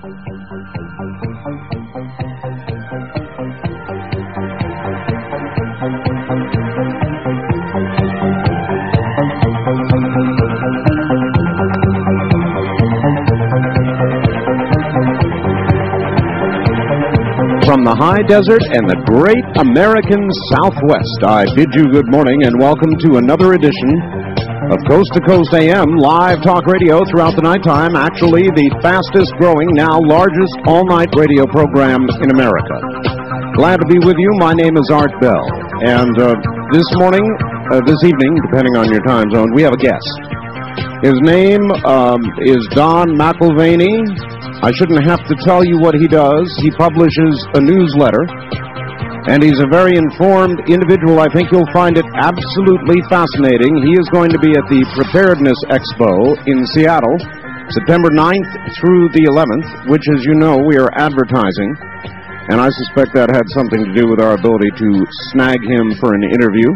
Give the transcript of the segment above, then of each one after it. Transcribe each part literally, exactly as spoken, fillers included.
From the high desert and the great American Southwest, I bid you good morning and welcome to another edition of Coast to Coast A M, live talk radio throughout the nighttime, actually the fastest growing, now largest all-night radio program in America. Glad to be with you. My name is Art Bell, and uh, this morning, uh, this evening, depending on your time zone, we have a guest. His name um, is Don McIlvaney. I shouldn't have to tell you what he does. He publishes a newsletter, and he's a very informed individual. I think you'll find it absolutely fascinating. He is going to be at the Preparedness Expo in Seattle, September ninth through the eleventh, which, as you know, we are advertising, and I suspect that had something to do with our ability to snag him for an interview.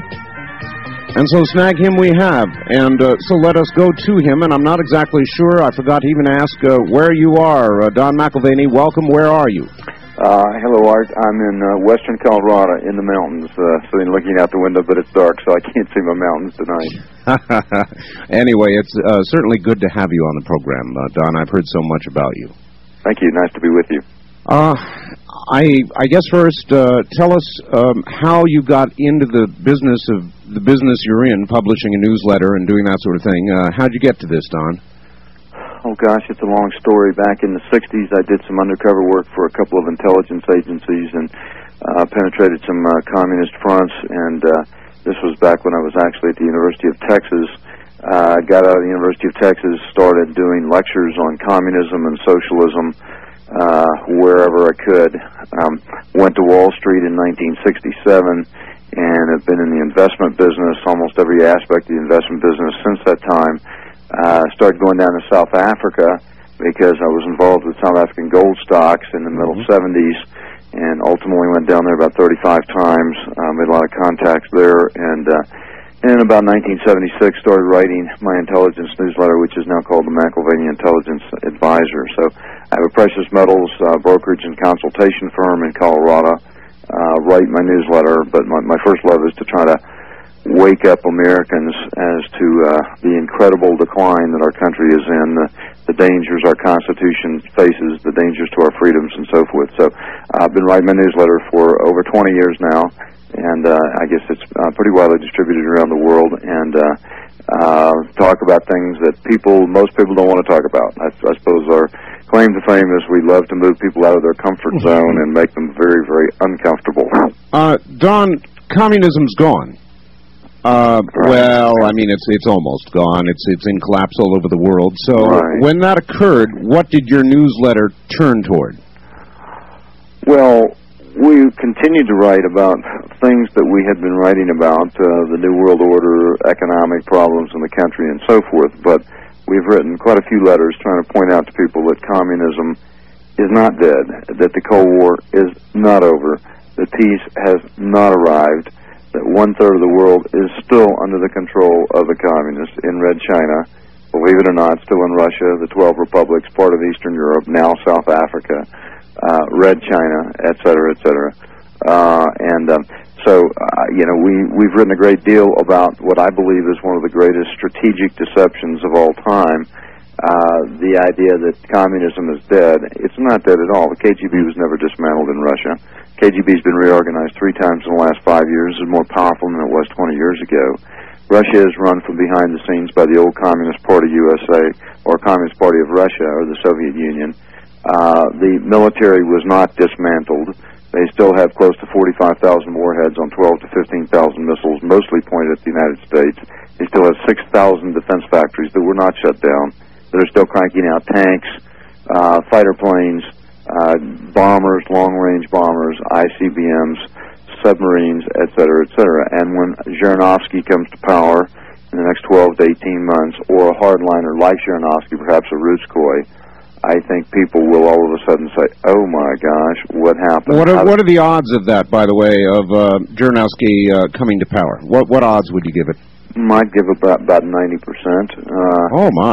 And so snag him we have, and uh, so let us go to him, and I'm not exactly sure, I forgot to even ask uh, where you are. Uh, Don McIlvaney, welcome. Where are you? Uh, hello, Art. I'm in uh, western Colorado in the mountains, uh, sitting looking out the window, but it's dark, so I can't see my mountains tonight. Anyway, it's uh, certainly good to have you on the program, uh, Don. I've heard so much about you. Thank you. Nice to be with you. Uh, I I guess first, uh, tell us um, how you got into the business of the business you're in, publishing a newsletter and doing that sort of thing. Uh, how'd you get to this, Don? Oh, gosh, it's a long story. Back in the sixties, I did some undercover work for a couple of intelligence agencies and uh, penetrated some uh, communist fronts, and uh, this was back when I was actually at the University of Texas. I uh, got out of the University of Texas, started doing lectures on communism and socialism uh, wherever I could. Um, went to Wall Street in nineteen sixty-seven and have been in the investment business, almost every aspect of the investment business since that time. Uh, started going down to South Africa because I was involved with South African gold stocks in the middle mm-hmm. seventies, and ultimately went down there about thirty-five times, uh, made a lot of contacts there, and uh, in about nineteen seventy-six started writing my intelligence newsletter, which is now called the McIlvaney Intelligence Advisor. So I have a precious metals uh, brokerage and consultation firm in Colorado, uh, write my newsletter, but my, my first love is to try to wake up Americans as to uh, the incredible decline that our country is in, the, the dangers our Constitution faces, the dangers to our freedoms, and so forth. So uh, I've been writing my newsletter for over twenty years now, and uh, I guess it's uh, pretty widely distributed around the world, and uh, uh, talk about things that people, most people don't want to talk about. I, I suppose our claim to fame is we love to move people out of their comfort zone and make them very, very uncomfortable. Uh, Don, communism's gone. Uh, well, I mean, it's it's almost gone. It's it's in collapse all over the world. So right. When that occurred, what did your newsletter turn toward? Well, we continued to write about things that we had been writing about, uh, the New World Order, economic problems in the country, and so forth. But we've written quite a few letters trying to point out to people that communism is not dead, that the Cold War is not over, that peace has not arrived, that one-third of the world is still under the control of the communists in Red China, believe it or not, still in Russia, the twelve republics, part of Eastern Europe, now South Africa, uh, Red China, et cetera, et cetera. Uh, and um, so, uh, you know, we, we've written a great deal about what I believe is one of the greatest strategic deceptions of all time, uh, the idea that communism is dead. It's not dead at all. The K G B was never dismantled in Russia. K G B's been reorganized three times in the last five years. It's more powerful than it was twenty years ago. Russia is run from behind the scenes by the old Communist Party U S A, or Communist Party of Russia, or the Soviet Union. Uh, the military was not dismantled. They still have close to forty-five thousand warheads on twelve to fifteen thousand missiles, mostly pointed at the United States. They still have six thousand defense factories that were not shut down, that are still cranking out tanks, uh, fighter planes, Uh, bombers, long-range bombers, I C B Ms, submarines, et cetera, et cetera. And when Zhirinovsky comes to power in the next twelve to eighteen months, or a hardliner like Zhirinovsky, perhaps a Rutskoy, I think people will all of a sudden say, oh, my gosh, what happened? What are, what are the odds of that, by the way, of uh, Zhirinovsky uh, coming to power? What what odds would you give it? Might give about, about ninety percent. Uh, oh, my.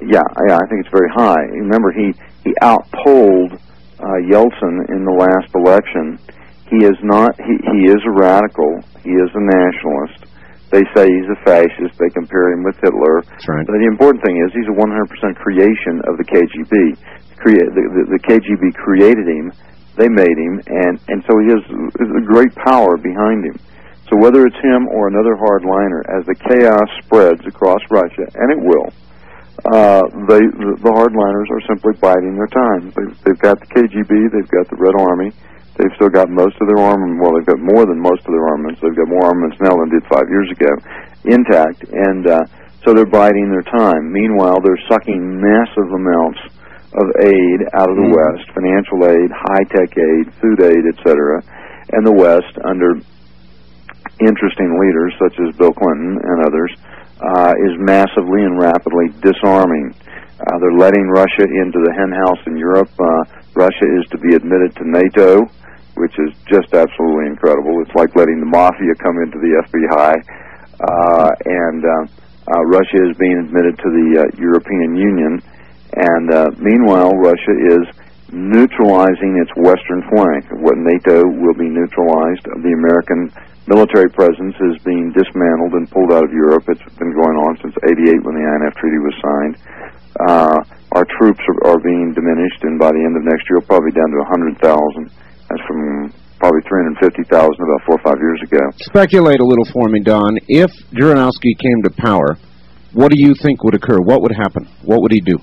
yeah, yeah, I think it's very high. Remember, he, he outpolled uh, Yeltsin in the last election. He is not, he, he is a radical. He is a nationalist. They say he's a fascist. They compare him with Hitler. That's right. But the important thing is he's a one hundred percent creation of the K G B. Crea- the, the, the K G B created him. They made him, and, and so he has a great power behind him. So whether it's him or another hardliner, as the chaos spreads across Russia, and it will, uh, they, the, the hardliners are simply biding their time. They've, they've got the K G B. They've got the Red Army. They've still got most of their armament. Well, they've got more than most of their armaments. They've got more armaments now than did five years ago, intact. And uh, so they're biding their time. Meanwhile, they're sucking massive amounts of aid out of the mm. West, financial aid, high-tech aid, food aid, et cetera. And the West, under interesting leaders such as Bill Clinton and others, uh, is massively and rapidly disarming. Uh, they're letting Russia into the henhouse in Europe. Uh, Russia is to be admitted to NATO, which is just absolutely incredible. It's like letting the mafia come into the F B I. Uh, and uh, uh, Russia is being admitted to the uh, European Union. And uh, meanwhile, Russia is neutralizing its western flank. What NATO will be neutralized. The American military presence is being dismantled and pulled out of Europe. It's been going on since eighty-eight when the I N F Treaty was signed. Uh, our troops are, are being diminished, and by the end of next year, we'll probably down to one hundred thousand. That's from probably three hundred fifty thousand about four or five years ago. Speculate a little for me, Don. If Jirinovsky came to power, what do you think would occur? What would happen? What would he do?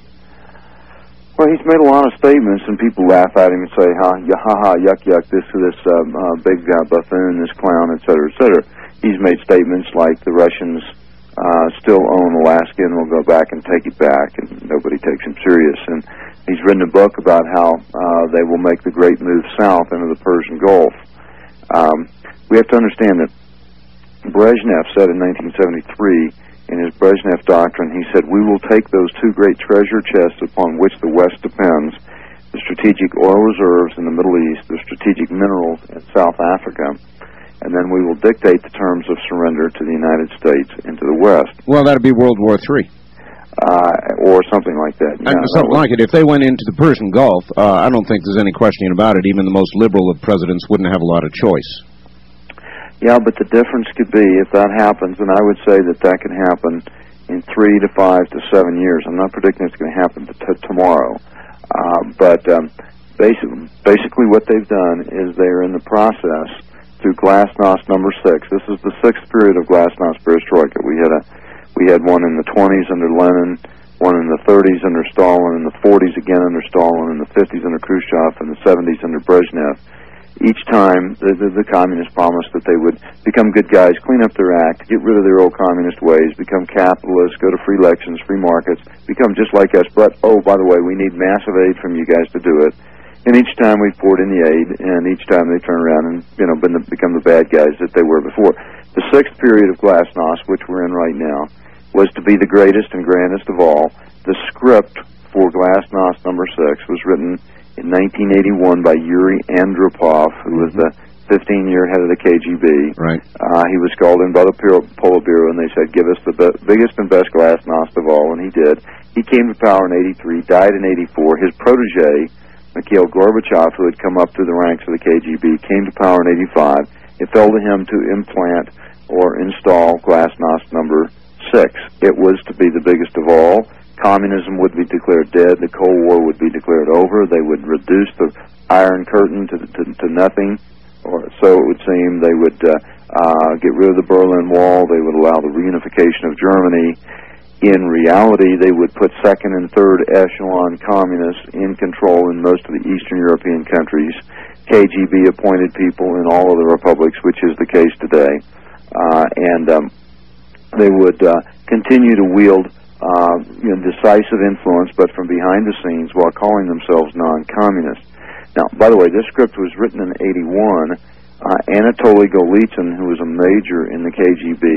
Well, he's made a lot of statements, and people laugh at him and say, ha, ha, ha, ha yuck, yuck, this this um, uh, big uh, buffoon, this clown, et cetera, et cetera. He's made statements like the Russians uh, still own Alaska and will go back and take it back, and nobody takes him serious. And he's written a book about how uh, they will make the great move south into the Persian Gulf. Um, we have to understand that Brezhnev said in nineteen seventy-three, in his Brezhnev Doctrine, he said, we will take those two great treasure chests upon which the West depends, the strategic oil reserves in the Middle East, the strategic minerals in South Africa, and then we will dictate the terms of surrender to the United States and to the West. Well, that would be World War Three. Uh, or something like that. Yeah, and something like it. If they went into the Persian Gulf, uh, I don't think there's any question about it. Even the most liberal of presidents wouldn't have a lot of choice. Yeah, but the difference could be, if that happens, and I would say that that can happen in three to five to seven years. I'm not predicting it's going to happen t- tomorrow. Uh, but um, basically, basically what they've done is they're in the process through Glasnost number six. This is the sixth period of Glasnost perestroika. We had a we had one in the twenties under Lenin, one in the thirties under Stalin, in the forties again under Stalin, in the fifties under Khrushchev, and the seventies under Brezhnev. Each time, the, the, the communists promised that they would become good guys, clean up their act, get rid of their old communist ways, become capitalists, go to free elections, free markets, become just like us. But, oh, by the way, we need massive aid from you guys to do it. And each time we poured in the aid, and each time they turn around and, you know, become the bad guys that they were before. The sixth period of Glasnost, which we're in right now, was to be the greatest and grandest of all. The script for Glasnost number six was written in nineteen eighty-one by Yuri Andropov, who was the fifteen-year head of the K G B. Right. Uh, he was called in by the Politburo, and they said, give us the be- biggest and best Glasnost of all, and he did. He came to power in eighty-three, died in eighty-four. His protege, Mikhail Gorbachev, who had come up through the ranks of the K G B, came to power in eighty-five. It fell to him to implant or install Glasnost number six. It was to be the biggest of all. Communism would be declared dead. The Cold War would be declared over. They would reduce the Iron Curtain to, to, to nothing, or so it would seem. They would uh, uh, get rid of the Berlin Wall. They would allow the reunification of Germany. In reality, they would put second and third echelon communists in control in most of the Eastern European countries. K G B appointed people in all of the republics, which is the case today. Uh, and um, they would uh, continue to wield Uh, you know, decisive influence, but from behind the scenes while calling themselves non-communist. Now, by the way, this script was written in eighty-one. Uh, Anatoly Golitsyn, who was a major in the K G B,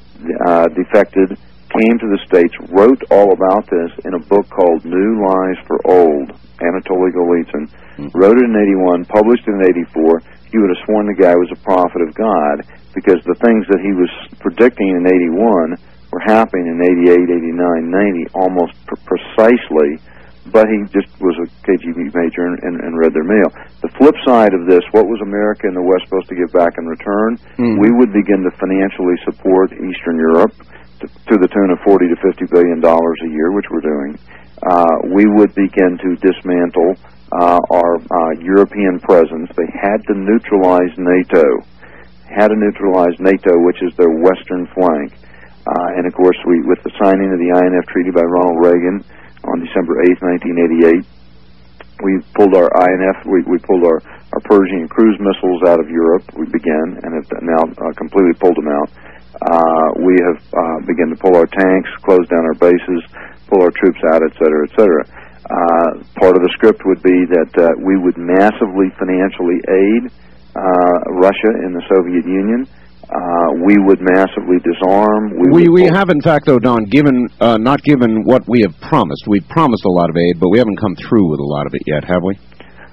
uh, defected, came to the States, wrote all about this in a book called New Lies for Old. Anatoly Golitsyn mm-hmm. wrote it in eighty-one, published it in eighty-four. You would have sworn the guy was a prophet of God, because the things that he was predicting in eighty-one were were happening in eighty-eight, eighty-nine, ninety, almost pr- precisely, but he just was a K G B major and, and, and read their mail. The flip side of this, what was America and the West supposed to give back in return? Mm. We would begin to financially support Eastern Europe to, to the tune of forty to fifty billion dollars a year, which we're doing. Uh, we would begin to dismantle uh, our uh, European presence. They had to neutralize NATO, had to neutralize NATO, which is their western flank. Uh, and, of course, we, with the signing of the I N F Treaty by Ronald Reagan on December eighth, nineteen eighty-eight, we pulled our I N F, we, we pulled our, our Pershing cruise missiles out of Europe. We began and have now uh, completely pulled them out. Uh, we have uh, begun to pull our tanks, close down our bases, pull our troops out, et cetera, et cetera. Uh, part of the script would be that uh, we would massively financially aid uh, Russia and the Soviet Union. Uh, we would massively disarm. We we, we have, in fact, though, Don, given uh, not given what we have promised. We've promised a lot of aid, but we haven't come through with a lot of it yet, have we?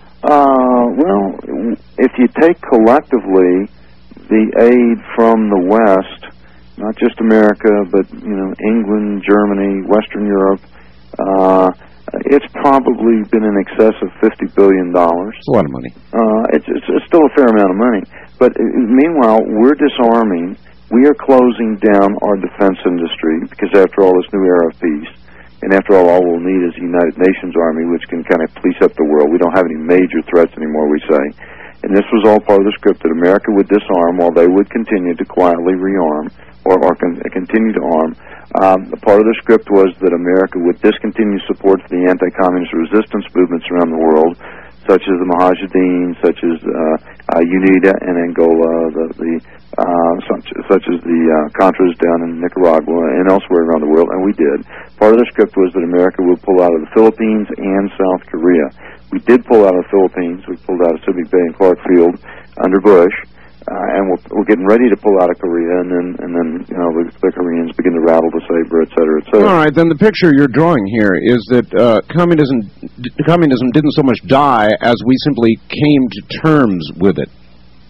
Uh, well, if you take collectively the aid from the West, not just America, but you know, England, Germany, Western Europe, uh, it's probably been in excess of fifty billion dollars. It's a lot of money. Uh, it's, it's, it's still a fair amount of money. But uh, meanwhile, we're disarming. We are closing down our defense industry because, after all, this new era of peace, and after all, all we'll need is a United Nations Army, which can kind of police up the world. We don't have any major threats anymore, we say. And this was all part of the script that America would disarm while they would continue to quietly rearm or, or con- continue to arm. Um, part of the script was that America would discontinue support for the anti-communist resistance movements around the world, such as the Mujahideen, such as uh, uh, UNITA in Angola, the, the uh, such, such as the uh, Contras down in Nicaragua and elsewhere around the world, and we did. Part of the script was that America would pull out of the Philippines and South Korea. We did pull out of the Philippines. We pulled out of Subic Bay and Clark Field under Bush. Uh, and we're, we're getting ready to pull out of Korea, and then, and then you know, the, the Koreans begin to rattle the saber, et cetera, et cetera. All right, then the picture you're drawing here is that uh, communism, d- communism didn't so much die as we simply came to terms with it.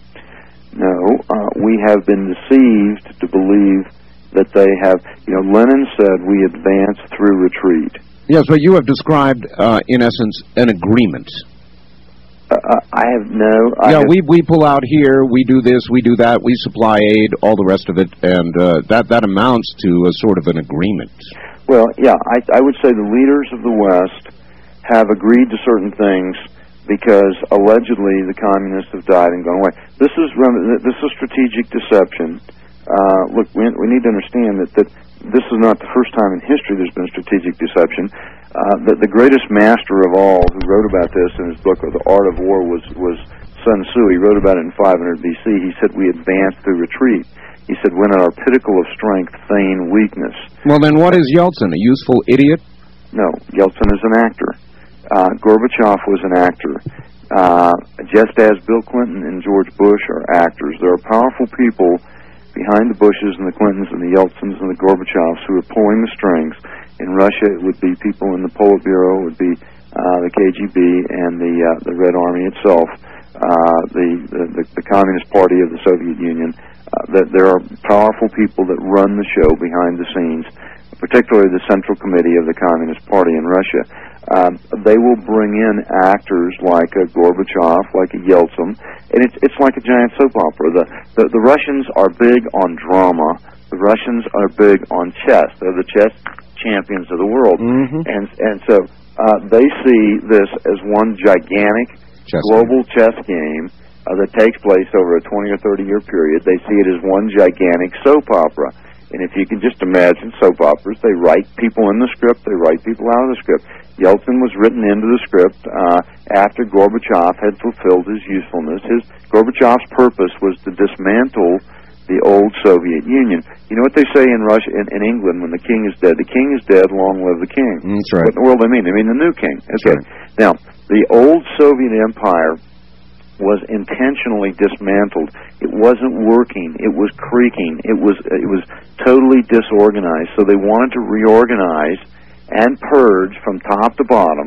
No, uh, we have been deceived to believe that they have, you know, Lenin said we advance through retreat. Yes, but you have described, uh, in essence, an agreement. Uh, I have no... I yeah, have, we we pull out here, we do this, we do that, we supply aid, all the rest of it, and uh, that, that amounts to a sort of an agreement. Well, yeah, I, I would say the leaders of the West have agreed to certain things because allegedly the communists have died and gone away. This is this is strategic deception. Uh, look, we, we need to understand that, that this is not the first time in history there's been strategic deception. Uh, the, the greatest master of all who wrote about this in his book, The Art of War, was, was Sun Tzu. He wrote about it in five hundred B C. He said, we advance through retreat. He said, when at our pinnacle of strength, feign weakness. Well, then what is Yeltsin, a useful idiot? No, Yeltsin is an actor. Uh, Gorbachev was an actor. Uh, just as Bill Clinton and George Bush are actors. There are powerful people behind the Bushes and the Clintons and the Yeltsins and the Gorbachevs who are pulling the strings. In Russia, it would be people in the Politburo, it would be uh, the K G B and the uh, the Red Army itself, uh, the, the the Communist Party of the Soviet Union. Uh, that there are powerful people that run the show behind the scenes, particularly the Central Committee of the Communist Party in Russia. Um, they will bring in actors like a Gorbachev, like a Yeltsin, and it's it's like a giant soap opera. The the, the Russians are big on drama. The Russians are big on chess. They're the chess champions of the world, mm-hmm. and and so uh, they see this as one gigantic chess global game. chess game uh, that takes place over a twenty or thirty year period. They see it as one gigantic soap opera, and if you can just imagine soap operas, they write people in the script, they write people out of the script. Yeltsin was written into the script uh, after Gorbachev had fulfilled his usefulness. His Gorbachev's purpose was to dismantle the old Soviet Union. You know what they say in Russia, in, in England, when the king is dead? The king is dead, long live the king. That's right. What in the world they mean? They mean the new king. That's okay. right. Now, the old Soviet Empire was intentionally dismantled. It wasn't working. It was creaking. It was it was totally disorganized. So they wanted to reorganize and purge from top to bottom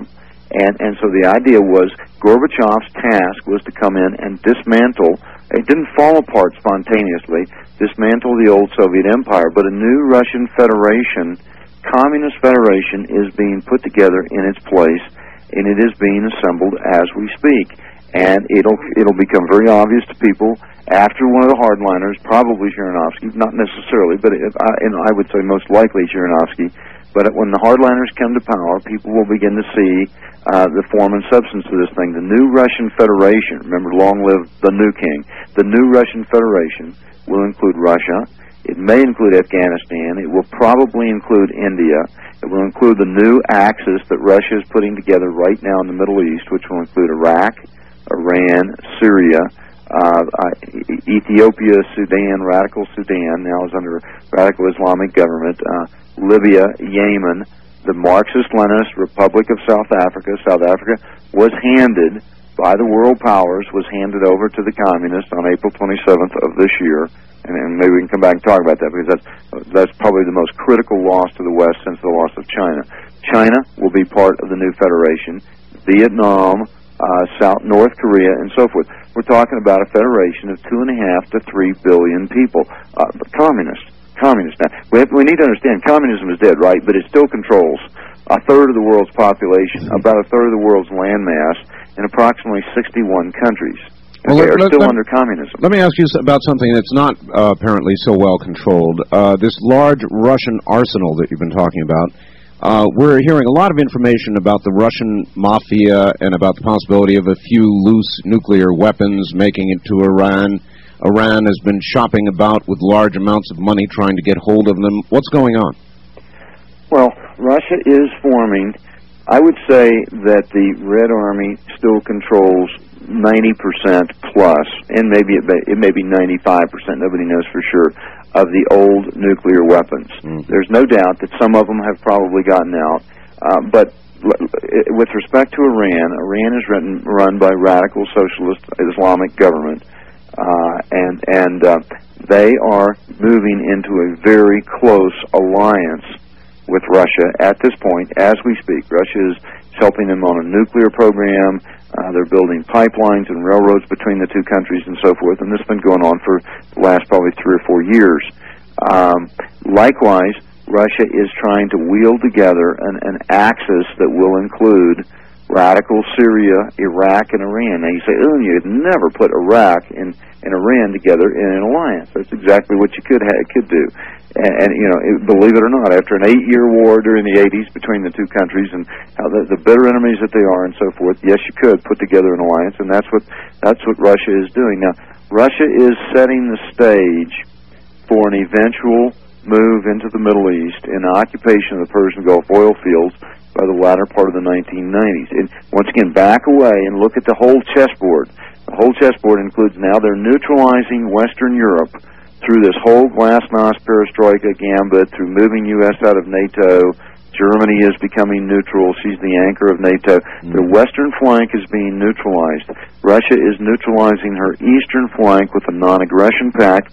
And, and so the idea was Gorbachev's task was to come in and dismantle. It didn't fall apart spontaneously, dismantle the old Soviet Empire, but a new Russian Federation, Communist Federation, is being put together in its place, and it is being assembled as we speak. And it'll it'll become very obvious to people after one of the hardliners, probably Zhirinovsky, not necessarily, but it, I, and I would say most likely Zhirinovsky. But when the hardliners come to power, people will begin to see uh, the form and substance of this thing. The new Russian Federation, remember, long live the new king, the new Russian Federation will include Russia. It may include Afghanistan. It will probably include India. It will include the new axis that Russia is putting together right now in the Middle East, which will include Iraq, Iran, Syria, uh, uh, Ethiopia, Sudan, radical Sudan, now is under radical Islamic government, uh, Libya, Yemen, the Marxist-Leninist Republic of South Africa. South Africa was handed by the world powers, was handed over to the communists on April twenty-seventh of this year. And, and maybe we can come back and talk about that, because that's, that's probably the most critical loss to the West since the loss of China. China will be part of the new federation. Vietnam, uh, South North Korea, and so forth. We're talking about a federation of two and a half to three billion people. Uh, communist. Communist. Now, we, have, we need to understand, communism is dead, right? But it still controls a third of the world's population, about a third of the world's landmass, in approximately sixty-one countries. Well, they let, are let, still let, under communism. Let me ask you about something that's not uh, apparently so well controlled. Uh, this large Russian arsenal that you've been talking about, uh, we're hearing a lot of information about the Russian mafia and about the possibility of a few loose nuclear weapons making it to Iran. Iran has been shopping about with large amounts of money trying to get hold of them. What's going on? Well, Russia is forming. I would say that the Red Army still controls ninety percent plus, and maybe it may, it may be ninety-five percent, nobody knows for sure, of the old nuclear weapons. Mm-hmm. There's no doubt that some of them have probably gotten out, uh, but with respect to Iran, Iran is written, run by radical socialist Islamic government, uh, and, and uh, they are moving into a very close alliance with Russia at this point, as we speak. Russia is helping them on a nuclear program. Uh, they're building pipelines and railroads between the two countries and so forth, and this has been going on for the last probably three or four years. Um, likewise, Russia is trying to wield together an, an axis that will include radical Syria, Iraq, and Iran. Now you say, oh, you'd never put Iraq and, and Iran together in an alliance. That's exactly what you could ha- could do. And, and you know, it, believe it or not, after an eight-year war during the eighties between the two countries and how the, the bitter enemies that they are and so forth, yes, you could put together an alliance, and that's what that's what Russia is doing. Now, Russia is setting the stage for an eventual move into the Middle East and occupation of the Persian Gulf oil fields by the latter part of the nineteen nineties. And once again, back away and look at the whole chessboard. The whole chessboard includes now they're neutralizing Western Europe through this whole glasnost perestroika gambit, through moving U S out of NATO. Germany is becoming neutral. She's the anchor of NATO. Mm. The western flank is being neutralized. Russia is neutralizing her eastern flank with a non-aggression pact,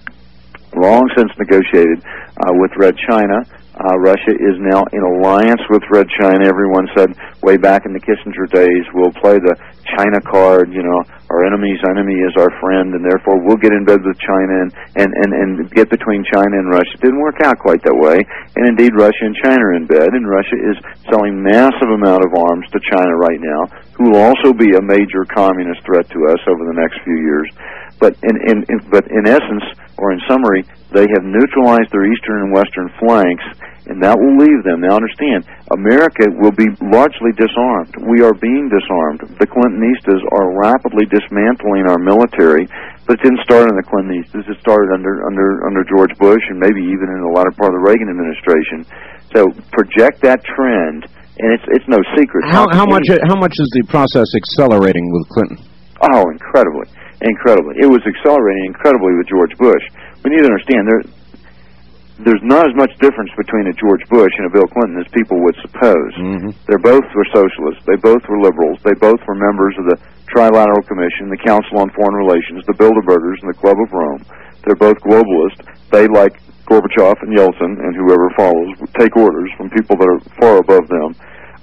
long since negotiated uh, with Red China. Uh, Russia is now in alliance with Red China. Everyone said way back in the Kissinger days, we'll play the China card, you know, our enemy's enemy is our friend, and therefore we'll get in bed with China and, and, and, and get between China and Russia. It didn't work out quite that way, and indeed Russia and China are in bed, and Russia is selling massive amount of arms to China right now, who will also be a major communist threat to us over the next few years. But in, in, in, but in essence, or in summary, they have neutralized their eastern and western flanks, and that will leave them. Now understand, America will be largely disarmed. We are being disarmed. The Clintonistas are rapidly dismantling our military, but it didn't start in the Clintonistas. It started under under under George Bush and maybe even in the latter part of the Reagan administration. So project that trend, and it's it's no secret. How, how much how much is the process accelerating with Clinton? Oh, incredibly. Incredibly. It was accelerating incredibly with George Bush. We need to understand, there, there's not as much difference between a George Bush and a Bill Clinton as people would suppose. Mm-hmm. They both were socialists. They both were liberals. They both were members of the Trilateral Commission, the Council on Foreign Relations, the Bilderbergers, and the Club of Rome. They're both globalists. They, like Gorbachev and Yeltsin and whoever follows, take orders from people that are far above them.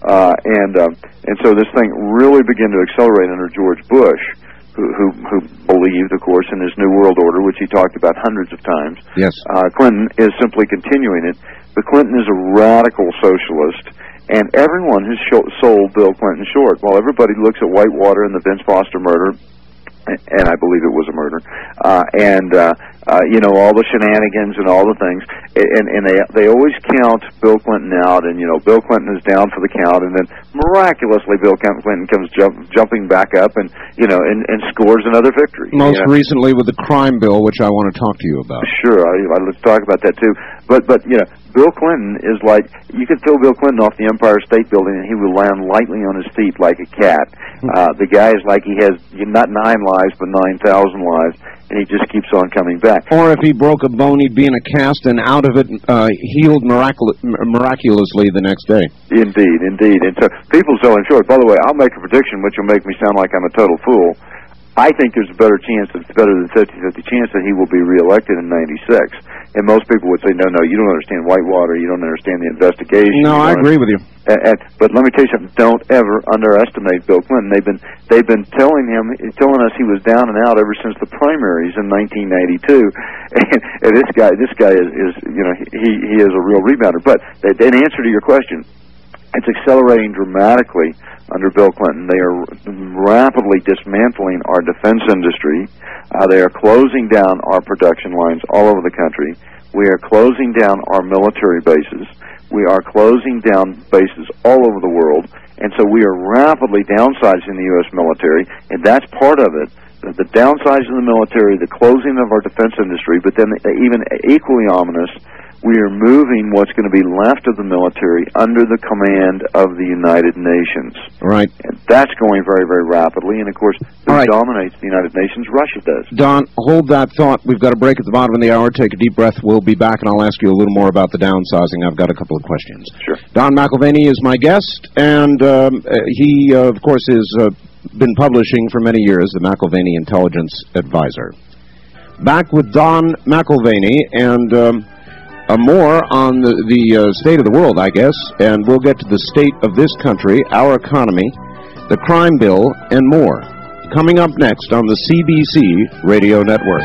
Uh, and uh, and so this thing really began to accelerate under George Bush, who, who, who believed, of course, in his New World Order, which he talked about hundreds of times. Yes. Uh, Clinton is simply continuing it. But Clinton is a radical socialist, and everyone has sh- sold Bill Clinton short. While everybody looks at Whitewater and the Vince Foster murder, and I believe it was a murder, uh, and, uh, uh, you know, all the shenanigans and all the things, and, and they they always count Bill Clinton out, and, you know, Bill Clinton is down for the count, and then miraculously Bill Clinton comes jump, jumping back up and, you know, and, and scores another victory. Most you know? recently with the crime bill, which I want to talk to you about. Sure, I, I, let's talk about that, too. But, but you know, Bill Clinton is like, you could throw Bill Clinton off the Empire State Building and he will land lightly on his feet like a cat. Uh, the guy is like he has not nine lives, but nine thousand lives, and he just keeps on coming back. Or if he broke a bone, he'd be in a cast and out of it, uh, healed miracul- miraculously the next day. Indeed, indeed. And so people sell him short. By the way, I'll make a prediction which will make me sound like I'm a total fool. I think there's a better chance, it's better than fifty-fifty chance that he will be reelected in ninety-six. And most people would say, no, no, you don't understand Whitewater, you don't understand the investigation. No, I agree with you. And, and, but let me tell you something, don't ever underestimate Bill Clinton. They've been they've been telling him, telling us he was down and out ever since the primaries in nineteen ninety-two. And, and this guy, this guy is, is you know, he, he is a real rebounder. But in answer to your question, it's accelerating dramatically under Bill Clinton. They are rapidly dismantling our defense industry. Uh, they are closing down our production lines all over the country. We are closing down our military bases. We are closing down bases all over the world. And so we are rapidly downsizing the U S military, and that's part of it. The, the downsizing of the military, the closing of our defense industry, but then even equally ominous, we are moving what's going to be left of the military under the command of the United Nations. Right. And that's going very, very rapidly. And, of course, who right. dominates the United Nations? Russia does. Don, hold that thought. We've got a break at the bottom of the hour. Take a deep breath. We'll be back, and I'll ask you a little more about the downsizing. I've got a couple of questions. Sure. Don McIlvaney is my guest, and um, he, uh, of course, has uh, been publishing for many years, the McIlvaney Intelligence Advisor. Back with Don McIlvaney, and... Um, Uh, more on the, the uh, state of the world, I guess, and we'll get to the state of this country, our economy, the crime bill, and more. Coming up next on the C B C Radio Network.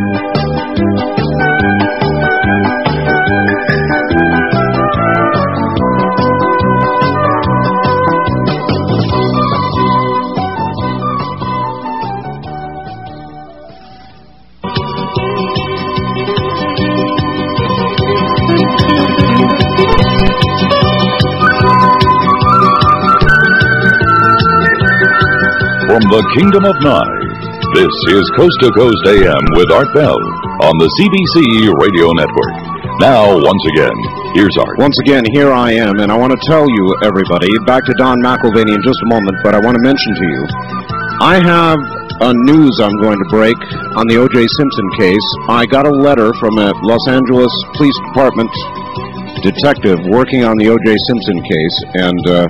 From the Kingdom of Nye, this is Coast to Coast A M with Art Bell on the C B C Radio Network. Now, once again, here's Art. Once again, here I am, and I want to tell you, everybody, back to Don McIlvaney in just a moment, but I want to mention to you, I have a news I'm going to break on the O J Simpson case. I got a letter from a Los Angeles Police Department detective working on the O J Simpson case, and uh,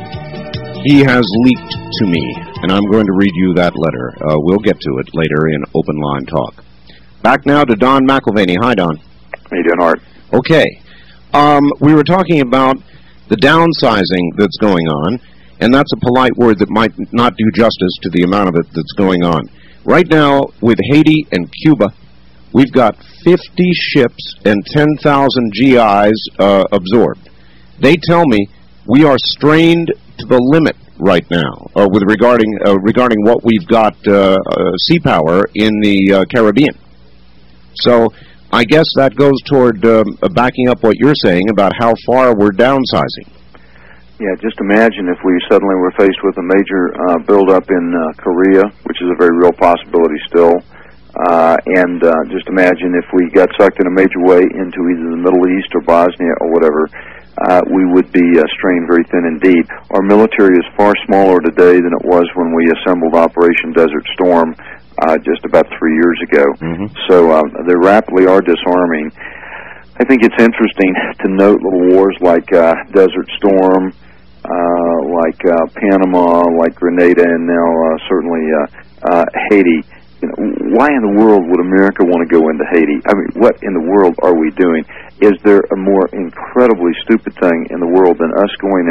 he has leaked to me. And I'm going to read you that letter. Uh, we'll get to it later in Open Line Talk. Back now to Don McIlvaney. Hi, Don. How you doing, Art? Okay. Um, we were talking about the downsizing that's going on, and that's a polite word that might not do justice to the amount of it that's going on. Right now, with Haiti and Cuba, we've got fifty ships and ten thousand G Is uh, absorbed. They tell me we are strained to the limit right now, uh, with regarding uh, regarding what we've got uh, uh, sea power in the uh, Caribbean. So I guess that goes toward um, uh, backing up what you're saying about how far we're downsizing. Yeah, just imagine if we suddenly were faced with a major uh, buildup in uh, Korea, which is a very real possibility still. Uh, and uh, just imagine if we got sucked in a major way into either the Middle East or Bosnia or whatever. Uh, we would be uh, strained very thin indeed. Our military is far smaller today than it was when we assembled Operation Desert Storm uh, just about three years ago. Mm-hmm. So uh, they rapidly are disarming. I think it's interesting to note little wars like uh, Desert Storm, uh, like uh, Panama, like Grenada, and now uh, certainly uh, uh, Haiti. You know, why in the world would America want to go into Haiti? I mean, what in the world are we doing? Is there a more incredibly stupid thing in the world than us going in?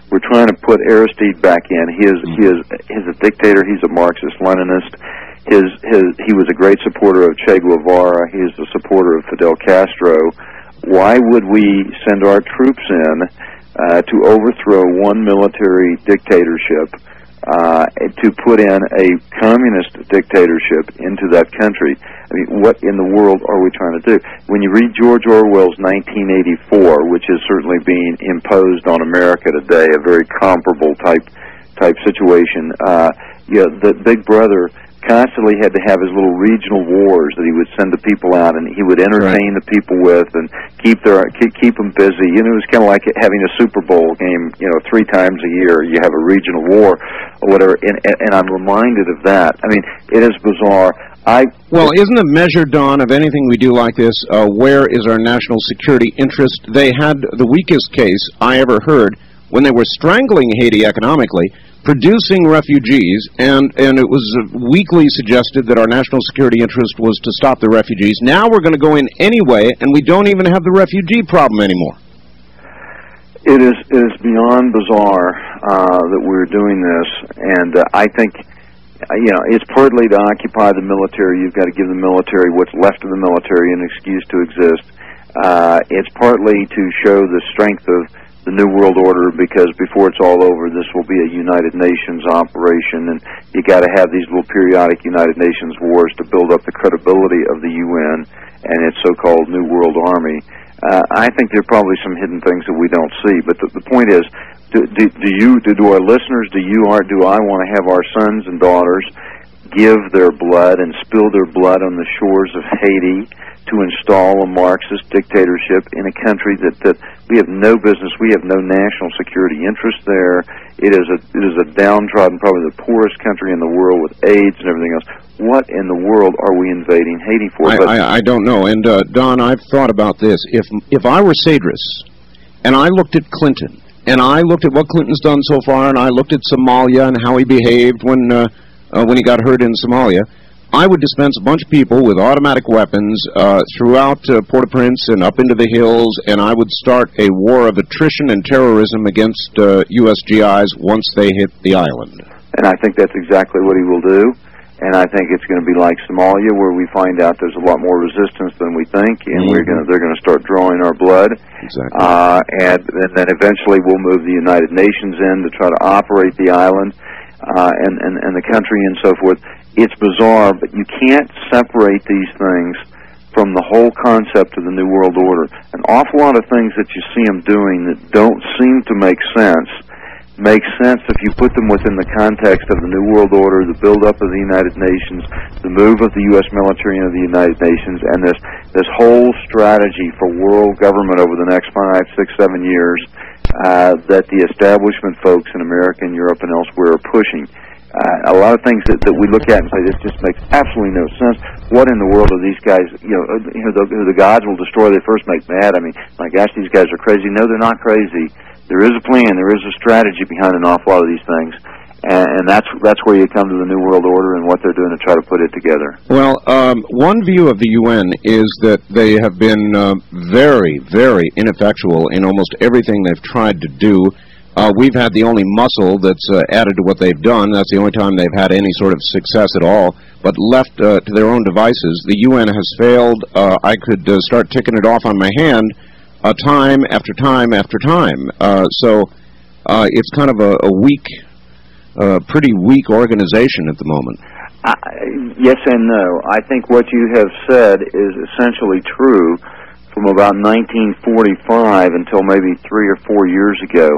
We're trying to put Aristide back in. He is he is he's a dictator. He's a Marxist-Leninist. His his he was a great supporter of Che Guevara. He is a supporter of Fidel Castro. Why would we send our troops in uh, to overthrow one military dictatorship, uh, to put in a communist dictatorship into that country? I mean, what in the world are we trying to do? When you read George Orwell's nineteen eighty-four, which is certainly being imposed on America today, a very comparable type type situation, uh, you know, the Big Brother constantly had to have his little regional wars that he would send the people out, and he would entertain right. the people with and keep their keep, keep them busy. You know, it was kind of like having a Super Bowl game. You know, three times a year you have a regional war or whatever. And, and, and I'm reminded of that. I mean, it is bizarre. I well, isn't the measure, Don, of anything we do like this? Uh, where is our national security interest? They had the weakest case I ever heard when they were strangling Haiti economically, producing refugees, and, and it was weakly suggested that our national security interest was to stop the refugees. Now we're going to go in anyway, and we don't even have the refugee problem anymore. It is, it is beyond bizarre uh, that we're doing this, and uh, I think, uh, you know, it's partly to occupy the military. You've got to give the military, what's left of the military, an excuse to exist. Uh, it's partly to show the strength of the New World Order, because before it's all over, this will be a United Nations operation, and you got to have these little periodic United Nations wars to build up the credibility of the U N and its so-called New World Army. Uh, I think there are probably some hidden things that we don't see, but the, the point is, do, do, do you, do, do our listeners, do you, or do I want to have our sons and daughters give their blood and spill their blood on the shores of Haiti to install a Marxist dictatorship in a country that, that we have no business, we have no national security interest there. It is a it is a downtrodden, probably the poorest country in the world with AIDS and everything else. What in the world are we invading Haiti for? I, but, I, I don't know. And, uh, Don, I've thought about this. If, if I were Cedrus, and I looked at Clinton, and I looked at what Clinton's done so far, and I looked at Somalia and how he behaved when... Uh, Uh, when he got hurt in Somalia, I would dispense a bunch of people with automatic weapons uh, throughout uh, Port-au-Prince and up into the hills, and I would start a war of attrition and terrorism against uh, U S G Is once they hit the island. And I think that's exactly what he will do. And I think it's going to be like Somalia, where we find out there's a lot more resistance than we think, and mm-hmm. we're going to they're going to start drawing our blood. Exactly. Uh, and, and then eventually we'll move the United Nations in to try to operate the island. Uh, and, and, and the country and so forth. It's bizarre, but you can't separate these things from the whole concept of the New World Order. An awful lot of things that you see them doing that don't seem to make sense make sense if you put them within the context of the New World Order, the build-up of the United Nations, the move of the U S military into the United Nations, and this, this whole strategy for world government over the next five, six, seven years Uh, that the establishment folks in America and Europe and elsewhere are pushing. Uh, a lot of things that, that we look at and say, this just makes absolutely no sense. What in the world are these guys, you know, you know the, the gods will destroy, they first make mad. I mean, my gosh, these guys are crazy. No, they're not crazy. There is a plan, there is a strategy behind an awful lot of these things. And, and that's that's where you come to the New World Order and what they're doing to try to put it together. Well, um, one view of the U N is that they have been uh, very, very ineffectual in almost everything they've tried to do. Uh, we've had the only muscle that's uh, added to what they've done. That's the only time they've had any sort of success at all. But left uh, to their own devices, the U N has failed. Uh, I could uh, start ticking it off on my hand uh, time after time after time. Uh, so uh, it's kind of a, a weak... Uh, pretty weak organization at the moment. I, yes and no. I think what you have said is essentially true from about nineteen forty-five until maybe three or four years ago.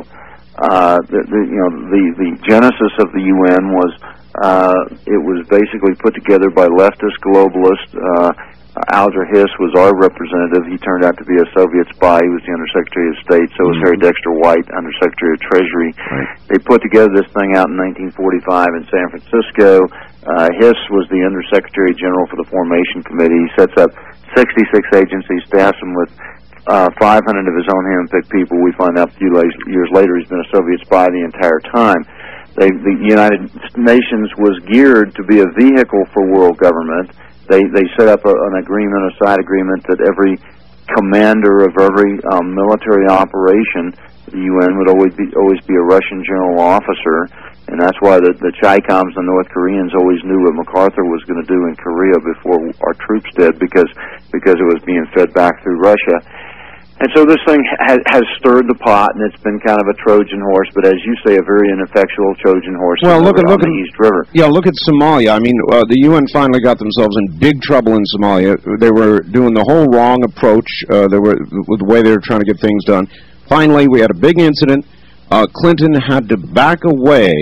Uh, the, the, you know, the, the genesis of the U N was uh, it was basically put together by leftist globalists. Uh, Alger Hiss was our representative. He turned out to be a Soviet spy. He was the Undersecretary of State. So was mm-hmm. Harry Dexter White, Undersecretary of Treasury. Right. They put together this thing out in nineteen forty-five in San Francisco. Uh, Hiss was the Undersecretary General for the Formation Committee. He sets up sixty-six agencies, staffs them with uh, five hundred of his own hand-picked people. We find out a few years later he's been a Soviet spy the entire time. They, the United Nations was geared to be a vehicle for world government. They they set up a, an agreement, a side agreement, that every commander of every um, military operation, the U N would always be always be a Russian general officer, and that's why the, the Chi-Coms, the North Koreans, always knew what MacArthur was going to do in Korea before our troops did, because because it was being fed back through Russia. And so this thing has, has stirred the pot, and it's been kind of a Trojan horse, but as you say, a very ineffectual Trojan horse. Well, look at look the at East River. Yeah, look at Somalia. I mean, uh, the U N finally got themselves in big trouble in Somalia. They were doing the whole wrong approach. Uh, they were with the way they were trying to get things done. Finally, we had a big incident. Uh, Clinton had to back away,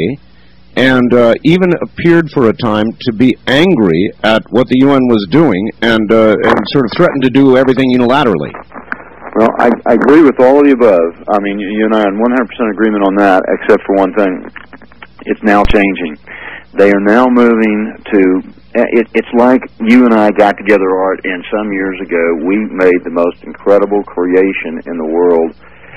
and uh, even appeared for a time to be angry at what the U N was doing, and uh, and sort of threatened to do everything unilaterally. Well, I, I agree with all of the above. I mean, you and I are in one hundred percent agreement on that, except for one thing. It's now changing. They are now moving to, it, it's like you and I got together, Art, and some years ago we made the most incredible creation in the world.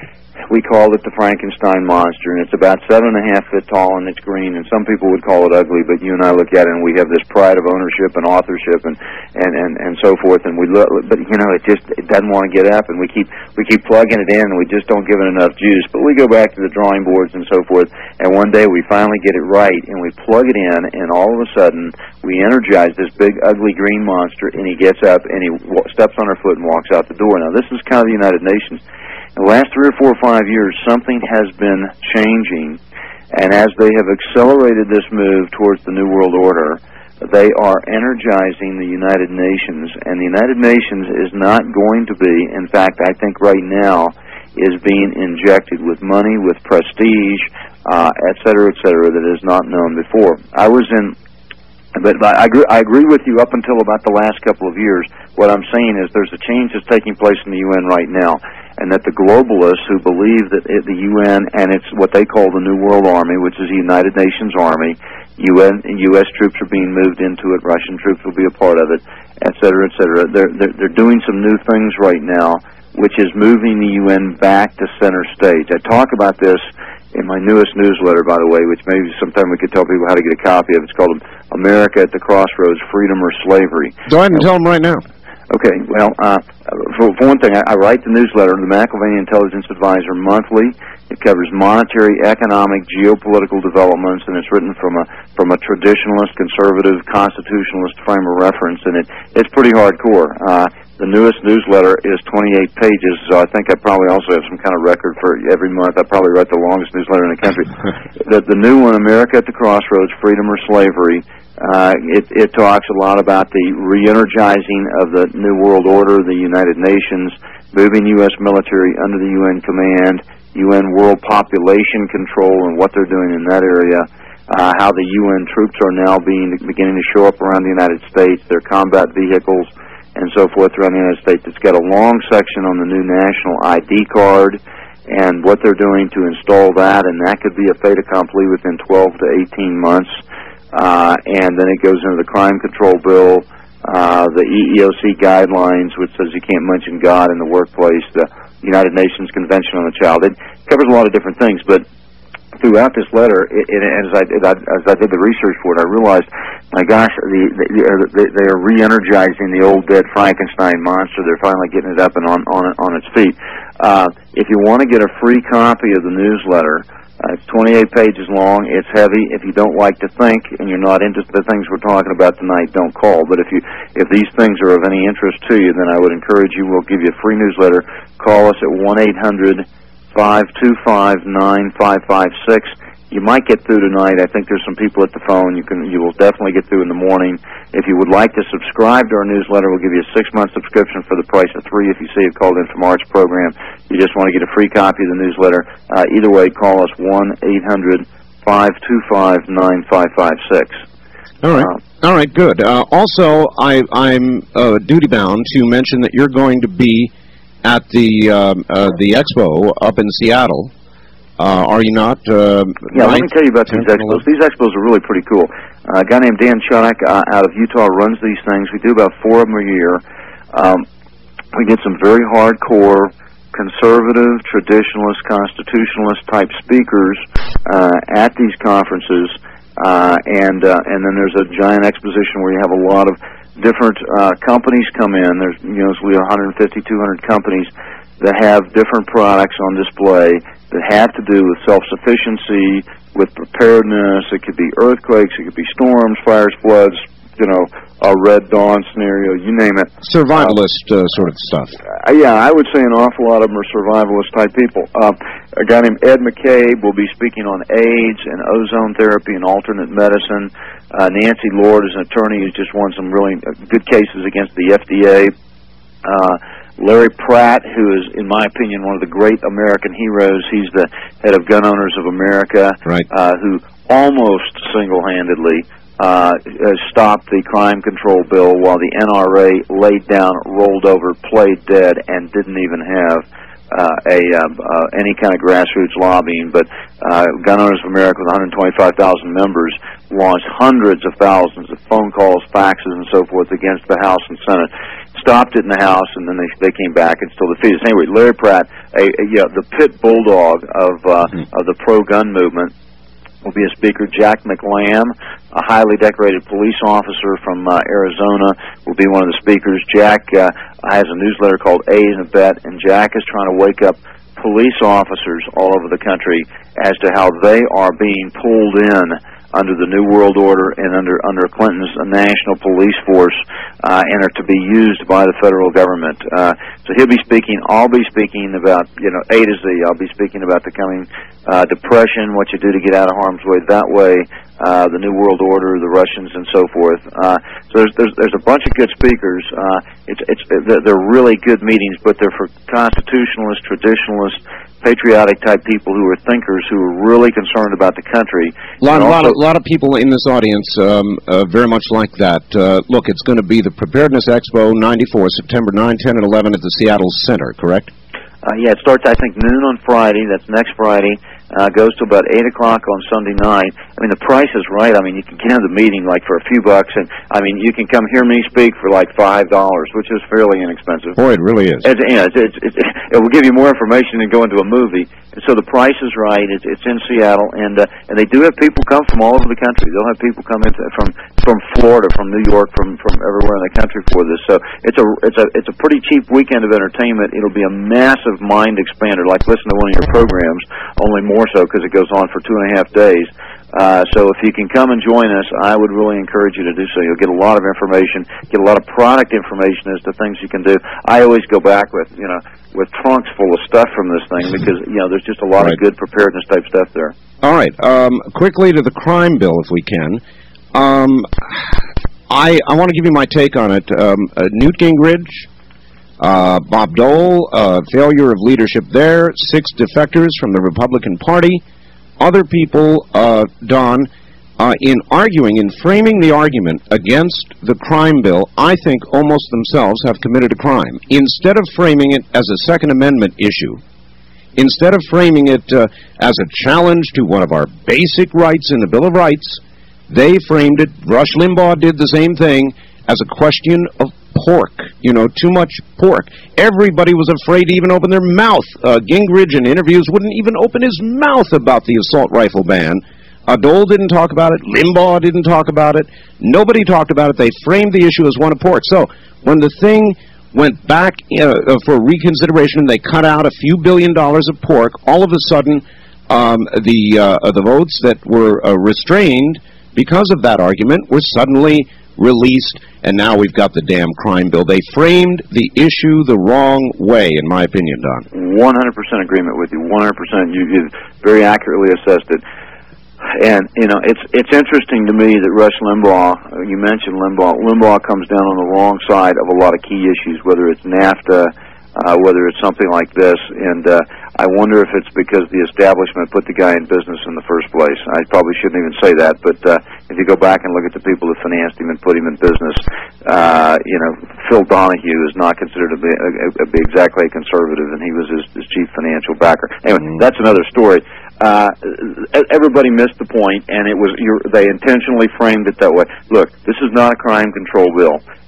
We called it the Frankenstein monster, and it's about seven and a half feet tall, and it's green, and some people would call it ugly, but you and I look at it, and we have this pride of ownership and authorship and and and, and so forth, and we look, but you know, it just it doesn't want to get up, and we keep we keep plugging it in, and we just don't give it enough juice. But we go back to the drawing boards and so forth, and one day we finally get it right, and we plug it in, and all of a sudden we energize this big ugly green monster, and he gets up and he w- steps on our foot and walks out the door. Now this is kind of the United Nations. In the last three or four or five years, something has been changing, and as they have accelerated this move towards the New World Order, they are energizing the United Nations, and the United Nations is not going to be, in fact, I think right now, is being injected with money, with prestige, uh, et cetera, et cetera, that is not known before. I was in... But I agree, I agree with you up until about the last couple of years. What I'm saying is there's a change that's taking place in the U N right now, and that the globalists who believe that it, the U N and it's what they call the New World Army, which is the United Nations Army, U N and U S troops are being moved into it, Russian troops will be a part of it, et cetera, et cetera. They're, they're, they're doing some new things right now, which is moving the U N back to center stage. I talk about this in my newest newsletter, by the way, which maybe sometime we could tell people how to get a copy of. It's called America at the Crossroads, Freedom or Slavery. Go ahead and tell them right now. Okay, well, uh, for, for one thing, I, I write the newsletter, the McIlvaney Intelligence Advisor, monthly. It covers monetary, economic, geopolitical developments, and it's written from a from a traditionalist, conservative, constitutionalist frame of reference, and it it's pretty hardcore. Uh, the newest newsletter is twenty-eight pages, so I think I probably also have some kind of record for every month. I probably write the longest newsletter in the country. the, the new one, America at the Crossroads, Freedom or Slavery, Uh, it, it talks a lot about the re-energizing of the New World Order, the United Nations, moving U S military under the U N command, U N world population control and what they're doing in that area, uh, how the U N troops are now being beginning to show up around the United States, their combat vehicles, and so forth around the United States. It's got a long section on the new national I D card and what they're doing to install that, and that could be a fait accompli within twelve to eighteen months. Uh, and then it goes into the crime control bill, uh, the E E O C guidelines, which says you can't mention God in the workplace, the United Nations Convention on the Child. It covers a lot of different things, but throughout this letter, it, it, as, I, it, as I did the research for it, I realized, my gosh, the, the, they are re-energizing the old dead Frankenstein monster. They're finally getting it up and on, on, on its feet. Uh, if you want to get a free copy of the newsletter, Uh, it's twenty-eight pages long. It's heavy. If you don't like to think and you're not into the things we're talking about tonight, don't call. But if you, if these things are of any interest to you, then I would encourage you. We'll give you a free newsletter. Call us at one eight hundred, five two five, nine five five six. You might get through tonight. I think there's some people at the phone. You can, you will definitely get through in the morning. If you would like to subscribe to our newsletter, we'll give you a six-month subscription for the price of three if you say you've called in from Art's program. You just want to get a free copy of the newsletter. Uh, either way, call us one eight hundred, five two five, nine five five six. All right. Uh, All right, good. Uh, also, I, I'm uh, duty-bound to mention that you're going to be at the, uh, uh, the expo up in Seattle. Uh, are you not? Uh, yeah, let me tell you about these expos. These expos are really pretty cool. Uh, a guy named Dan Chuddock uh, out of Utah runs these things. We do about four of them a year. Um, we get some very hardcore, conservative, traditionalist, constitutionalist-type speakers uh, at these conferences. Uh, and uh, and then there's a giant exposition where you have a lot of different uh, companies come in. There's, you know, one hundred fifty, two hundred companies that have different products on display that have to do with self-sufficiency, with preparedness. It could be earthquakes, it could be storms, fires, floods, you know, a Red Dawn scenario, you name it. Survivalist uh, sort of stuff. Uh, yeah, I would say an awful lot of them are survivalist-type people. Uh, a guy named Ed McCabe will be speaking on AIDS and ozone therapy and alternate medicine. Uh, Nancy Lord is an attorney who's just won some really good cases against the F D A. Uh, Larry Pratt, who is, in my opinion, one of the great American heroes. He's the head of Gun Owners of America, right. uh, who almost single-handedly uh, stopped the crime control bill while the N R A laid down, rolled over, played dead, and didn't even have uh, a uh, uh, any kind of grassroots lobbying. But uh, Gun Owners of America, with one hundred twenty-five thousand members, launched hundreds of thousands of phone calls, faxes, and so forth against the House and Senate. Stopped it in the House, and then they they came back and still defeated us. Anyway, Larry Pratt, a, a, you know, the pit bulldog of uh, mm-hmm. of the pro-gun movement, will be a speaker. Jack McLam, a highly decorated police officer from uh, Arizona, will be one of the speakers. Jack uh, has a newsletter called A in a Bet, and Jack is trying to wake up police officers all over the country as to how they are being pulled in under the New World Order and under under Clinton's national police force, uh, and are to be used by the federal government. Uh, so he'll be speaking. I'll be speaking about, you know, A to Z. I'll be speaking about the coming uh, depression, what you do to get out of harm's way that way, uh, the New World Order, the Russians, and so forth. Uh, so there's, there's there's a bunch of good speakers. Uh, it's it's they're really good meetings, but they're for constitutionalists, traditionalists, patriotic type people who are thinkers, who are really concerned about the country. A lot, lot, of, lot of people in this audience um, uh, very much like that. Uh, look, it's going to be the Preparedness Expo ninety-four, September ninth, ten, and eleven at the Seattle Center, correct? Uh, yeah, it starts, I think, noon on Friday. That's next Friday. Uh, goes to about eight o'clock on Sunday night. I mean, the price is right. I mean, you can get into the meeting, like, for a few bucks, and, I mean, you can come hear me speak for, like, five dollars, which is fairly inexpensive. Boy, it really is. It's, you know, it's, it's, it's, it will give you more information than go into a movie. And so the price is right. It's, it's in Seattle, and uh, and they do have people come from all over the country. They'll have people come into, from from Florida, from New York, from from everywhere in the country for this. So it's a it's a it's a pretty cheap weekend of entertainment. It'll be a massive mind expander, like listen to one of your programs, only more so because it goes on for two and a half days. Uh, so if you can come and join us, I would really encourage you to do so. You'll get a lot of information, get a lot of product information as to things you can do. I always go back with, you know, with trunks full of stuff from this thing because, you know, there's just a lot right. of good preparedness type stuff there. All right. Um, quickly to the crime bill, if we can. Um, I, I want to give you my take on it. Um, uh, Newt Gingrich, uh, Bob Dole, uh, failure of leadership there, six defectors from the Republican Party. Other people, uh, Don, uh, in arguing, in framing the argument against the crime bill, I think almost themselves have committed a crime. Instead of framing it as a Second Amendment issue, instead of framing it uh, as a challenge to one of our basic rights in the Bill of Rights, they framed it, Rush Limbaugh did the same thing, as a question of pork, you know, too much pork. Everybody was afraid to even open their mouth. Uh, Gingrich in interviews wouldn't even open his mouth about the assault rifle ban. Uh, Dole didn't talk about it. Limbaugh didn't talk about it. Nobody talked about it. They framed the issue as one of pork. So when the thing went back uh, for reconsideration and they cut out a few billion dollars of pork, all of a sudden um, the, uh, the votes that were uh, restrained because of that argument were suddenly released, and now we've got the damn crime bill. They framed the issue the wrong way, in my opinion, Don. one hundred percent agreement with you. one hundred percent. You, you've very accurately assessed it. And, you know, it's it's interesting to me that Rush Limbaugh, you mentioned Limbaugh, Limbaugh comes down on the wrong side of a lot of key issues, whether it's NAFTA, uh, whether it's something like this, and uh, I wonder if it's because the establishment put the guy in business in the first place. I probably shouldn't even say that, but uh, if you go back and look at the people that financed him and put him in business, uh, you know, Phil Donahue is not considered to be, uh, be exactly a conservative, and he was his, his chief financial backer. Anyway, mm. that's another story. Uh, everybody missed the point, and it was you're, they intentionally framed it that way. Look, this is not a crime control bill.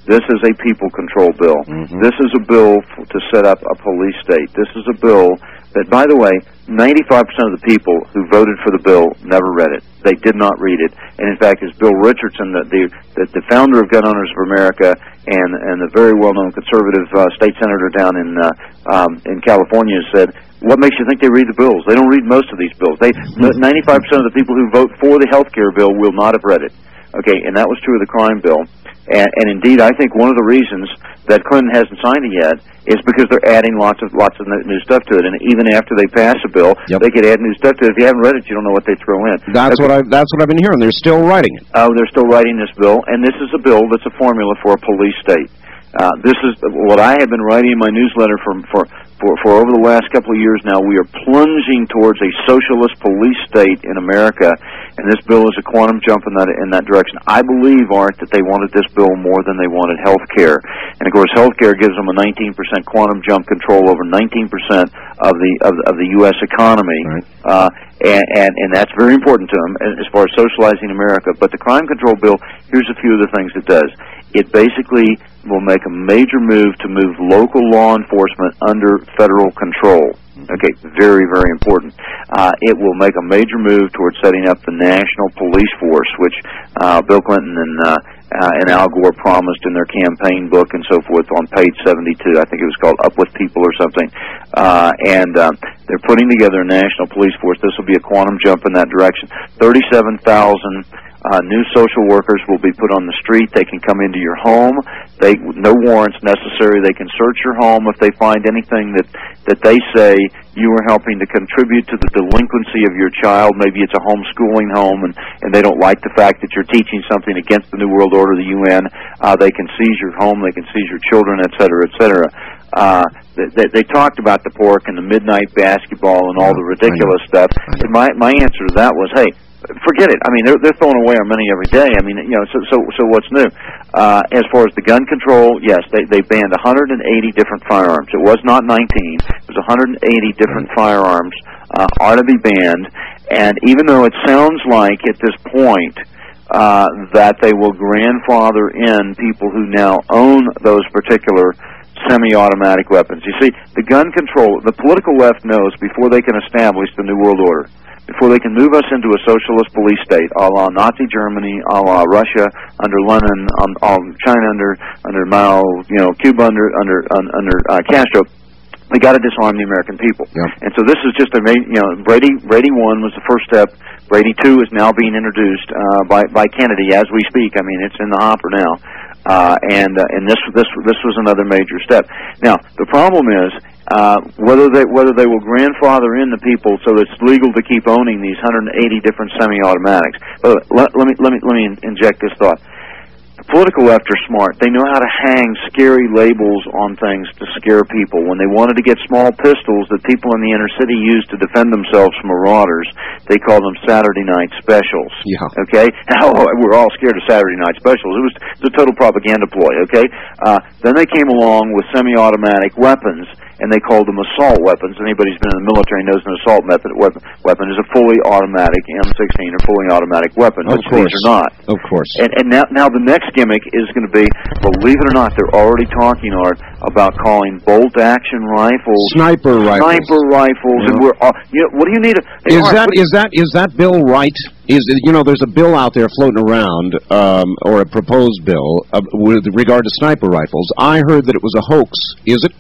This is a people control bill. Mm-hmm. This is a bill f- to set up a police state. This is a bill that, by the way, ninety-five percent of the people who voted for the bill never read it. They did not read it. And, in fact, as Bill Richardson, the, the, the, the founder of Gun Owners of America and, and the very well-known conservative uh, state senator down in, uh, um, in California said, what makes you think they read the bills? They don't read most of these bills. They ninety-five percent of the people who vote for the health care bill will not have read it. Okay, and that was true of the crime bill. And, and indeed, I think one of the reasons that Clinton hasn't signed it yet is because they're adding lots of lots of new stuff to it. And even after they pass a bill, yep. they could add new stuff to it. If you haven't read it, you don't know what they throw in. That's okay. what I that's what I've been hearing. They're still writing it. Oh, they're still writing this bill, and this is a bill that's a formula for a police state. Uh, this is what I have been writing in my newsletter for, for for for over the last couple of years now. We are plunging towards a socialist police state in America, and this bill is a quantum jump in that in that direction. I believe, Art, that they wanted this bill more than they wanted health care. And, of course, health care gives them a nineteen percent quantum jump control over nineteen percent of the of, of the U S economy. Right. Uh, and, and, and that's very important to them as far as socializing America. But the crime control bill, here's a few of the things it does. It basically will make a major move to move local law enforcement under federal control. Okay, very, very important. Uh, it will make a major move towards setting up the national police force, which uh, Bill Clinton and uh, uh, and Al Gore promised in their campaign book and so forth on page seventy-two. I think it was called Up With People or something. Uh, and uh, they're putting together a national police force. This will be a quantum jump in that direction. thirty-seven thousand Uh, new social workers will be put on the street. They can come into your home. They no warrants necessary. They can search your home if they find anything that that they say you are helping to contribute to the delinquency of your child. Maybe it's a homeschooling home, and and they don't like the fact that you're teaching something against the New World Order, the U N. Uh, they can seize your home. They can seize your children, et cetera, et cetera. Uh, they, they talked about the pork and the midnight basketball and all the ridiculous stuff. And my my answer to that was, hey, forget it. I mean, they're, they're throwing away our money every day. I mean, you know, so so so what's new? Uh, as far as the gun control, yes, they they banned one hundred eighty different firearms. It was not nineteen. It was one hundred eighty different firearms uh, are to be banned. And even though it sounds like at this point uh, that they will grandfather in people who now own those particular semi-automatic weapons. You see, the gun control, the political left knows before they can establish the New World Order, before they can move us into a socialist police state, a la Nazi Germany, a la Russia under Lenin, um, um, China under under Mao, you know, Cuba under under under uh, Castro. We got to disarm the American people. Yep. And so this is just a, you know, Brady Brady one was the first step. Brady two is now being introduced uh, by by Kennedy as we speak. I mean, it's in the hopper now. Uh, and uh, and this this this was another major step. Now the problem is uh, whether they whether they will grandfather in the people so that it's legal to keep owning these one hundred eighty different semi-automatics. But let, let me let me let me inject this thought. The political left are smart. They know how to hang scary labels on things to scare people. When they wanted to get small pistols that people in the inner city used to defend themselves from marauders, they called them Saturday night specials. Yeah. Okay? Oh, we're all scared of Saturday night specials. It was, it was a total propaganda ploy, okay? Uh, then they came along with semi-automatic weapons, and they called them assault weapons. Anybody who's been in the military knows an assault method weapon, weapon is a fully automatic M sixteen or fully automatic weapon, of which course. these are not. Of course. And, and now, now the next gimmick is going to be, believe it or not, they're already talking, Art, about calling bolt-action rifles sniper rifles. Sniper rifles, yeah. And we're all, you know, what do you need? A, hey, is Art, that is that is that bill right? Is you know, there's a bill out there floating around, um, or a proposed bill uh, with regard to sniper rifles. I heard that it was a hoax. Is it?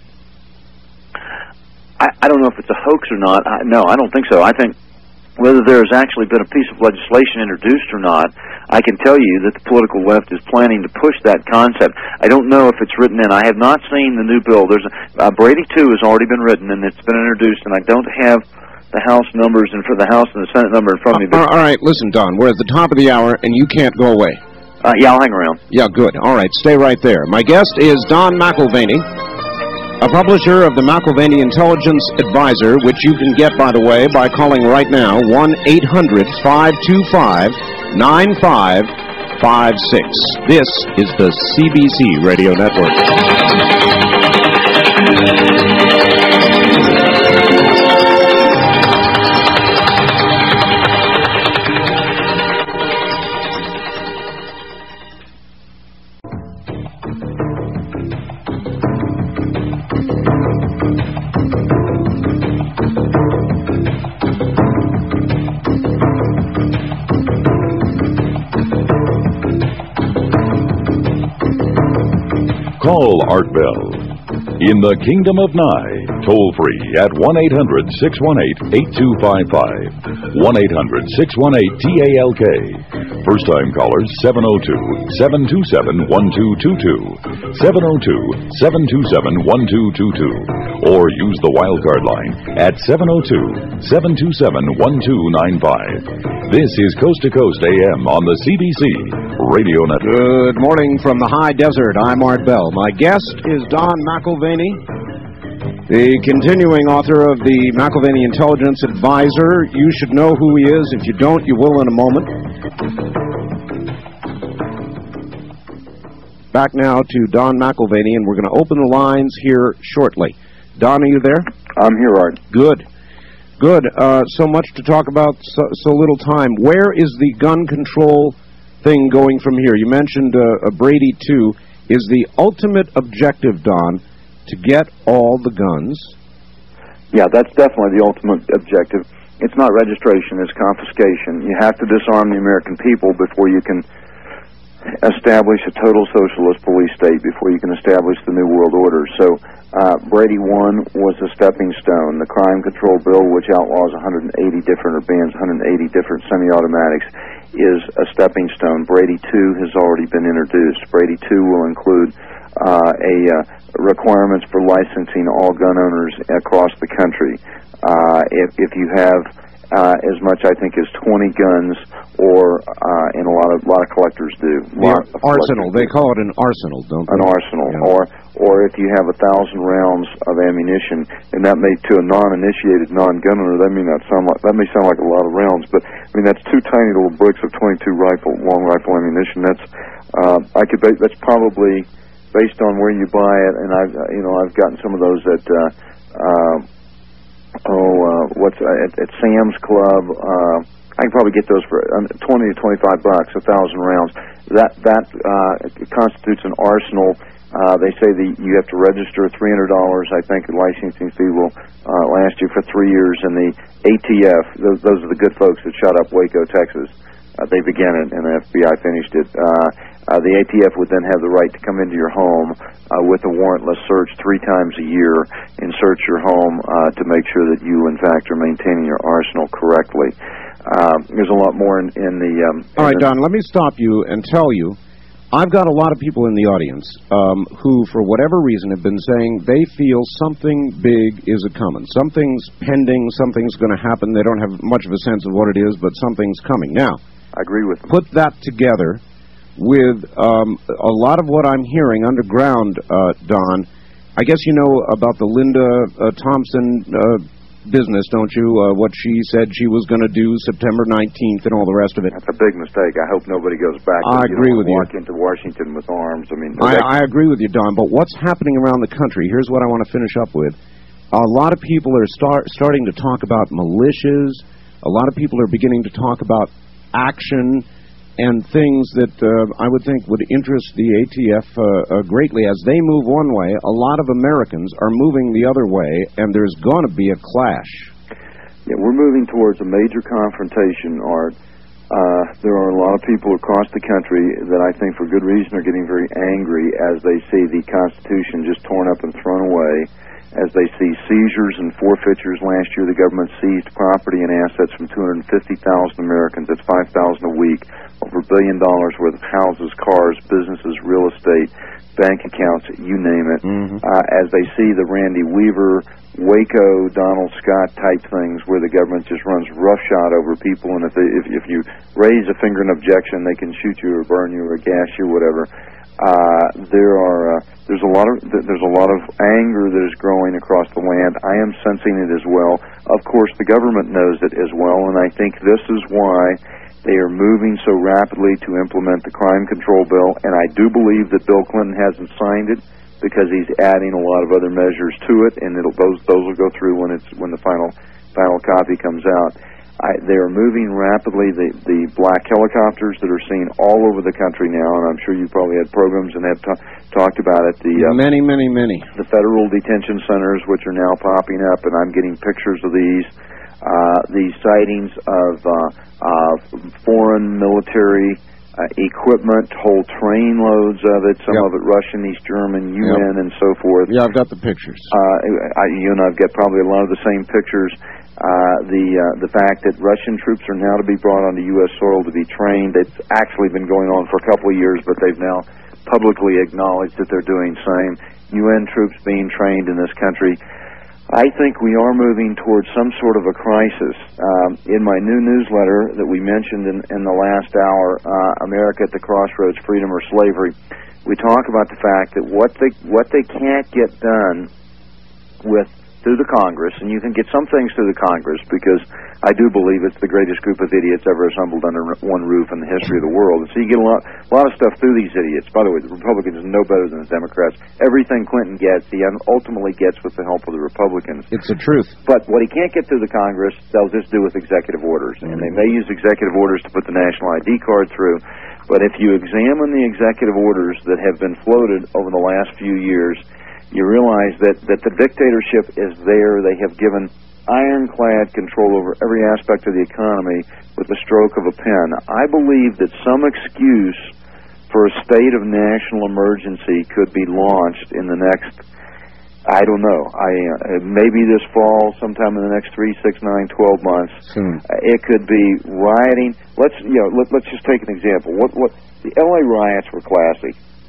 I, I don't know if it's a hoax or not. I, no, I don't think so. I think whether there has actually been a piece of legislation introduced or not, I can tell you that the political left is planning to push that concept. I don't know if it's written in. I have not seen the new bill. There's a, uh, Brady two has already been written, and it's been introduced, and I don't have the House numbers and for the House and the Senate number in front of me. But all right, listen, Don, we're at the top of the hour, and you can't go away. Uh, yeah, I'll hang around. Yeah, good. All right, stay right there. My guest is Don McAlvany, a publisher of the McAlvany Intelligence Advisor, which you can get, by the way, by calling right now, one eight hundred, five two five, nine five five six. This is the C B C Radio Network. Call Art Bell. In the Kingdom of Nye, toll free at one eight hundred six one eight eight two five five. one eight hundred six one eight T A L K. First time callers seven oh two, seven two seven, one two two two. seven oh two, seven two seven, one two two two. Or use the wildcard line at seven oh two, seven two seven, one two nine five. This is Coast to Coast A M on the C B C Radio Network. Good morning from the high desert. I'm Art Bell. My guest is Don McIlvaney, the continuing author of the McIlvaney Intelligence Advisor. You should know who he is. If you don't, you will in a moment. Back now to Don McIlvaney, and we're going to open the lines here shortly. Don, are you there? I'm here, Art. Good. Good. Uh, so much to talk about, so, so little time. Where is the gun control thing going from here? You mentioned uh, Brady two. Is the ultimate objective, Don, to get all the guns? Yeah, that's definitely the ultimate objective. It's not registration, it's confiscation. You have to disarm the American people before you can establish a total socialist police state, before you can establish the New World Order. So uh, Brady one was a stepping stone. The crime control bill, which outlaws one hundred eighty different, or bans one hundred eighty different semi-automatics, is a stepping stone. Brady two has already been introduced. Brady two will include uh, a uh, requirements for licensing all gun owners across the country. Uh, if, if you have uh, as much, I think, as twenty guns, or uh, and a lot of a lot of collectors do. Lot of arsenal. They call it an arsenal, don't they? An arsenal, yeah. or or if you have a thousand rounds of ammunition, and that may, to a non-initiated non-gun owner, that may not sound like that may sound like a lot of rounds, but I mean that's two tiny little bricks of twenty-two rifle long rifle ammunition. That's uh, I could bet that's probably based on where you buy it, and I've you know I've gotten some of those at. Uh, uh, Oh, uh, what's uh, at, at Sam's Club? Uh, I can probably get those for twenty to twenty-five bucks, a thousand rounds. That that uh, constitutes an arsenal. Uh, they say that you have to register three hundred dollars. I think the licensing fee will uh, last you for three years. And the A T F, those, those are the good folks that shot up Waco, Texas. Uh, they began it, and the F B I finished it. Uh, uh, the A T F would then have the right to come into your home uh, with a warrantless search three times a year and search your home uh, to make sure that you, in fact, are maintaining your arsenal correctly. Uh, there's a lot more in, in the... Um, All right, in the Don, let me stop you and tell you, I've got a lot of people in the audience um, who, for whatever reason, have been saying they feel something big is a-coming. Something's pending, something's going to happen. They don't have much of a sense of what it is, but something's coming. Now, I agree with them. Put that together with um, a lot of what I'm hearing underground, uh, Don. I guess you know about the Linda uh, Thompson uh, business, don't you? Uh, what she said she was going to do September nineteenth and all the rest of it. That's a big mistake. I hope nobody goes back. I you agree with you. Walk into Washington with arms. I mean, I, I agree with you, Don. But what's happening around the country? Here's what I want to finish up with. A lot of people are start, starting to talk about militias. A lot of people are beginning to talk about action and things that uh, I would think would interest the A T F uh, uh, greatly. As they move one way, a lot of Americans are moving the other way, and there's going to be a clash. Yeah, we're moving towards a major confrontation, Art. Uh, there are a lot of people across the country that I think for good reason are getting very angry as they see the Constitution just torn up and thrown away, as they see seizures and forfeitures. Last year, the government seized property and assets from two hundred fifty thousand Americans. That's five thousand a week. Over a billion dollars worth of houses, cars, businesses, real estate, bank accounts, you name it. Mm-hmm. Uh, as they see the Randy Weaver, Waco, Donald Scott type things where the government just runs roughshod over people, and if, they, if, if you raise a finger in objection, they can shoot you or burn you or gas you, whatever. Uh, there are uh, there's a lot of there's a lot of anger that is growing across the land. I am sensing it as well. Of course, the government knows it as well, and I think this is why they are moving so rapidly to implement the crime control bill. And I do believe that Bill Clinton hasn't signed it because he's adding a lot of other measures to it, and it'll those those will go through when it's when the final final copy comes out. I, they are moving rapidly. The, the black helicopters that are seen all over the country now, and I'm sure you probably had programs and have t- talked about it. The uh, many, many, many. The federal detention centers, which are now popping up, and I'm getting pictures of these. Uh, the sightings of uh, uh, foreign military uh, equipment, whole train loads of it, some yep. of it Russian, East German, U N, yep. and so forth. Yeah, I've got the pictures. Uh, I, you and I've got probably a lot of the same pictures. Uh, the uh, the fact that Russian troops are now to be brought onto U S soil to be trained. It's actually been going on for a couple of years, but they've now publicly acknowledged that they're doing same. U N troops being trained in this country. I think we are moving towards some sort of a crisis. Um, in my new newsletter that we mentioned in, in the last hour, uh, America at the Crossroads, Freedom or Slavery, we talk about the fact that what they what they can't get done with through the Congress, and you can get some things through the Congress because I do believe it's the greatest group of idiots ever assembled under one roof in the history of the world. And so you get a lot, a lot of stuff through these idiots. By the way, the Republicans are no better than the Democrats. Everything Clinton gets, he ultimately gets with the help of the Republicans. It's the truth. But what he can't get through the Congress, they'll just do with executive orders. And they may use executive orders to put the national I D card through. But if you examine the executive orders that have been floated over the last few years, you realize that, that the dictatorship is there. They have given ironclad control over every aspect of the economy with the stroke of a pen. I believe that some excuse for a state of national emergency could be launched in the next, I don't know, I uh, maybe this fall, sometime in the next three, six, nine, twelve months. Hmm. Uh, it could be rioting. Let's you know, let, let's just take an example. What what the L A riots were classic.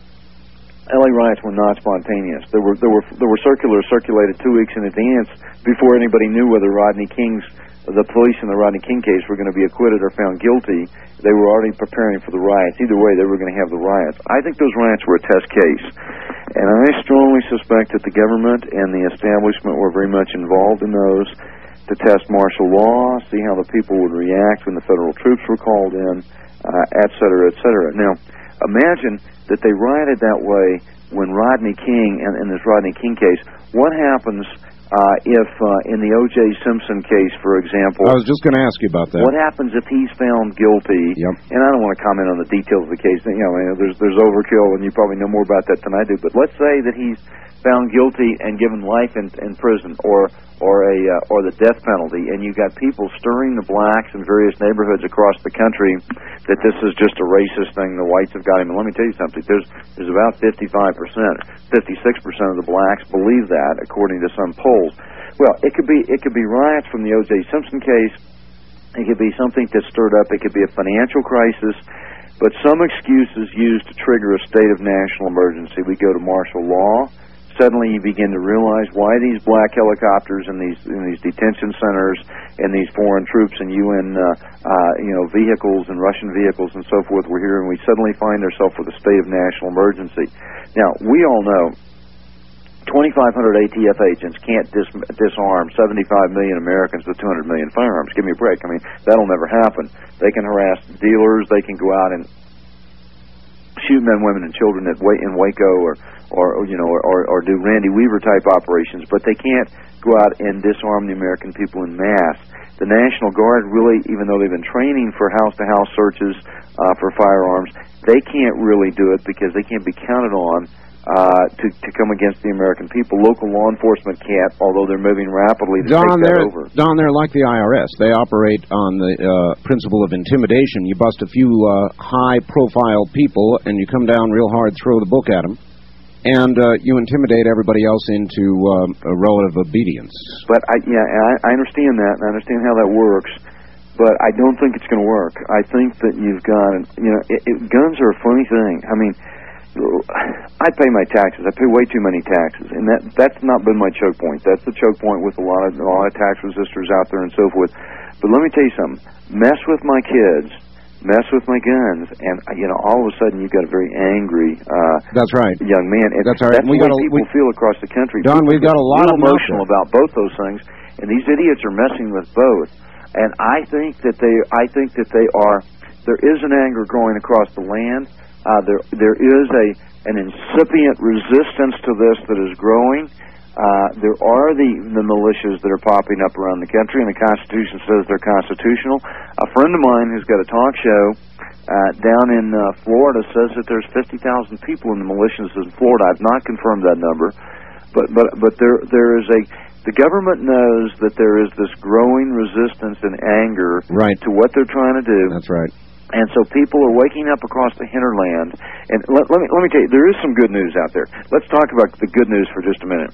L A riots were not spontaneous. There were there were there were circulars circulated two weeks in advance before anybody knew whether Rodney King's the police in the Rodney King case were going to be acquitted or found guilty. They were already preparing for the riots. Either way, they were going to have the riots. I think those riots were a test case, and I strongly suspect that the government and the establishment were very much involved in those to test martial law, see how the people would react when the federal troops were called in, uh, et cetera, et cetera. Now, imagine that they rioted that way when Rodney King, and in this Rodney King case, what happens uh, if uh, in the O J Simpson case, for example... I was just going to ask you about that. What happens if he's found guilty? Yep. And I don't want to comment on the details of the case. You know, there's, there's overkill, and you probably know more about that than I do. But let's say that he's found guilty and given life in, in prison, or or a uh, or the death penalty, and you've got people stirring the blacks in various neighborhoods across the country that this is just a racist thing, the whites have got him. And let me tell you something, there's there's about fifty-five percent, fifty-six percent of the blacks believe that, according to some polls. Well, it could be it could be riots from the O J Simpson case, it could be something that stirred up, it could be a financial crisis, but some excuse is used to trigger a state of national emergency. We go to martial law. Suddenly you begin to realize why these black helicopters and these in these detention centers and these foreign troops and U N uh, uh, you know vehicles and Russian vehicles and so forth were here, and we suddenly find ourselves with a state of national emergency. Now, we all know twenty-five hundred A T F agents can't dis disarm seventy-five million Americans with two hundred million firearms. Give me a break. I mean, that'll never happen. They can harass dealers. They can go out and shoot men, women, and children at in Waco, or, or you know, or, or do Randy Weaver type operations, but they can't go out and disarm the American people in mass. The National Guard really, even though they've been training for house-to-house searches uh, for firearms, they can't really do it because they can't be counted on uh, to to come against the American people. Local law enforcement can't, although they're moving rapidly to Don, take that they're, over. Don, they're like the I R S. They operate on the uh, principle of intimidation. You bust a few uh, high-profile people, and you come down real hard, throw the book at them, and uh, you intimidate everybody else into um, a relative obedience. But I, yeah, I, I understand that, and I understand how that works. But I don't think it's going to work. I think that you've got, you know, it, it, guns are a funny thing. I mean, I pay my taxes. I pay way too many taxes, and that that's not been my choke point. That's the choke point with a lot of a lot of tax resistors out there and so forth. But let me tell you something. Mess with my kids, mess with my guns, and you know, all of a sudden you've got a very angry. Uh, that's right, young man. And that's right. That's we the way got a, people we, feel across the country. Don, people we've got a lot of emotional about both those things, and these idiots are messing with both. And I think that they, I think that they are. There is an anger growing across the land. Uh, there, there is a an incipient resistance to this that is growing. Uh, there are the, the militias that are popping up around the country, and the Constitution says they're constitutional. A friend of mine who's got a talk show uh, down in uh, Florida says that there's fifty thousand people in the militias in Florida. I've not confirmed that number, but but but there there is a the government knows that there is this growing resistance and anger right. to what they're trying to do. That's right. And so people are waking up across the hinterland. And let, let me let me tell you, there is some good news out there. Let's talk about the good news for just a minute.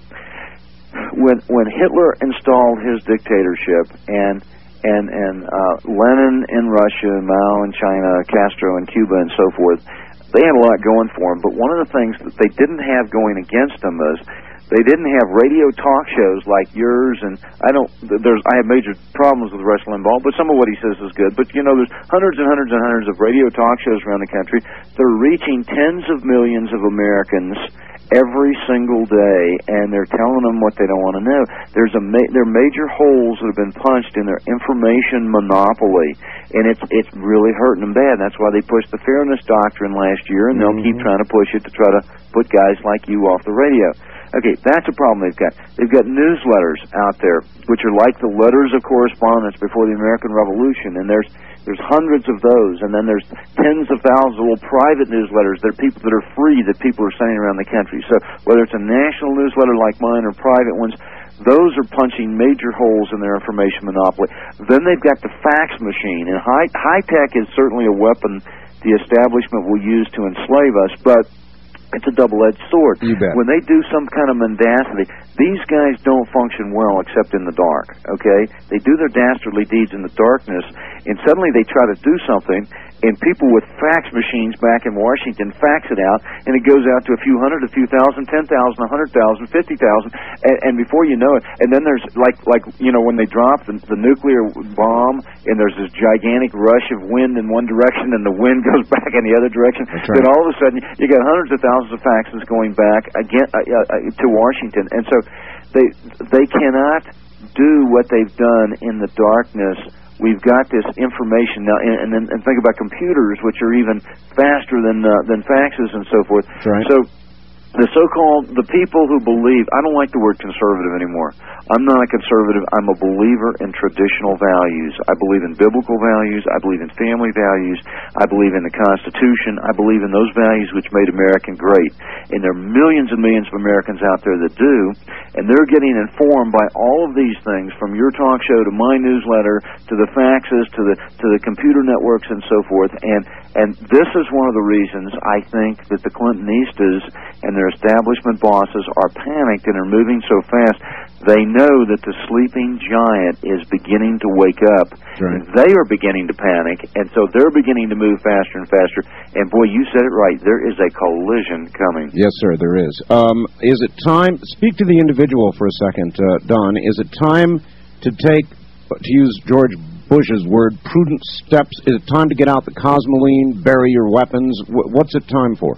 When when Hitler installed his dictatorship, and and and uh, Lenin in Russia, Mao in China, Castro in Cuba, and so forth, they had a lot going for them. But one of the things that they didn't have going against them was they didn't have radio talk shows like yours, and I don't. There's I have major problems with Rush Limbaugh, but some of what he says is good. But you know, there's hundreds and hundreds and hundreds of radio talk shows around the country that are reaching tens of millions of Americans every single day, and they're telling them what they don't want to know. There's a ma- there are major holes that have been punched in their information monopoly, and it's it's really hurting them bad. That's why they pushed the Fairness Doctrine last year, and they'll mm-hmm. keep trying to push it to try to put guys like you off the radio. Okay, that's a problem they've got. They've got newsletters out there, which are like the letters of correspondence before the American Revolution, and there's there's hundreds of those, and then there's tens of thousands of little private newsletters that are people that are free that people are sending around the country. So whether it's a national newsletter like mine or private ones, those are punching major holes in their information monopoly. Then they've got the fax machine, and high high tech is certainly a weapon the establishment will use to enslave us, but it's a double-edged sword. You bet. When they do some kind of mendacity, these guys don't function well except in the dark, okay? They do their dastardly deeds in the darkness, and suddenly they try to do something, and people with fax machines back in Washington fax it out, and it goes out to a few hundred, a few thousand, ten thousand, a hundred thousand, fifty thousand, and, and before you know it, and then there's like, like you know, when they drop the, the nuclear bomb, and there's this gigantic rush of wind in one direction, and the wind goes back in the other direction, right. Then all of a sudden you got hundreds of thousands of faxes going back again uh, uh, to Washington, and so they they cannot do what they've done in the darkness. We've got this information now, and, and then and think about computers, which are even faster than uh, than faxes and so forth. Right. So the so-called, the people who believe, I don't like the word conservative anymore. I'm not a conservative. I'm a believer in traditional values. I believe in biblical values. I believe in family values. I believe in the Constitution. I believe in those values which made America great. And there are millions and millions of Americans out there that do, and they're getting informed by all of these things, from your talk show to my newsletter to the faxes to the to the computer networks and so forth. And and this is one of the reasons I think that the Clintonistas and their establishment bosses are panicked and are moving so fast. They know that the sleeping giant is beginning to wake up. Right. And they are beginning to panic, and so they're beginning to move faster and faster. And boy, you said it right. There is a collision coming. Yes, sir, there is. Um, is it time, speak to the individual for a second, uh, Don, is it time to take, to use George Bush's word, prudent steps? Is it time to get out the Cosmoline, bury your weapons? W- what's it time for?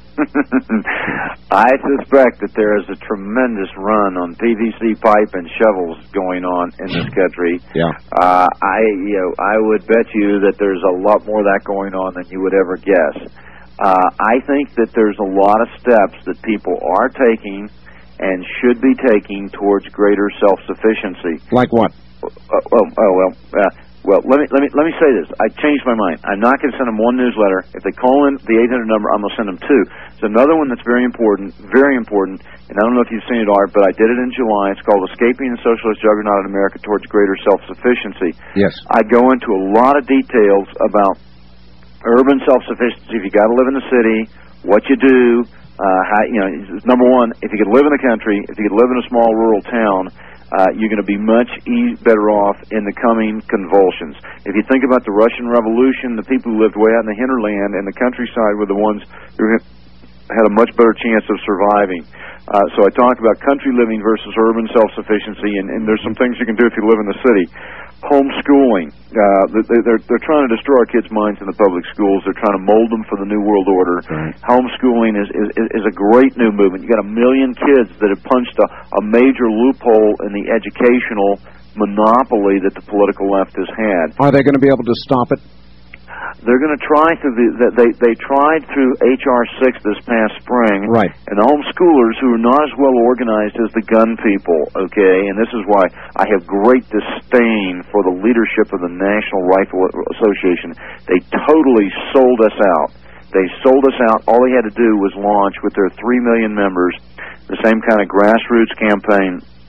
I suspect that there is a tremendous run on P V C pipe and shovels going on in this country. Yeah. Uh, I, you know, I would bet you that there's a lot more of that going on than you would ever guess. Uh, I think that there's a lot of steps that people are taking and should be taking towards greater self-sufficiency. Like what? Oh, oh, oh well. Uh, Well, let me let me let me say this. I changed my mind. I'm not going to send them one newsletter. If they call in the eight hundred number, I'm going to send them two. There's another one that's very important, very important, and I don't know if you've seen it, Art, but I did it in July. It's called Escaping the Socialist Juggernaut in America Towards Greater Self-Sufficiency. Yes. I go into a lot of details about urban self-sufficiency. If you got to live in the city, what you do, uh, how, you know, number one, if you could live in the country, if you could live in a small rural town, Uh, you're going to be much e- better off in the coming convulsions. If you think about the Russian Revolution, the people who lived way out in the hinterland and the countryside were the ones who had a much better chance of surviving. Uh, so I talk about country living versus urban self-sufficiency, and, and there's some things you can do if you live in the city. Homeschooling. Uh, they're, they're trying to destroy our kids' minds in the public schools. They're trying to mold them for the New World Order. Right. Homeschooling is, is, is a great new movement. You got a million kids that have punched a, a major loophole in the educational monopoly that the political left has had. Are they going to be able to stop it? They're going to try through the, they they tried through H R six this past spring, right? And the homeschoolers who are not as well organized as the gun people, okay. And this is why I have great disdain for the leadership of the National Rifle Association. They totally sold us out. They sold us out. All they had to do was launch with their three million members the same kind of grassroots campaign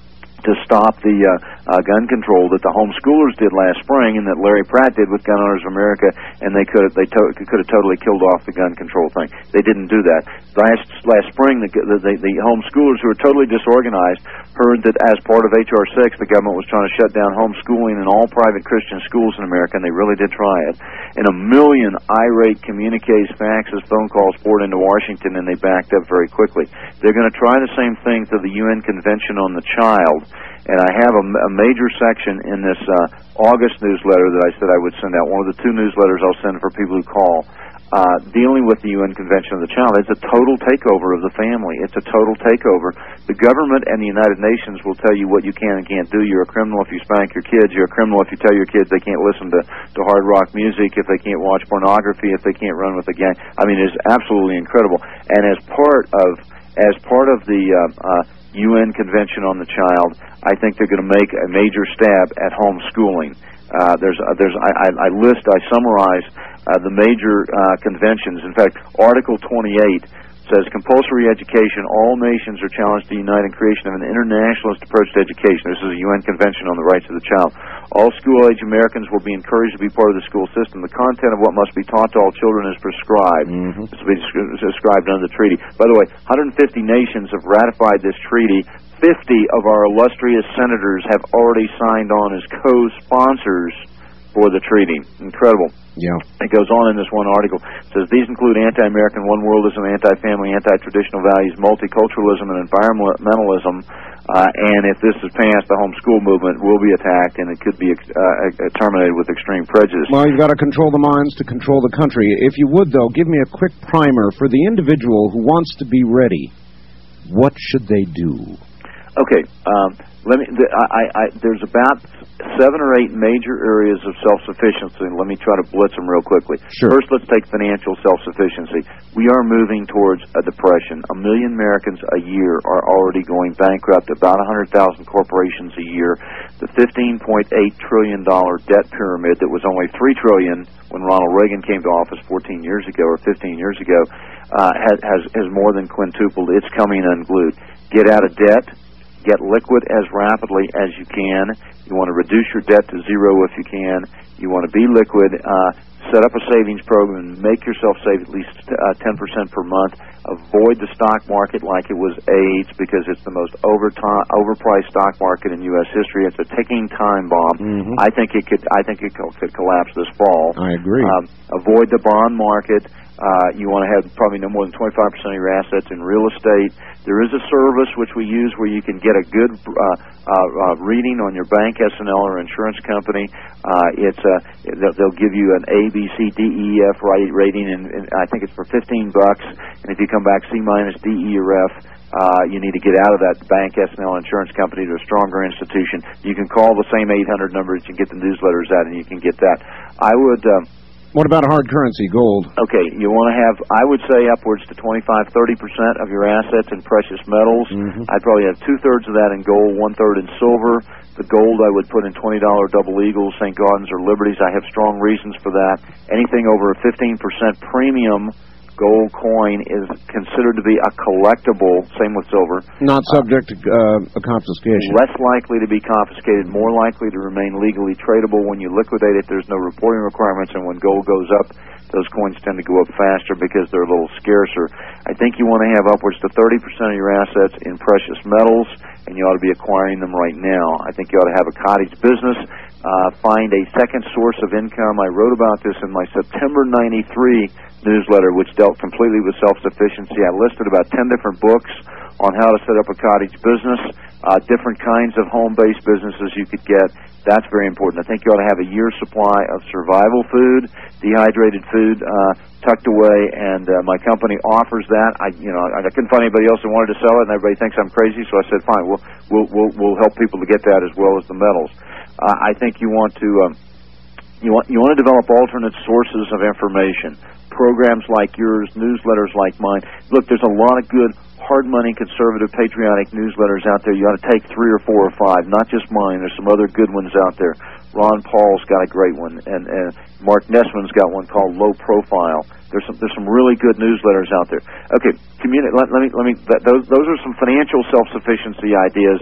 to stop the uh, uh, gun control that the homeschoolers did last spring and that Larry Pratt did with Gun Owners of America, and they could have they to- could have totally killed off the gun control thing. They didn't do that. Last last spring, the, the, the, the homeschoolers who were totally disorganized heard that as part of H R six, the government was trying to shut down homeschooling in all private Christian schools in America, and they really did try it. And a million irate communiques, faxes, phone calls poured into Washington, and they backed up very quickly. They're going to try the same thing through the U N Convention on the Child. And I have a, a major section in this uh, August newsletter that I said I would send out, one of the two newsletters I'll send for people who call, uh, dealing with the U N Convention of the Child. It's a total takeover of the family. It's a total takeover. The government and the United Nations will tell you what you can and can't do. You're a criminal if you spank your kids. You're a criminal if you tell your kids they can't listen to, to hard rock music, if they can't watch pornography, if they can't run with a gang. I mean, it's absolutely incredible. And as part of, as part of the uh, uh, U N Convention on the Child, I think they're going to make a major stab at homeschooling. Uh, there's, uh, there's, I, I, I list, I summarize uh, the major uh, conventions. In fact, Article twenty-eight says compulsory education. All nations are challenged to unite in creation of an internationalist approach to education. This is a U N Convention on the Rights of the Child. All school-age Americans will be encouraged to be part of the school system. The content of what must be taught to all children is prescribed. Mm-hmm. This will be described under the treaty. By the way, one hundred fifty nations have ratified this treaty. fifty of our illustrious senators have already signed on as co-sponsors for the treaty. Incredible. Yeah. It goes on in this one article. It says these include anti-American one-worldism, anti-family, anti-traditional values, multiculturalism, and environmentalism. Uh, and if this is passed, the homeschool movement will be attacked, and it could be uh, terminated with extreme prejudice. Well, you've got to control the minds to control the country. If you would, though, give me a quick primer for the individual who wants to be ready. What should they do? Okay, um, let me. The, I, I, there's about seven or eight major areas of self-sufficiency. Let me try to blitz them real quickly. Sure. First, let's take financial self-sufficiency. We are moving towards a depression. A million Americans a year are already going bankrupt. About one hundred thousand corporations a year. The fifteen point eight trillion dollars debt pyramid that was only three trillion dollars when Ronald Reagan came to office fourteen years ago or fifteen years ago uh, has, has has more than quintupled. It's coming unglued. Get out of debt. Get liquid as rapidly as you can. You want to reduce your debt to zero if you can. You want to be liquid. Uh, set up a savings program and make yourself save at least uh, ten percent per month. Avoid the stock market like it was AIDS because it's the most overtime, overpriced stock market in U S history. It's a ticking time bomb. Mm-hmm. I think it could. I think it could collapse this fall. I agree. Um, avoid the bond market. Uh, you want to have probably no more than twenty-five percent of your assets in real estate. There is a service which we use where you can get a good uh, uh, uh, reading on your bank, S and L, or insurance company. Uh, it's uh, they'll, they'll give you an A, B, C, D, E, F rating, and, and I think it's for fifteen bucks. And if you come back C minus, D, E, or F, uh, you need to get out of that bank, S and L, insurance company to a stronger institution. You can call the same eight hundred number that you get the newsletters at, and you can get that. I would. Um, What about hard currency, gold? Okay, you want to have, I would say, upwards to twenty-five, thirty percent of your assets in precious metals. Mm-hmm. I'd probably have two-thirds of that in gold, one-third in silver. The gold I would put in twenty dollar double eagles, Saint Gaudens, or Liberties. I have strong reasons for that. Anything over a fifteen percent premium gold coin is considered to be a collectible, same with silver. Not subject to uh, a confiscation. Less likely to be confiscated, more likely to remain legally tradable. When you liquidate it, there's no reporting requirements, and when gold goes up, those coins tend to go up faster because they're a little scarcer. I think you want to have upwards to thirty percent of your assets in precious metals, and you ought to be acquiring them right now. I think you ought to have a cottage business. Uh, find a second source of income. I wrote about this in my September ninety-three newsletter, which dealt completely with self-sufficiency. I listed about ten different books on how to set up a cottage business, uh, different kinds of home-based businesses you could get. That's very important. I think you ought to have a year's supply of survival food, dehydrated food, uh, tucked away, and uh, my company offers that. I, you know, I couldn't find anybody else who wanted to sell it, and everybody thinks I'm crazy, so I said, fine, we'll we'll we'll, we'll help people to get that as well as the metals. Uh, I think you want to um, you want you want to develop alternate sources of information. Programs like yours, newsletters like mine. Look, there's a lot of good, hard money, conservative, patriotic newsletters out there. You ought to take three or four or five, not just mine. There's some other good ones out there. Ron Paul's got a great one, and, and Mark Nessman's got one called Low Profile. There's some there's some really good newsletters out there. Okay, communi- let, let me let me. That, those those are some financial self-sufficiency ideas.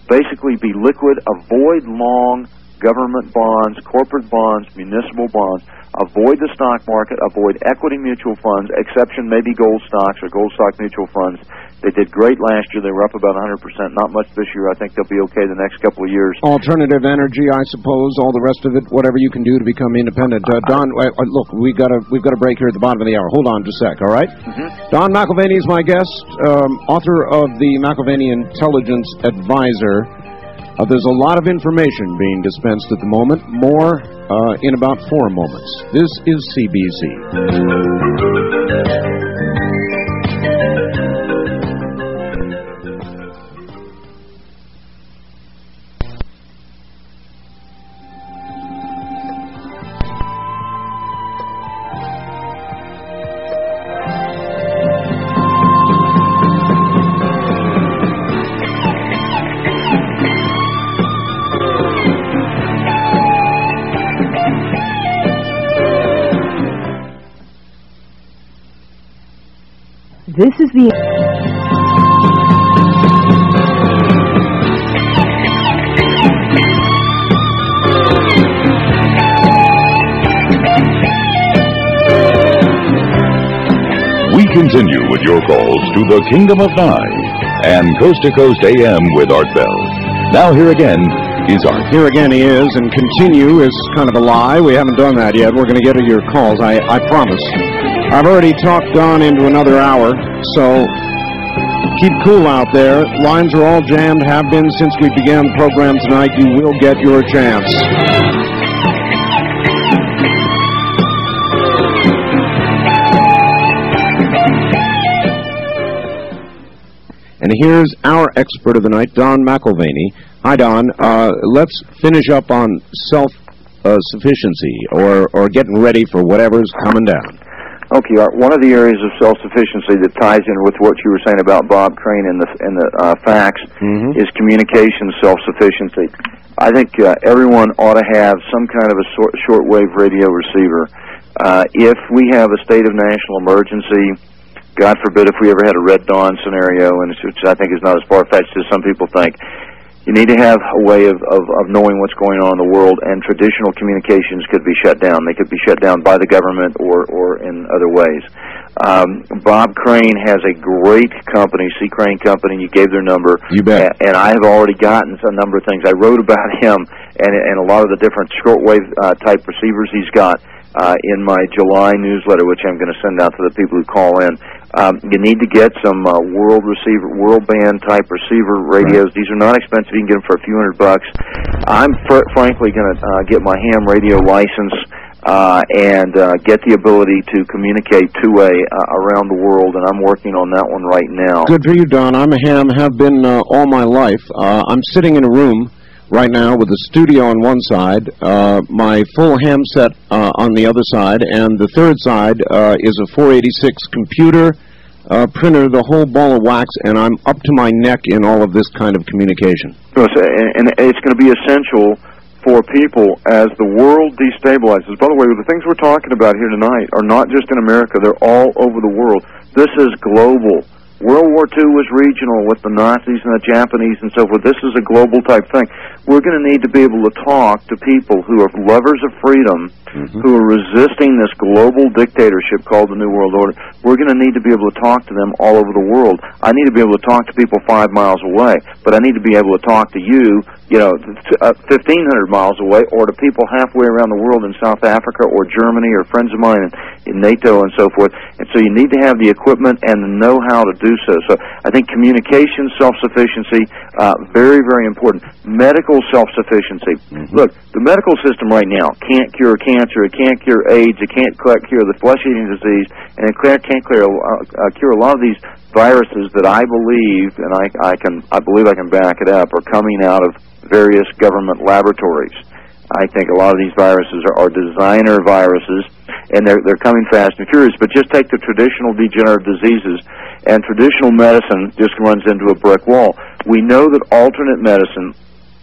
basically be liquid, avoid long government bonds, corporate bonds, municipal bonds, avoid the stock market, avoid equity mutual funds, exception maybe gold stocks or gold stock mutual funds. They did great last year. They were up about one hundred percent. Not much this year. I think they'll be okay the next couple of years. Alternative energy, I suppose, all the rest of it, whatever you can do to become independent. Uh, Don, uh, look, we've got, a, we've got a break here at the bottom of the hour. Hold on just a sec, all right? Mm-hmm. Don McIlvaney is my guest, um, author of the McIlvaney Intelligence Advisor. Uh, there's a lot of information being dispensed at the moment. More uh, in about four moments. This is C B C. This is the... We continue with your calls to the Kingdom of Nye and Coast to Coast A M with Art Bell. Now here again is Art. Here again he is, and continue is kind of a lie. We haven't done that yet. We're going to get to your calls, I, I promise. I've already talked Don into another hour, so keep cool out there. Lines are all jammed, have been since we began the program tonight. You will get your chance. And here's our expert of the night, Don McIlvaney. Hi, Don. Uh, let's finish up on self-sufficiency uh, or, or getting ready for whatever's coming down. Okay, Art. One of the areas of self-sufficiency that ties in with what you were saying about Bob Crane and the and the uh, facts mm-hmm. is communication self-sufficiency. I think uh, everyone ought to have some kind of a sort, shortwave radio receiver. Uh, if we have a state of national emergency, God forbid if we ever had a Red Dawn scenario, and which I think is not as far-fetched as some people think, you need to have a way of, of, of knowing what's going on in the world, and traditional communications could be shut down. They could be shut down by the government or, or in other ways. Um, Bob Crane has a great company, C. Crane Company. You gave their number. You bet. And, and I have already gotten a number of things. I wrote about him and, and a lot of the different shortwave uh, type receivers he's got uh, in my July newsletter, which I'm going to send out to the people who call in. Um, you need to get some uh, world receiver, world band type receiver radios. Right. These are not expensive. You can get them for a few hundred bucks. I'm fr- frankly going to uh, get my ham radio license uh, and uh, get the ability to communicate two-way uh, around the world, and I'm working on that one right now. Good for you, Don. I'm a ham, have been uh, all my life. Uh, I'm sitting in a room right now with a studio on one side, uh, my full ham set uh, on the other side, and the third side uh, is a four eighty-six computer, uh, printer, the whole ball of wax, and I'm up to my neck in all of this kind of communication. And it's going to be essential for people as the world destabilizes. By the way, the things we're talking about here tonight are not just in America, they're all over the world. This is global. World War Two was regional with the Nazis and the Japanese and so forth. This is a global type thing. We're going to need to be able to talk to people who are lovers of freedom, mm-hmm. who are resisting this global dictatorship called the New World Order. We're going to need to be able to talk to them all over the world. I need to be able to talk to people five miles away, but I need to be able to talk to you, you know, fifteen hundred miles away, or to people halfway around the world in South Africa or Germany or friends of mine in, in NATO and so forth. And so you need to have the equipment and the know-how to do so. So I think communication self-sufficiency, uh, very, very important. Medical self-sufficiency. Mm-hmm. Look, the medical system right now can't cure cancer, it can't cure AIDS, it can't cure the flesh-eating disease, and it can't clear, uh, cure a lot of these viruses that I believe, and I, I can, I believe I can back it up, are coming out of various government laboratories. I think a lot of these viruses are, are designer viruses, and they're they're coming fast and furious. But just take the traditional degenerative diseases, and traditional medicine just runs into a brick wall. We know that alternate medicine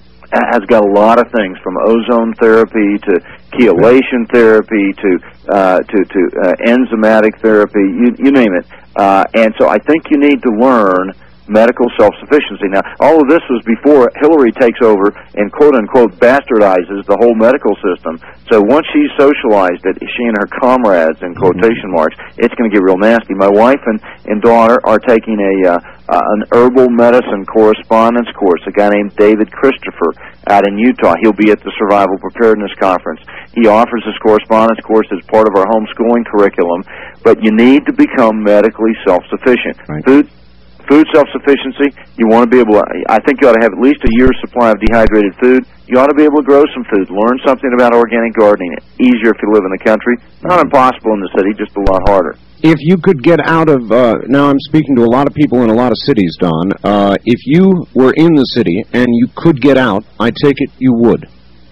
has got a lot of things, from ozone therapy to chelation therapy to uh, to to uh, enzymatic therapy, you, you name it. Uh, and so I think you need to learn medical self-sufficiency. Now, all of this was before Hillary takes over and quote-unquote bastardizes the whole medical system. So once she's socialized it, she and her comrades, in quotation marks, it's going to get real nasty. My wife and, and daughter are taking a uh, uh, an herbal medicine correspondence course, a guy named David Christopher out in Utah. He'll be at the Survival Preparedness Conference. He offers this correspondence course as part of our homeschooling curriculum, but you need to become medically self-sufficient. Right. Food Food self-sufficiency, you want to be able to, I think you ought to have at least a year's supply of dehydrated food. You ought to be able to grow some food. Learn something about organic gardening. It's easier if you live in the country. Not impossible in the city, just a lot harder. If you could get out of, uh, now I'm speaking to a lot of people in a lot of cities, Don. Uh, if you were in the city and you could get out, I take it you would.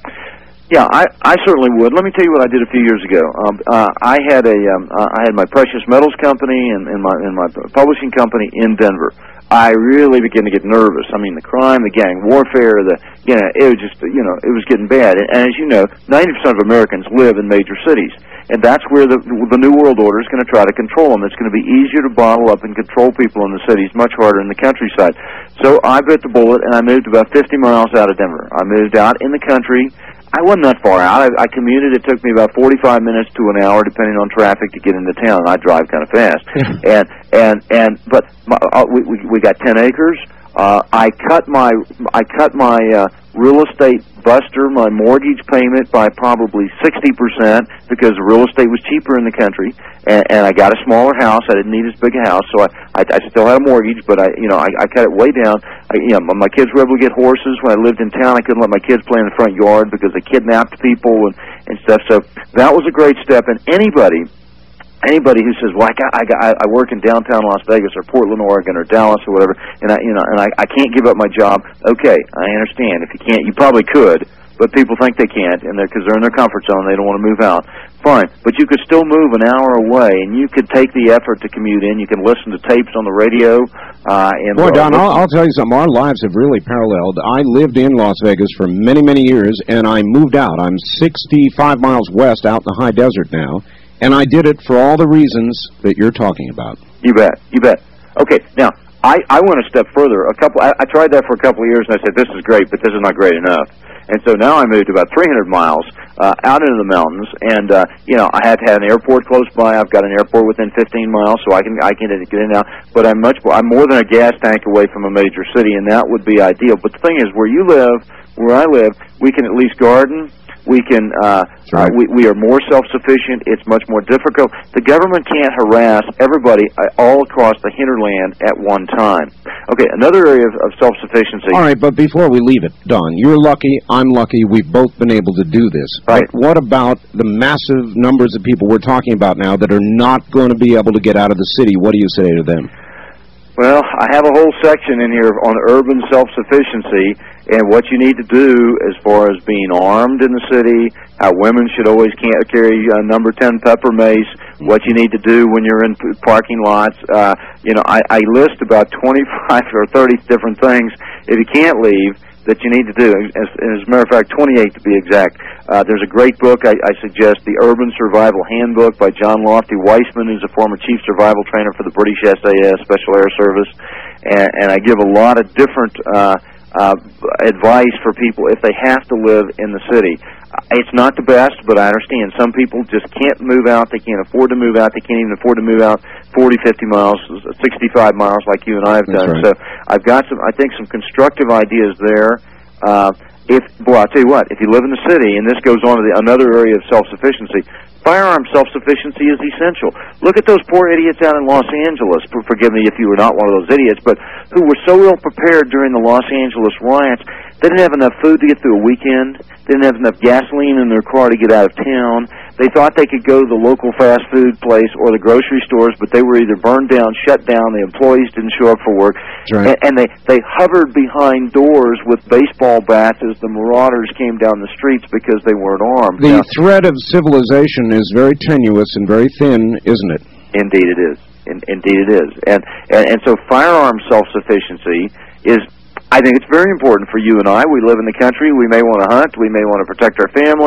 Yeah, I, I certainly would. Let me tell you what I did a few years ago. Um, uh, I had a um, uh, I had my precious metals company and, and my and my publishing company in Denver. I really began to get nervous. I mean, the crime, the gang warfare, the you know, it was just you know, it was getting bad. And, and as you know, ninety percent of Americans live in major cities, and that's where the the New World Order is going to try to control them. It's going to be easier to bottle up and control people in the cities, much harder in the countryside. So I bit the bullet and I moved about fifty miles out of Denver. I moved out in the country. I wasn't that far out. I, I commuted. It took me about forty-five minutes to an hour, depending on traffic, to get into town. I drive kind of fast, and and and but my, uh, we, we we got ten acres. Uh, I cut my I cut my uh, real estate buster, my mortgage payment by probably sixty percent because real estate was cheaper in the country, and, and I got a smaller house. I didn't need as big a house, so I, I, I still had a mortgage, but I you know I, I cut it way down. I, you know, my kids were able to get horses. When I lived in town, I couldn't let my kids play in the front yard because they kidnapped people and, and stuff. So that was a great step, and anybody. Anybody who says, "Well, I got, I got, I work in downtown Las Vegas or Portland, Oregon, or Dallas, or whatever," and I, you know, and I, I can't give up my job. Okay, I understand. If you can't, you probably could, but people think they can't, and they're because they're in their comfort zone, they don't want to move out. Fine, but you could still move an hour away, and you could take the effort to commute in. You can listen to tapes on the radio. Uh, and Boy, Don, I'll, I'll tell you something. Our lives have really paralleled. I lived in Las Vegas for many, many years, and I moved out. I'm sixty-five miles west out in the high desert now. And I did it for all the reasons that you're talking about. You bet. You bet. Okay, now, I, I went a step further. A couple. I, I tried that for a couple of years, and I said, this is great, but this is not great enough. And so now I moved about three hundred miles uh, out into the mountains, and, uh, you know, I have had an airport close by. I've got an airport within fifteen miles, so I can I can get in now. But I'm much I'm more than a gas tank away from a major city, and that would be ideal. But the thing is, where you live, where I live, we can at least garden. We can. Uh, right. uh, we, we are more self-sufficient. It's much more difficult. The government can't harass everybody all across the hinterland at one time. Okay, another area of, of self-sufficiency. All right, but before we leave it, Don, you're lucky, I'm lucky, we've both been able to do this. Right. But what about the massive numbers of people we're talking about now that are not going to be able to get out of the city? What do you say to them? Well, I have a whole section in here on urban self-sufficiency and what you need to do as far as being armed in the city, how women should always can't carry uh, number ten pepper mace, what you need to do when you're in parking lots. Uh, you know, I, I list about twenty-five or thirty different things, if you can't leave, that you need to do. As, as a matter of fact, twenty-eight to be exact. Uh, there's a great book I, I suggest, The Urban Survival Handbook by John Lofty Weissman, who's a former chief survival trainer for the British S A S, Special Air Service. And, and I give a lot of different uh, uh, advice for people if they have to live in the city. It's not the best, but I understand. Some people just can't move out. They can't afford to move out. They can't even afford to move out forty, fifty miles, sixty-five miles like you and I have That's done. right. So I've got some, I think, some constructive ideas there. Uh, if, boy, I'll tell you what, if you live in the city, and this goes on to the, another area of self-sufficiency, firearm self-sufficiency is essential. Look at those poor idiots out in Los Angeles, forgive me if you were not one of those idiots, but who were so ill-prepared during the Los Angeles riots. They didn't have enough food to get through a weekend. They didn't have enough gasoline in their car to get out of town. They thought they could go to the local fast food place or the grocery stores, but they were either burned down, shut down, the employees didn't show up for work, Right. and, and they, they hovered behind doors with baseball bats as the marauders came down the streets because they weren't armed. The Now, thread of civilization is very tenuous and very thin, isn't it? indeed it is. In, indeed it is. And, and, and so firearm self-sufficiency is, I think it's very important for you and I. We live in the country. We may want to hunt. We may want to protect our family.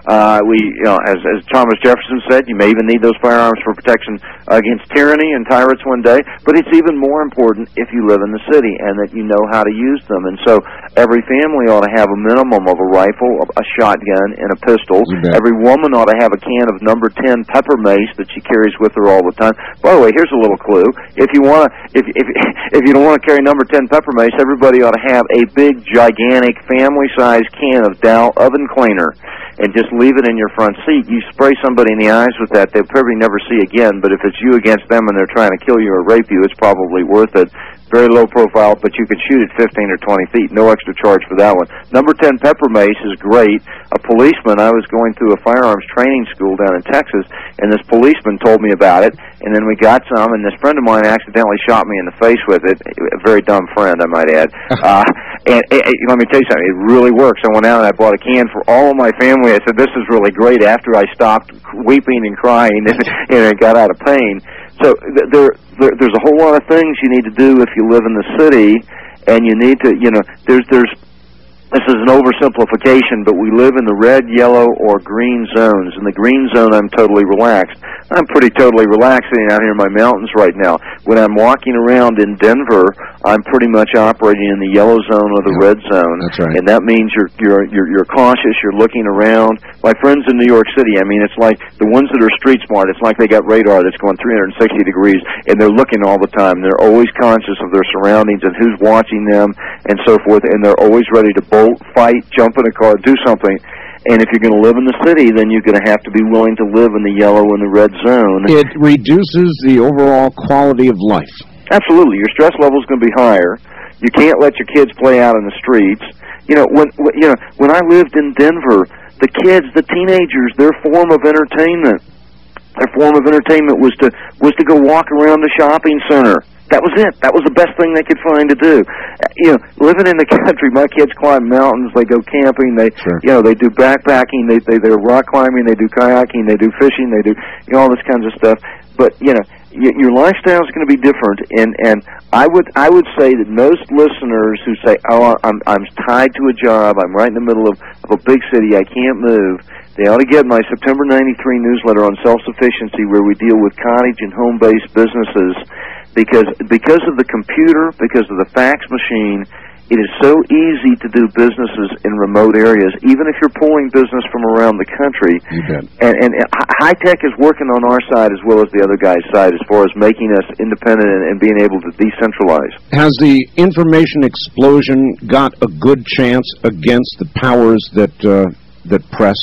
Uh, we, you know, as, as Thomas Jefferson said, you may even need those firearms for protection against tyranny and tyrants one day, but it's even more important if you live in the city and that you know how to use them. And so every family ought to have a minimum of a rifle, a shotgun, and a pistol. Every woman ought to have a can of number ten pepper mace that she carries with her all the time. By the way, here's a little clue. If you want to, if, if, if you don't want to carry number ten pepper mace, everybody ought to have a big, gigantic, family-sized can of Dow oven cleaner and just leave it in your front seat. You spray somebody in the eyes with that, they'll probably never see again, but if it's you against them and they're trying to kill you or rape you, it's probably worth it. Very low profile, but you can shoot at fifteen or twenty feet. No extra charge for that one. Number ten pepper mace is great. A policeman, I was going through a firearms training school down in Texas, and this policeman told me about it, and then we got some, and this friend of mine accidentally shot me in the face with it. A very dumb friend, I might add. uh, and, and, and let me tell you something. It really works. I went out and I bought a can for all of my family. I said, this is really great, after I stopped weeping and crying and, and got out of pain. So there, there, there's a whole lot of things you need to do if you live in the city, and you need to, you know, there's, there's, this is an oversimplification, but we live in the red, yellow, or green zones. In the green zone, I'm totally relaxed. I'm pretty totally relaxed sitting out here in my mountains right now. When I'm walking around in Denver, I'm pretty much operating in the yellow zone or the yep. red zone. That's right. And that means you're, you're, you're, you're cautious, you're looking around. My friends in New York City, I mean, it's like the ones that are street smart, it's like they got radar that's going three hundred sixty degrees, and they're looking all the time. They're always conscious of their surroundings and who's watching them and so forth, and they're always ready to bolt, fight, jump in a car, do something. And if you're going to live in the city, then you're going to have to be willing to live in the yellow and the red zone. It reduces the overall quality of life. Absolutely. Your stress level is going to be higher. You can't let your kids play out in the streets. You know, when you know when I lived in Denver, the kids, the teenagers, their form of entertainment, their form of entertainment was to was to go walk around the shopping center. That was it. That was the best thing they could find to do. You know, living in the country, my kids climb mountains, they go camping, they, sure. you know, they do backpacking, they, they, they're rock climbing, they do kayaking, they do fishing, they do, you know, all this kinds of stuff. But, you know, y your lifestyle is going to be different, and, and I would, I would say that most listeners who say, oh, I'm, I'm tied to a job, I'm right in the middle of, of a big city, I can't move, they ought to get my September ninety-three newsletter on self-sufficiency, where we deal with cottage and home-based businesses. Because because of the computer, because of the fax machine, it is so easy to do businesses in remote areas, even if you're pulling business from around the country. You bet. And, and high tech is working on our side as well as the other guy's side as far as making us independent and, and being able to decentralize. Has the information explosion got a good chance against the powers that uh, that press?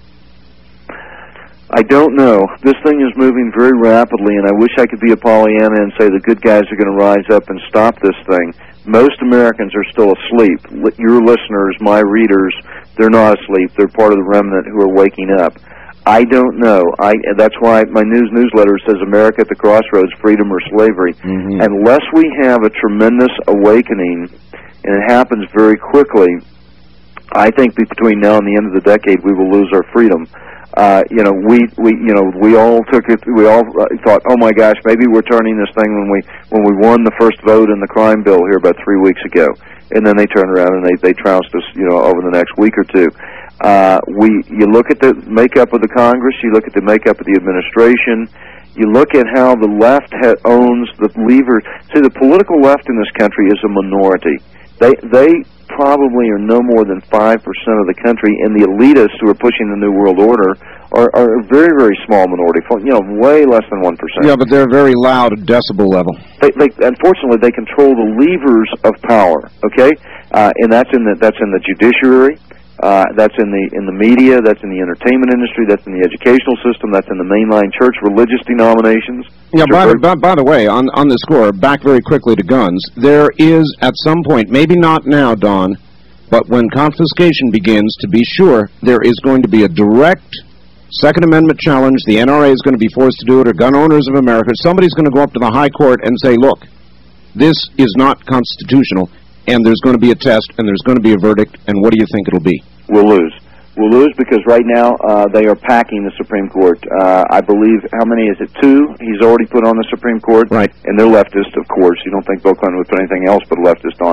I don't know. This thing is moving very rapidly, and I wish I could be a Pollyanna and say the good guys are going to rise up and stop this thing. Most Americans are still asleep. Your listeners, my readers, they're not asleep. They're part of the remnant who are waking up. I don't know. I, that's why my news newsletter says America at the Crossroads, Freedom or Slavery. Mm-hmm. Unless we have a tremendous awakening, and it happens very quickly, I think between now and the end of the decade we will lose our freedom. Uh, you know, we, we, you know, we all took it, we all thought, oh my gosh, maybe we're turning this thing when we, when we won the first vote in the crime bill here about three weeks ago. And then they turned around and they, they trounced us, you know, over the next week or two. Uh, we, you look at the makeup of the Congress, you look at the makeup of the administration, you look at how the left ha owns the levers. See, the political left in this country is a minority. They, they probably are no more than five percent of the country, and the elitists who are pushing the New World Order are, are a very, very small minority, you know, way less than one percent. Yeah, but they're very loud at decibel level. They, they, unfortunately, they control the levers of power, okay? Uh, and that's in the, that's in the judiciary, uh, that's in the, in the media, that's in the entertainment industry, that's in the educational system, that's in the mainline church, religious denominations. Yeah, by the, by, by the way, on, on the score, back very quickly to guns, there is at some point, maybe not now, Don, but when confiscation begins, to be sure, there is going to be a direct Second Amendment challenge. The N R A is going to be forced to do it, or gun owners of America. Somebody's going to go up to the high court and say, look, this is not constitutional, and there's going to be a test, and there's going to be a verdict, and what do you think it'll be? We'll lose. We'll lose because right now uh, they are packing the Supreme Court. Uh, I believe, how many is it? Two he's already put on the Supreme Court. Right. And they're leftist, of course. You don't think Bill Clinton would put anything else but a leftist on.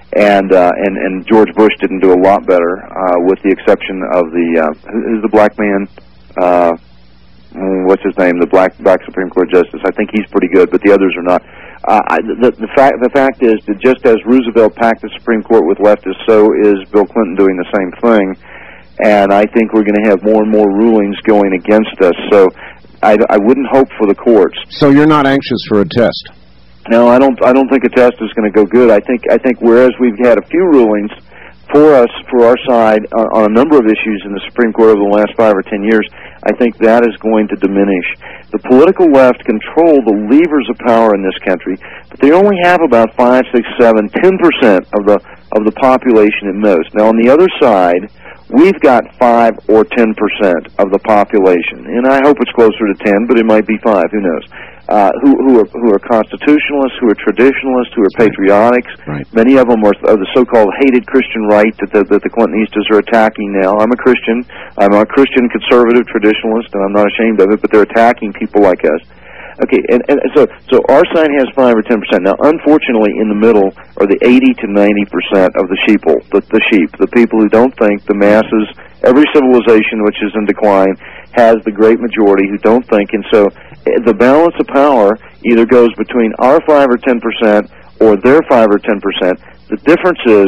And, uh, and and George Bush didn't do a lot better, uh, with the exception of the uh, who's the black man? Uh, what's his name? The black black Supreme Court justice. I think he's pretty good, but the others are not. Uh, I, the, the fact the fact is that just as Roosevelt packed the Supreme Court with leftists, so is Bill Clinton doing the same thing. And I think we're going to have more and more rulings going against us. So I, I wouldn't hope for the courts. So you're not anxious for a test? No, I don't. I don't think a test is going to go good. I think. I think whereas we've had a few rulings for us, for our side, on, on a number of issues in the Supreme Court over the last five or ten years, I think that is going to diminish. The political left control the levers of power in this country, but they only have about five, six, seven, ten percent of the of the population at most. Now, on the other side, we've got five or ten percent of the population, and I hope it's closer to ten, but it might be five. Who knows? Uh, who, who are who are constitutionalists, who are traditionalists, who are patriotics. Right. Many of them are, are the so-called hated Christian right that the, that the Clintonistas are attacking now. I'm a Christian. I'm a Christian conservative traditionalist, and I'm not ashamed of it, but they're attacking people like us. Okay, and, and so so our side has five or ten percent. Now, unfortunately, in the middle are the eighty to ninety percent of the sheeple, the, the sheep, the people who don't think. The masses, every civilization which is in decline has the great majority who don't think, and so the balance of power either goes between our five or ten percent or their five or ten percent. The difference is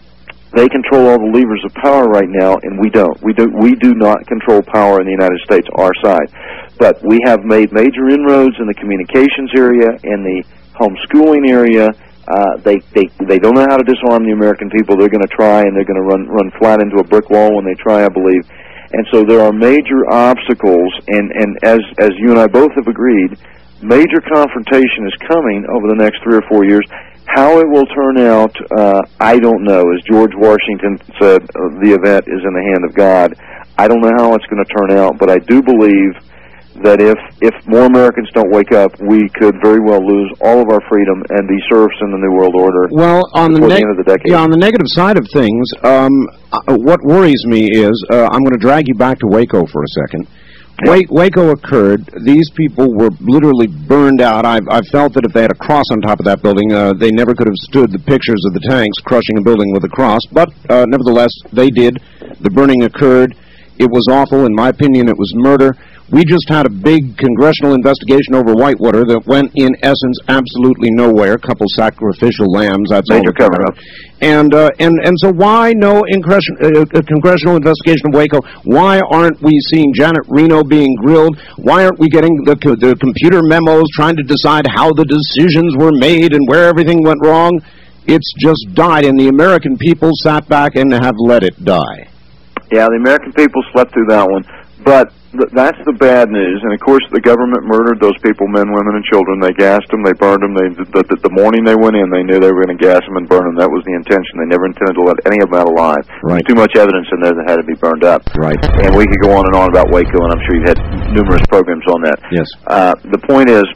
they control all the levers of power right now, and we don't. We do we do not control power in the United States, our side. But we have made major inroads in the communications area, in the homeschooling area. Uh, they, they they don't know how to disarm the American people. They're going to try, and they're going to run run flat into a brick wall when they try, I believe. And so there are major obstacles, and, and as as you and I both have agreed, major confrontation is coming over the next three or four years. How it will turn out, uh, I don't know. As George Washington said, uh, the event is in the hand of God. I don't know how it's going to turn out, but I do believe that if if more Americans don't wake up, we could very well lose all of our freedom and be serfs in the New World Order. Well, on the, the neg end of the decade. Yeah, on the negative side of things, um, uh, what worries me is uh, I'm going to drag you back to Waco for a second. Yeah. Waco occurred. These people were literally burned out. I've, I've felt that if they had a cross on top of that building, uh, they never could have stood the pictures of the tanks crushing a building with a cross. But uh, nevertheless, they did. The burning occurred. It was awful. In my opinion, it was murder. We just had a big congressional investigation over Whitewater that went, in essence, absolutely nowhere. A couple sacrificial lambs. That's Major all cover-up. And, uh, and, and so why no uh, congressional investigation of Waco? Why aren't we seeing Janet Reno being grilled? Why aren't we getting the, the computer memos trying to decide how the decisions were made and where everything went wrong? It's just died, and the American people sat back and have let it die. Yeah, the American people slept through that one. But th that's the bad news. And, of course, the government murdered those people, men, women, and children. They gassed them. They burned them. They, the, the, the morning they went in, they knew they were going to gas them and burn them. That was the intention. They never intended to let any of them out alive. Right. There's too much evidence in there that had to be burned up. Right. And we could go on and on about Waco, and I'm sure you've had numerous programs on that. Yes. Uh, the point is,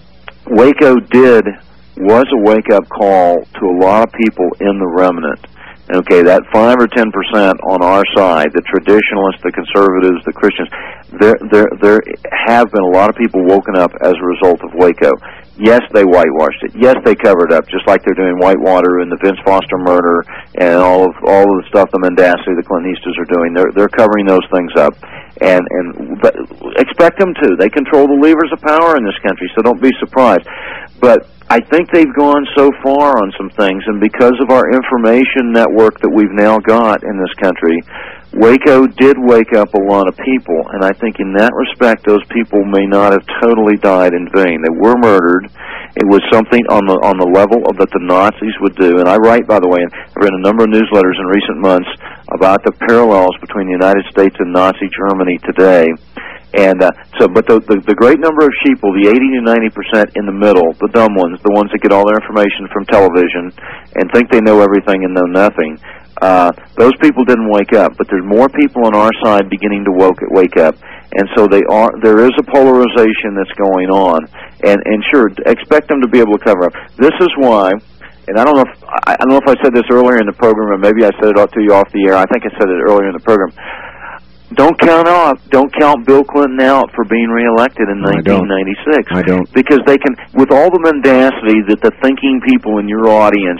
Waco did, was a wake-up call to a lot of people in the remnant. Okay, that five or ten percent on our side, the traditionalists, the conservatives, the Christians, there, there, there have been a lot of people woken up as a result of Waco. Yes, they whitewashed it. Yes, they covered up, just like they're doing Whitewater and the Vince Foster murder and all of all of the stuff the Mendacity, the Clintonistas are doing. They're they're covering those things up, and and but expect them to. They control the levers of power in this country, so don't be surprised. But I think they've gone so far on some things, and because of our information network that we've now got in this country, Waco did wake up a lot of people, and I think in that respect, those people may not have totally died in vain. They were murdered. It was something on the on the level of that the Nazis would do. And I write, by the way, and I've written a number of newsletters in recent months about the parallels between the United States and Nazi Germany today. And uh, so, but the, the the great number of sheeple, the eighty to ninety percent in the middle, the dumb ones, the ones that get all their information from television and think they know everything and know nothing, uh, those people didn't wake up. But there's more people on our side beginning to woke wake up, and so they are. There is a polarization that's going on, and and sure, expect them to be able to cover up. This is why. And I don't know if I, I don't know if I said this earlier in the program, or maybe I said it to you off the air. I think I said it earlier in the program. Don't count off. Don't count Bill Clinton out for being reelected in nineteen ninety-six. I don't. Because they can, with all the mendacity that the thinking people in your audience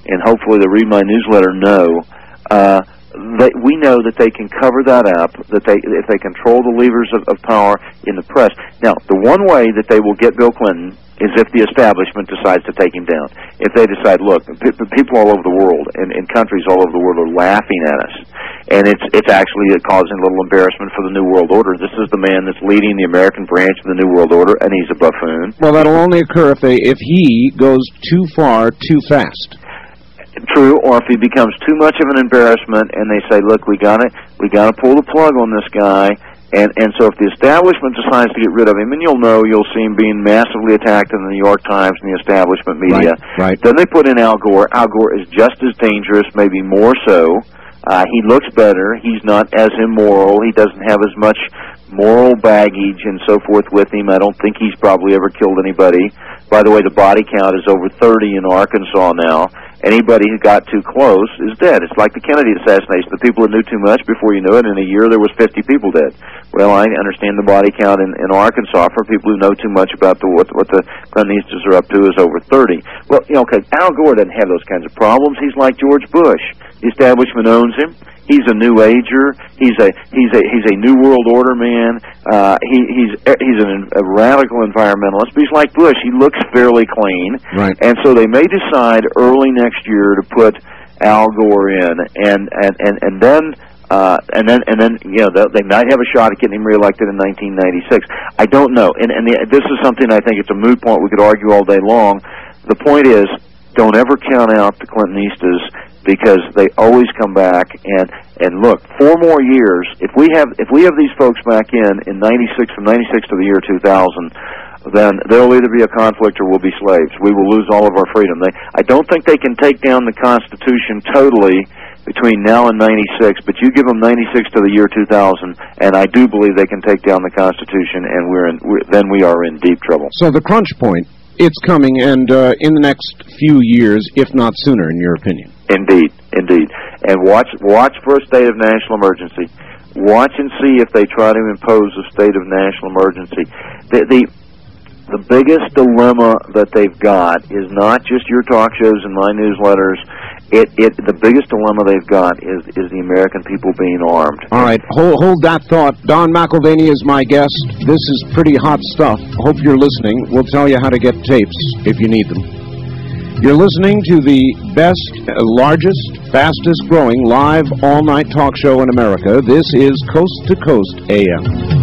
and hopefully they read my newsletter know, uh, they, we know that they can cover that up, that they if they control the levers of, of power in the press. Now, the one way that they will get Bill Clinton is if the establishment decides to take him down. If they decide, look, p- people all over the world and, and countries all over the world are laughing at us, and it's it's actually causing a little embarrassment for the New World Order. This is the man that's leading the American branch of the New World Order, and he's a buffoon. Well, that'll only occur if they if he goes too far, too fast. True, or if he becomes too much of an embarrassment, and they say, look, we got to we got to pull the plug on this guy. And and so if the establishment decides to get rid of him, and you'll know, you'll see him being massively attacked in the New York Times and the establishment media. Right, right. Then they put in Al Gore. Al Gore is just as dangerous, maybe more so. Uh, he looks better. He's not as immoral. He doesn't have as much moral baggage and so forth with him. I don't think he's probably ever killed anybody. By the way, the body count is over thirty in Arkansas now. Anybody who got too close is dead. It's like the Kennedy assassination. The people who knew too much, before you knew it, in a year there was fifty people dead. Well, I understand the body count in, in Arkansas for people who know too much about the, what, what the Clintonistas are up to is over thirty. Well, you know, okay, Al Gore doesn't have those kinds of problems. He's like George Bush. The establishment owns him. He's a new ager. He's a he's a he's a New World Order man. Uh, he he's he's an, a radical environmentalist. But he's like Bush. He looks fairly clean. Right. And so they may decide early next year to put Al Gore in, and and and and then uh, and then and then you know they might have a shot at getting him reelected in nineteen ninety-six. I don't know. And and the, this is something I think it's a moot point. We could argue all day long. The point is, don't ever count out the Clintonistas, because they always come back. And and look, four more years. If we have if we have these folks back in in ninety-six, from ninety-six to the year two thousand, then there'll either be a conflict or we'll be slaves. We will lose all of our freedom. They, I don't think they can take down the Constitution totally between now and ninety-six, but you give them ninety-six to the year two thousand, and I do believe they can take down the Constitution, and we're in. We're, then we are in deep trouble. So the crunch point, it's coming, and uh, in the next few years, if not sooner, in your opinion. Indeed, indeed. And watch watch for a state of national emergency. Watch and see if they try to impose a state of national emergency. The, the, the biggest dilemma that they've got is not just your talk shows and my newsletters. It, it, the biggest dilemma they've got is, is the American people being armed. All right, hold, hold that thought. Don McIlvaney is my guest. This is pretty hot stuff. Hope you're listening. We'll tell you how to get tapes if you need them. You're listening to the best, uh, largest, fastest-growing live all-night talk show in America. This is Coast to Coast A M.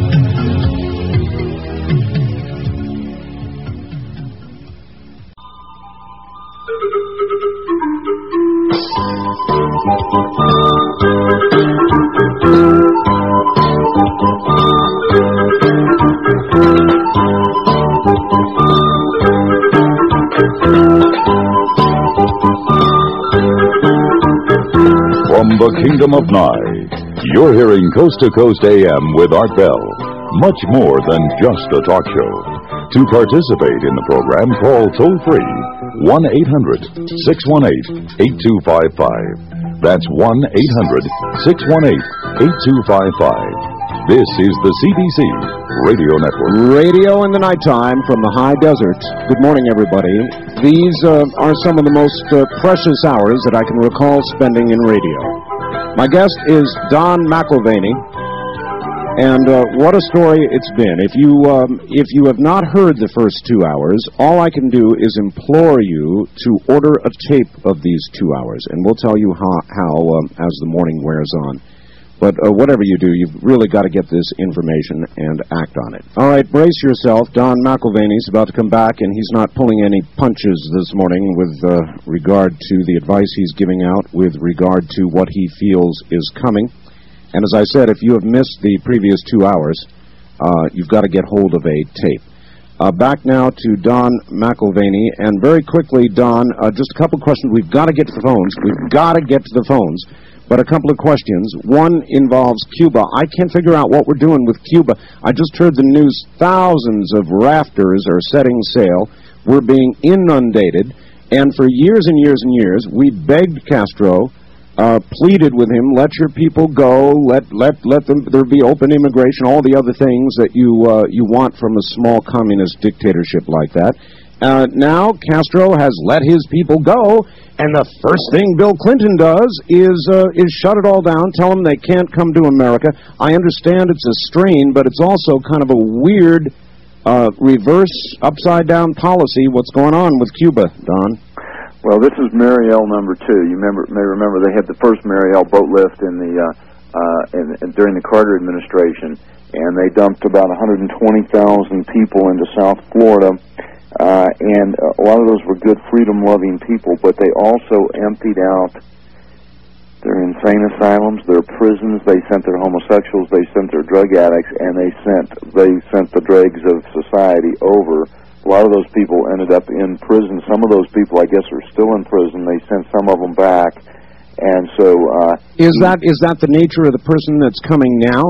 From the Kingdom of Nye, you're hearing Coast to Coast A M with Art Bell. Much more than just a talk show. To participate in the program, call toll-free one eight hundred, six one eight, eight two five five. That's one eight hundred, six one eight, eight two five five. This is the C B C Radio Network. Radio in the nighttime from the high desert. Good morning, everybody. These uh, are some of the most uh, precious hours that I can recall spending in radio. My guest is Don McIlvaney, and uh, what a story it's been. If you um, if you have not heard the first two hours, all I can do is implore you to order a tape of these two hours, and we'll tell you how, how um, as the morning wears on. But uh, whatever you do, you've really got to get this information and act on it. All right, brace yourself. Don McIlvaney's about to come back, and he's not pulling any punches this morning with uh, regard to the advice he's giving out, with regard to what he feels is coming. And as I said, if you have missed the previous two hours, uh, you've got to get hold of a tape. Uh, back now to Don McIlvaney, and very quickly, Don, uh, just a couple of questions. We've got to get to the phones. We've got to get to the phones. But a couple of questions. One involves Cuba. I can't figure out what we're doing with Cuba. I just heard the news. Thousands of rafters are setting sail. We're being inundated. And for years and years and years, we begged Castro, uh, pleaded with him, let your people go, let let let them there be open immigration, all the other things that you uh, you want from a small communist dictatorship like that. Uh, now Castro has let his people go, and the first thing Bill Clinton does is uh, is shut it all down, tell them they can't come to America. I understand it's a strain, but it's also kind of a weird uh, reverse, upside-down policy. What's going on with Cuba, Don? Well, this is Mariel number two. You remember, may remember they had the first Mariel boat lift in the uh, uh, in, in, during the Carter administration, and they dumped about one hundred twenty thousand people into South Florida. Uh, and a lot of those were good freedom-loving people, but they also emptied out their insane asylums, their prisons. They sent their homosexuals, they sent their drug addicts, and they sent they sent the dregs of society over. A lot of those people ended up in prison. Some of those people, I guess, are still in prison. They sent some of them back, and so uh, is that is that the nature of the person that's coming now?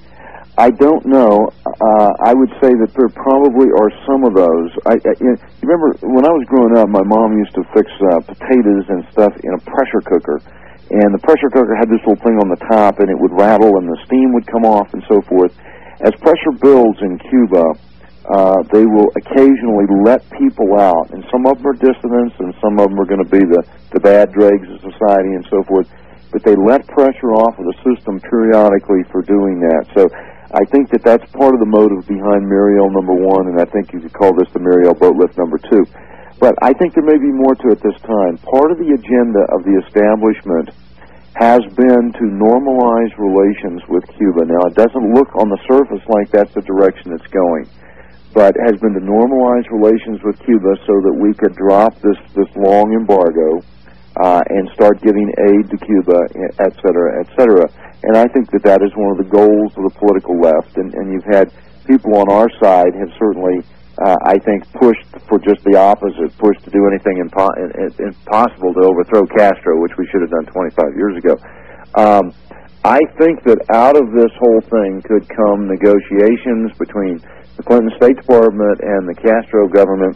I don't know. Uh, I would say that there probably are some of those. I, I, you remember when I was growing up, my mom used to fix uh, potatoes and stuff in a pressure cooker, and the pressure cooker had this little thing on the top, and it would rattle, and the steam would come off, and so forth. As pressure builds in Cuba, uh, they will occasionally let people out, and some of them are dissidents, and some of them are going to be the, the bad dregs of society, and so forth. But they let pressure off of the system periodically for doing that. So I think that that's part of the motive behind Mariel number one, and I think you could call this the Mariel boat lift number two. But I think there may be more to it this time. Part of the agenda of the establishment has been to normalize relations with Cuba. Now, it doesn't look on the surface like that's the direction it's going, but has been to normalize relations with Cuba so that we could drop this, this long embargo uh, and start giving aid to Cuba, et cetera, et cetera. And I think that that is one of the goals of the political left. And, and you've had people on our side have certainly, uh, I think, pushed for just the opposite, pushed to do anything impo- impossible to overthrow Castro, which we should have done twenty-five years ago. Um, I think that out of this whole thing could come negotiations between the Clinton State Department and the Castro government,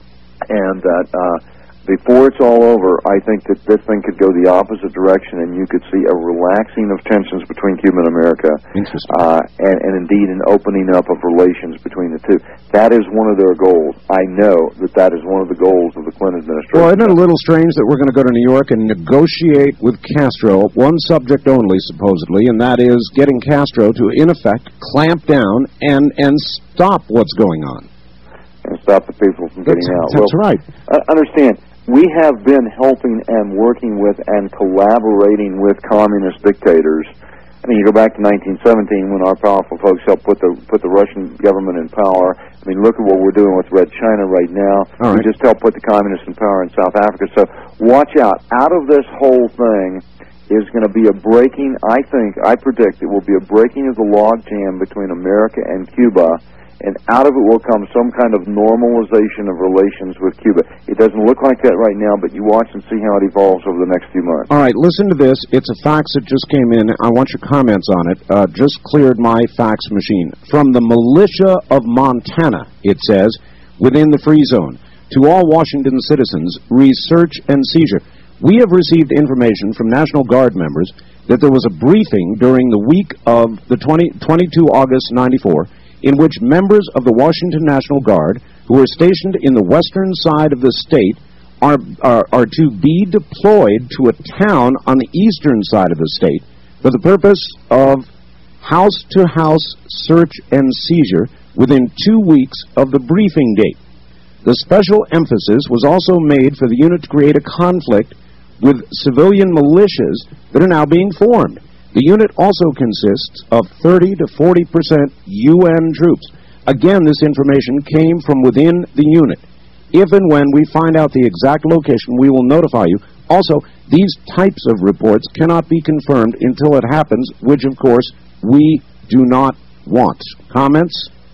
and that uh, before it's all over, I think that this thing could go the opposite direction, and you could see a relaxing of tensions between Cuba and America, uh, and, and indeed an opening up of relations between the two. That is one of their goals. I know that that is one of the goals of the Clinton administration. Well, isn't it a little strange that we're going to go to New York and negotiate with Castro, one subject only, supposedly, and that is getting Castro to, in effect, clamp down and, and stop what's going on. And stop the people from getting that's, out. That's well, right. Uh, understand, we have been helping and working with and collaborating with communist dictators. I mean, you go back to nineteen seventeen when our powerful folks helped put the put the Russian government in power. I mean, look at what we're doing with Red China right now. All right. We just helped put the communists in power in South Africa. So watch out. Out of this whole thing is going to be a breaking, I think, I predict it will be a breaking of the logjam between America and Cuba. And out of it will come some kind of normalization of relations with Cuba. It doesn't look like that right now, but you watch and see how it evolves over the next few months. All right, listen to this. It's a fax that just came in. I want your comments on it. Uh, just cleared my fax machine. From the militia of Montana, it says, within the free zone, to all Washington citizens, research and seizure. We have received information from National Guard members that there was a briefing during the week of the twenty-second of August, ninety-four, in which members of the Washington National Guard, who are stationed in the western side of the state, are, are, are to be deployed to a town on the eastern side of the state for the purpose of house-to-house search and seizure within two weeks of the briefing date. The special emphasis was also made for the unit to create a conflict with civilian militias that are now being formed. The unit also consists of thirty to forty percent U N troops. Again, this information came from within the unit. If and when we find out the exact location, we will notify you. Also, these types of reports cannot be confirmed until it happens, which, of course, we do not want. Comments?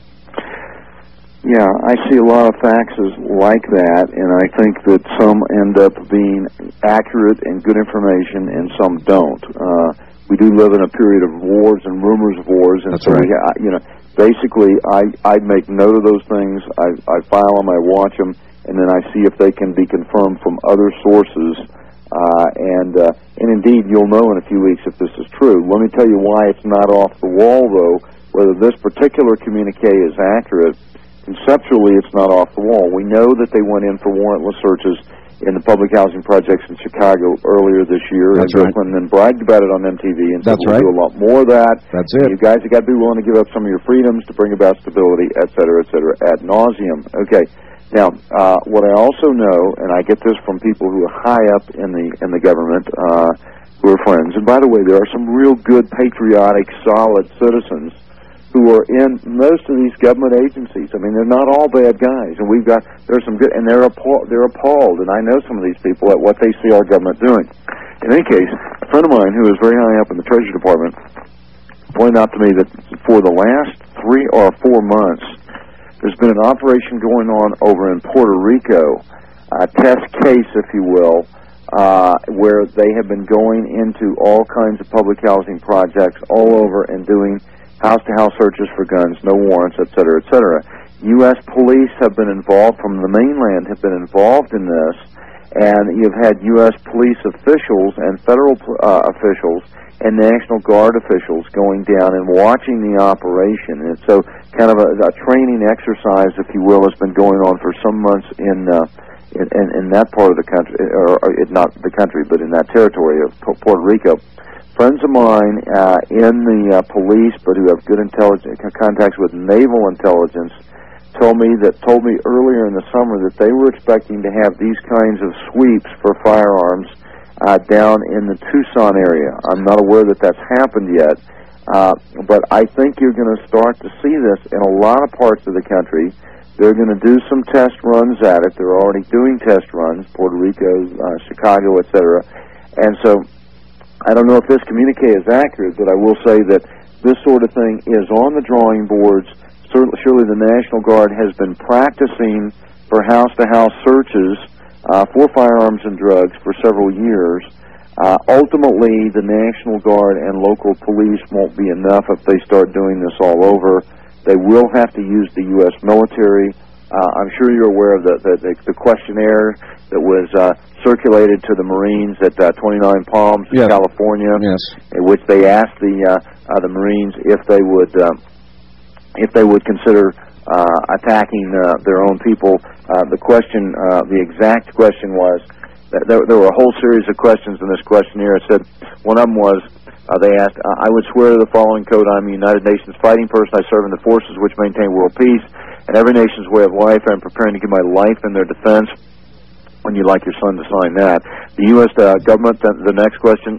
Yeah, I see a lot of faxes like that, and I think that some end up being accurate and good information, and some don't. Uh, We do live in a period of wars and rumors of wars, and That's so right. we, ha- you know, basically, I I make note of those things. I I file them, I watch them, and then I see if they can be confirmed from other sources. Uh, and uh, and indeed, you'll know in a few weeks if this is true. Let me tell you why it's not off the wall, though. Whether this particular communique is accurate, conceptually it's not off the wall. We know that they went in for warrantless searches in the public housing projects in Chicago earlier this year. That's and right. Brooklyn, and bragged about it on M T V and said, That's we'll right. do a lot more of that. That's and it. You guys have got to be willing to give up some of your freedoms to bring about stability, et cetera, et cetera, ad nauseum. Okay. Now, uh, what I also know, and I get this from people who are high up in the in the government, uh, who are friends. And by the way, there are some real good, patriotic, solid citizens who are in most of these government agencies. I mean, they're not all bad guys, and we've got there's some good, and they're appalled, they're appalled, and I know some of these people at what they see our government doing. In any case, a friend of mine who is very high up in the Treasury Department pointed out to me that for the last three or four months, there's been an operation going on over in Puerto Rico, a test case, if you will, uh, where they have been going into all kinds of public housing projects all over and doing house-to-house searches for guns, no warrants, et cetera, et cetera. U S police have been involved, from the mainland, have been involved in this, and you've had U S police officials and federal uh, officials and National Guard officials going down and watching the operation. And so kind of a, a training exercise, if you will, has been going on for some months in uh, in, in, in that part of the country, or, or not the country, but in that territory of Puerto Rico. Friends of mine uh, in the uh, police, but who have good intelligence contacts with naval intelligence, told me that told me earlier in the summer that they were expecting to have these kinds of sweeps for firearms uh, down in the Tucson area. I'm not aware that that's happened yet, uh, but I think you're going to start to see this in a lot of parts of the country. They're going to do some test runs at it. They're already doing test runs, Puerto Rico, uh, Chicago, et cetera. And so I don't know if this communique is accurate, but I will say that this sort of thing is on the drawing boards. Certainly, surely the National Guard has been practicing for house-to-house searches uh, for firearms and drugs for several years. Uh, ultimately, the National Guard and local police won't be enough if they start doing this all over. They will have to use the U S military. Uh, I'm sure you're aware of the, the, the questionnaire that was uh, circulated to the Marines at uh, twenty-nine Palms, yes. California, yes. in which they asked the uh, uh, the Marines if they would uh, if they would consider uh, attacking uh, their own people. Uh, the question, uh, the exact question was, that there, there were a whole series of questions in this questionnaire. It said one of them was, uh, they asked, I would swear to the following code: I'm a United Nations fighting person. I serve in the forces which maintain world peace and every nation's way of life. I'm preparing to give my life in their defense. When you'd like your son to sign that. The U S Uh, government, the, the next question,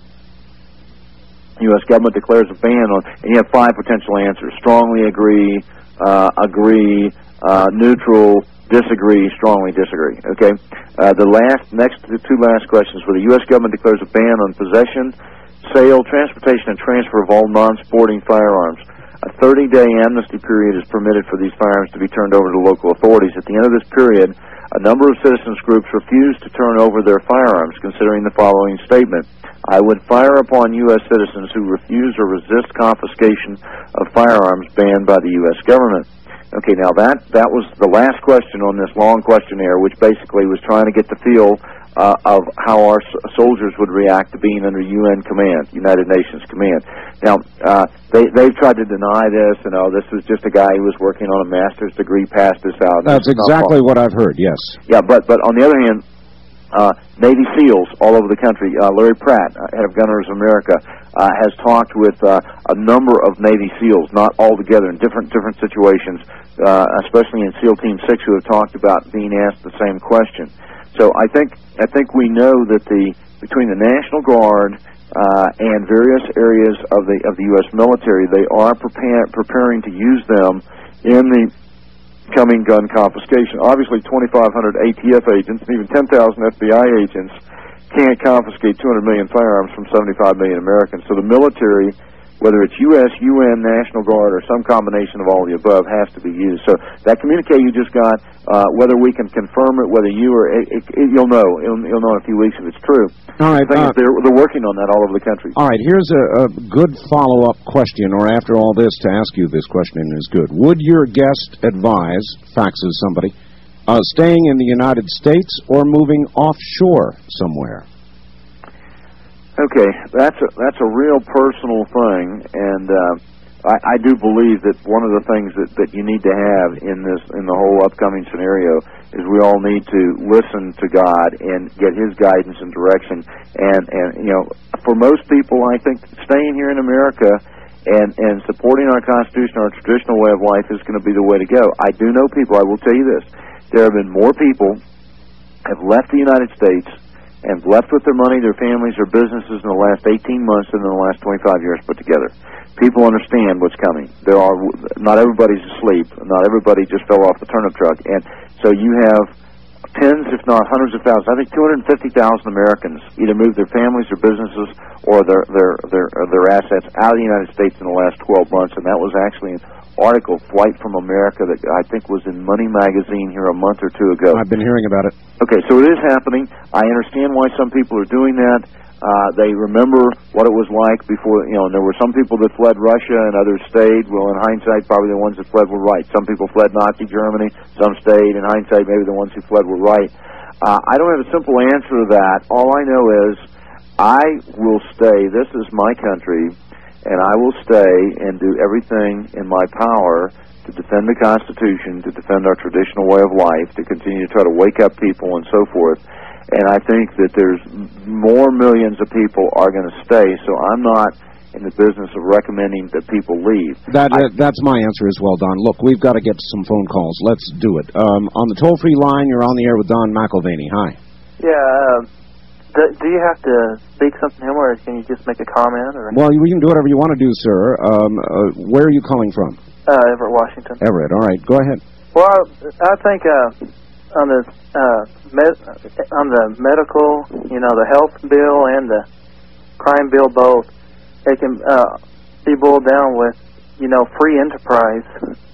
U S government declares a ban on, and you have five potential answers: strongly agree, uh, agree, uh, neutral, disagree, strongly disagree. Okay? Uh, the last, next the two last questions were: the U S government declares a ban on possession, sale, transportation, and transfer of all non-sporting firearms. A thirty-day amnesty period is permitted for these firearms to be turned over to local authorities. At the end of this period, a number of citizens groups refused to turn over their firearms, considering the following statement: I would fire upon U S citizens who refuse or resist confiscation of firearms banned by the U S government. Okay, now that, that was the last question on this long questionnaire, which basically was trying to get the feel uh, of how our soldiers would react to being under U N command, United Nations command. Now, uh, they, they've tried to deny this, and oh, this was just a guy who was working on a master's degree, passed this out. That's exactly what I've heard, yes. Yeah, but, but on the other hand, uh, Navy SEALs all over the country, uh, Larry Pratt, uh, head of Gunners of America, uh, has talked with uh, a number of Navy SEALs, not all together, in different different situations, uh, especially in SEAL Team six, who have talked about being asked the same question. So I think I think we know that the between the National Guard uh, and various areas of the of the U S military, they are prepare, preparing to use them in the coming gun confiscation. Obviously, twenty-five hundred A T F agents and even ten thousand F B I agents can't confiscate two hundred million firearms from seventy-five million Americans. So the military, whether it's U S, U N, National Guard, or some combination of all the above, has to be used. So that communique you just got, uh, whether we can confirm it, whether you or it, it, it, you'll know, you'll, you'll know in a few weeks if it's true. All right, the thing uh, is they're, they're working on that all over the country. All right, here's a, a good follow-up question, or after all this, to ask you this question is good. Would your guest advise, faxes somebody, uh, staying in the United States or moving offshore somewhere? Okay, that's a, that's a real personal thing, and uh, I, I do believe that one of the things that, that you need to have in this in the whole upcoming scenario is we all need to listen to God and get His guidance and direction. And, and you know, for most people, I think staying here in America and, and supporting our Constitution, our traditional way of life is going to be the way to go. I do know people, I will tell you this, there have been more people have left the United States and left with their money, their families, their businesses in the last eighteen months than in the last twenty-five years put together. People understand what's coming. There are not everybody's asleep. Not everybody just fell off the turnip truck. And so you have tens, if not hundreds of thousands. I think two hundred fifty thousand Americans either moved their families, their businesses, or their their their their assets out of the United States in the last twelve months. And that was actually an article, Flight from America, that I think was in Money Magazine here a month or two ago. I've been hearing about it. Okay, so it is happening. I understand why some people are doing that. Uh, they remember what it was like before, you know, and there were some people that fled Russia and others stayed. Well, in hindsight, probably the ones that fled were right. Some people fled Nazi Germany, some stayed. In hindsight, maybe the ones who fled were right. Uh, I don't have a simple answer to that. All I know is I will stay. This is my country. And I will stay and do everything in my power to defend the Constitution, to defend our traditional way of life, to continue to try to wake up people and so forth. And I think that there's more millions of people are going to stay, so I'm not in the business of recommending that people leave. That uh, That's my answer as well, Don. Look, we've got to get to some phone calls. Let's do it. Um, on the toll-free line, you're on the air with Don McElvaney. Hi. Yeah, uh, do, do you have to speak something to him, or can you just make a comment? Or well, you can do whatever you want to do, sir. Um, uh, where are you calling from? Uh, Everett, Washington. Everett, all right. Go ahead. Well, I think uh, on the uh, med on the medical, you know, the health bill and the crime bill both, it can uh, be boiled down with, you know, free enterprise.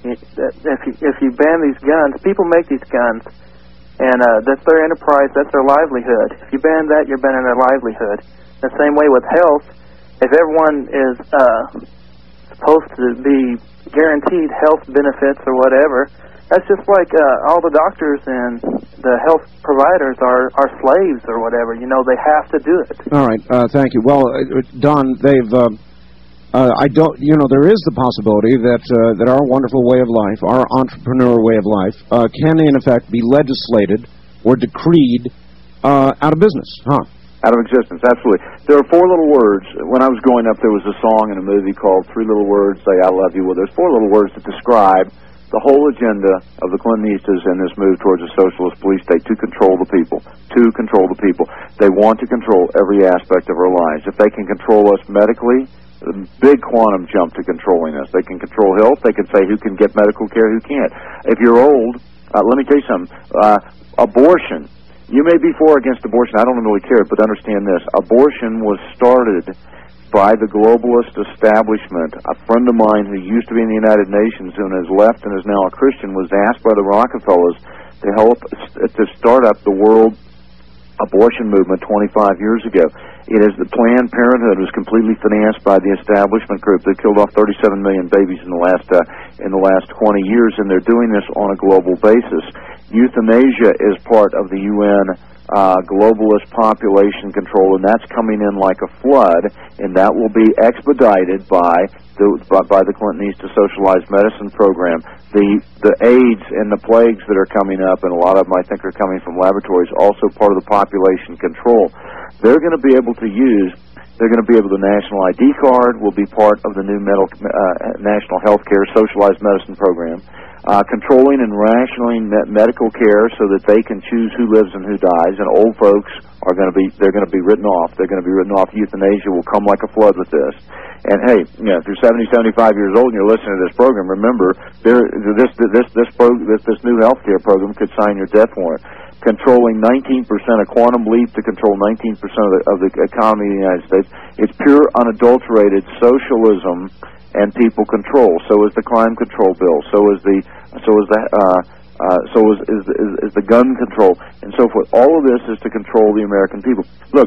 If you if you ban these guns, people make these guns, and uh, that's their enterprise, that's their livelihood. If you ban that, you're banning their livelihood. The same way with health, if everyone is uh, supposed to be guaranteed health benefits or whatever, that's just like uh, all the doctors and the health providers are, are slaves or whatever. You know, they have to do it. All right, uh, thank you. Well, uh, Don, they've... Uh Uh, I don't, you know, there is the possibility that uh, that our wonderful way of life, our entrepreneur way of life, uh, can in effect be legislated or decreed uh, out of business, huh? Out of existence, absolutely. There are four little words. When I was growing up, there was a song in a movie called Three Little Words, Say I Love You. Well, there's four little words that describe the whole agenda of the Clintonistas in this move towards a socialist police state: to control the people, to control the people. They want to control every aspect of our lives. If they can control us medically, a big quantum jump to controlling us. They can control health. They can say who can get medical care, who can't. If you're old, uh, let me tell you something. Uh, abortion. You may be for or against abortion. I don't really care, but understand this. Abortion was started by the globalist establishment. A friend of mine who used to be in the United Nations and has left and is now a Christian was asked by the Rockefellers to help to start up the world abortion movement twenty-five years ago. It is the Planned Parenthood was completely financed by the establishment group that killed off thirty-seven million babies in the last uh, in the last twenty years, and they're doing this on a global basis. Euthanasia is part of the U N uh, globalist population control, and that's coming in like a flood, and that will be expedited by the by, by the Clintonese to socialized medicine program. The the AIDS and the plagues that are coming up, and a lot of them I think are coming from laboratories, also part of the population control. They're going to be able to use, they're going to be able to, the national I D card will be part of the new medical, uh, national health care socialized medicine program. Uh, controlling and rationing me medical care so that they can choose who lives and who dies, and old folks are going to be, they're going to be written off. They're going to be written off. Euthanasia will come like a flood with this. And hey, you know, if you're seventy, seventy-five years old and you're listening to this program, remember, there, this, this, this, pro, this, this new health care program could sign your death warrant. Controlling nineteen percent, a quantum leap to control nineteen percent of the, of the economy of the United States. It's pure, unadulterated socialism and people control. So is the crime control bill. So is the so is the uh, uh, so is, is is is the gun control and so forth. All of this is to control the American people. Look,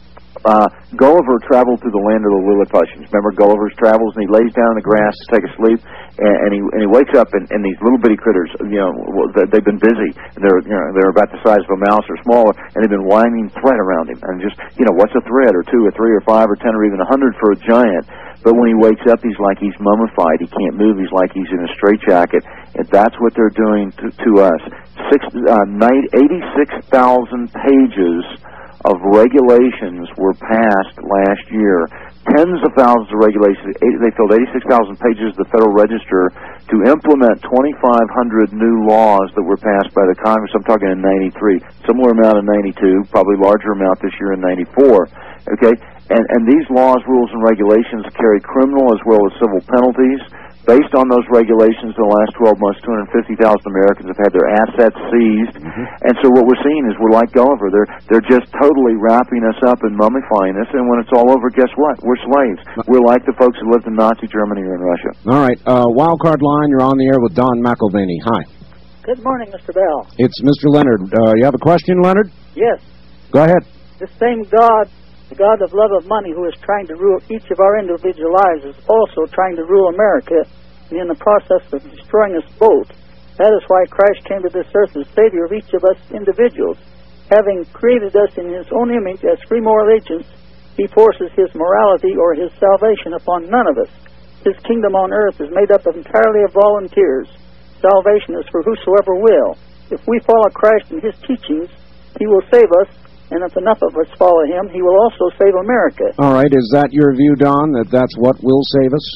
uh, Gulliver traveled through the land of the Lilliputians. Remember Gulliver's Travels, and he lays down in the grass to take a sleep, and, and he and he wakes up, and, and these little bitty critters, you know, they've been busy. They're you know they're about the size of a mouse or smaller, and they've been winding thread around him. And just you know, what's a thread, or two, or three, or five, or ten, or even a hundred for a giant? but when he wakes up, he's like he's mummified. He can't move. He's like he's in a straitjacket. And that's what they're doing to, to us. Six, uh, eighty-six thousand pages of regulations were passed last year. Tens of thousands of regulations. They filled eighty-six thousand pages of the Federal Register to implement twenty-five hundred new laws that were passed by the Congress. I'm talking in ninety-three. Similar amount in ninety-two, probably larger amount this year in ninety-four. Okay? And, and these laws, rules, and regulations carry criminal as well as civil penalties. Based on those regulations, in the last twelve months, two hundred fifty thousand Americans have had their assets seized. Mm-hmm. And so what we're seeing is we're like Gulliver. They're, they're just totally wrapping us up and mummifying us. And when it's all over, guess what? We're slaves. We're like the folks who lived in Nazi Germany or in Russia. All right. Uh, Wildcard line, you're on the air with Don McElvaney. Hi. Good morning, Mister Bell. It's Mister Leonard. Uh, you have a question, Leonard? Yes. Go ahead. The same God, the God of love of money, who is trying to rule each of our individual lives, is also trying to rule America, and in the process of destroying us both. That is why Christ came to this earth as Savior of each of us individuals. Having created us in His own image as free moral agents, He forces His morality or His salvation upon none of us. His kingdom on earth is made up entirely of volunteers. Salvation is for whosoever will. If we follow Christ and His teachings, He will save us, and if enough of us follow Him, He will also save America. All right, is that your view, Don, that that's what will save us?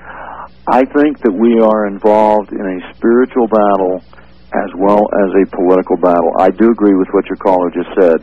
I think that we are involved in a spiritual battle as well as a political battle. I do agree with what your caller just said.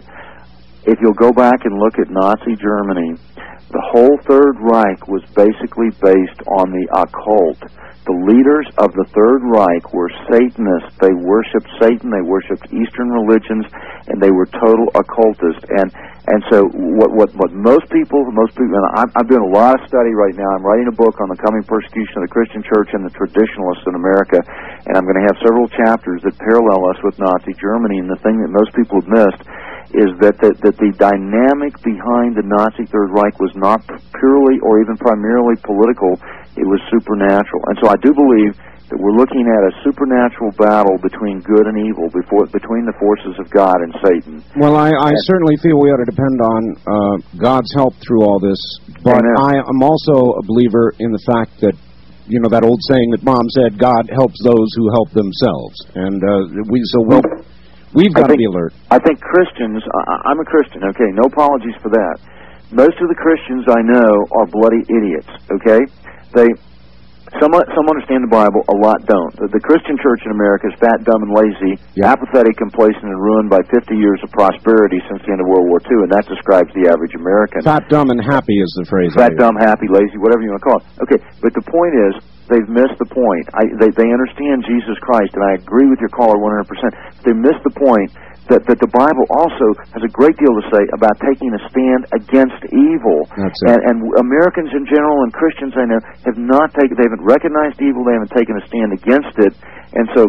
If you'll go back and look at Nazi Germany, the whole Third Reich was basically based on the occult. The leaders of the Third Reich were Satanists. They worshipped Satan, they worshipped Eastern religions, and they were total occultists. And and so what what what most people, most people, and I'm, I'm doing a lot of study right now. I'm writing a book on the coming persecution of the Christian church and the traditionalists in America, and I'm going to have several chapters that parallel us with Nazi Germany. And the thing that most people have missed is that the, that the dynamic behind the Nazi Third Reich was not purely or even primarily political. It was supernatural. And so I do believe that we're looking at a supernatural battle between good and evil, before, between the forces of God and Satan. Well, I, I certainly feel we ought to depend on uh, God's help through all this. But I am also a believer in the fact that, you know, that old saying that Mom said, God helps those who help themselves. And uh, we so we'll, we've got to be alert. I think Christians, I, I'm a Christian, okay, no apologies for that. Most of the Christians I know are bloody idiots, okay? They, some, some understand the Bible, a lot don't. The, the Christian church in America is fat, dumb, and lazy, yeah. apathetic, complacent, and ruined by fifty years of prosperity since the end of World War Two, and that describes the average American. Fat, dumb, and happy is the phrase. Fat, dumb, happy, lazy, whatever you want to call it. Okay, but the point is, they've missed the point. I, they, they understand Jesus Christ, and I agree with your caller one hundred percent. They missed the point that, that the Bible also has a great deal to say about taking a stand against evil. That's it. And, and Americans in general and Christians I know have not taken, they haven't recognized evil, they haven't taken a stand against it. And so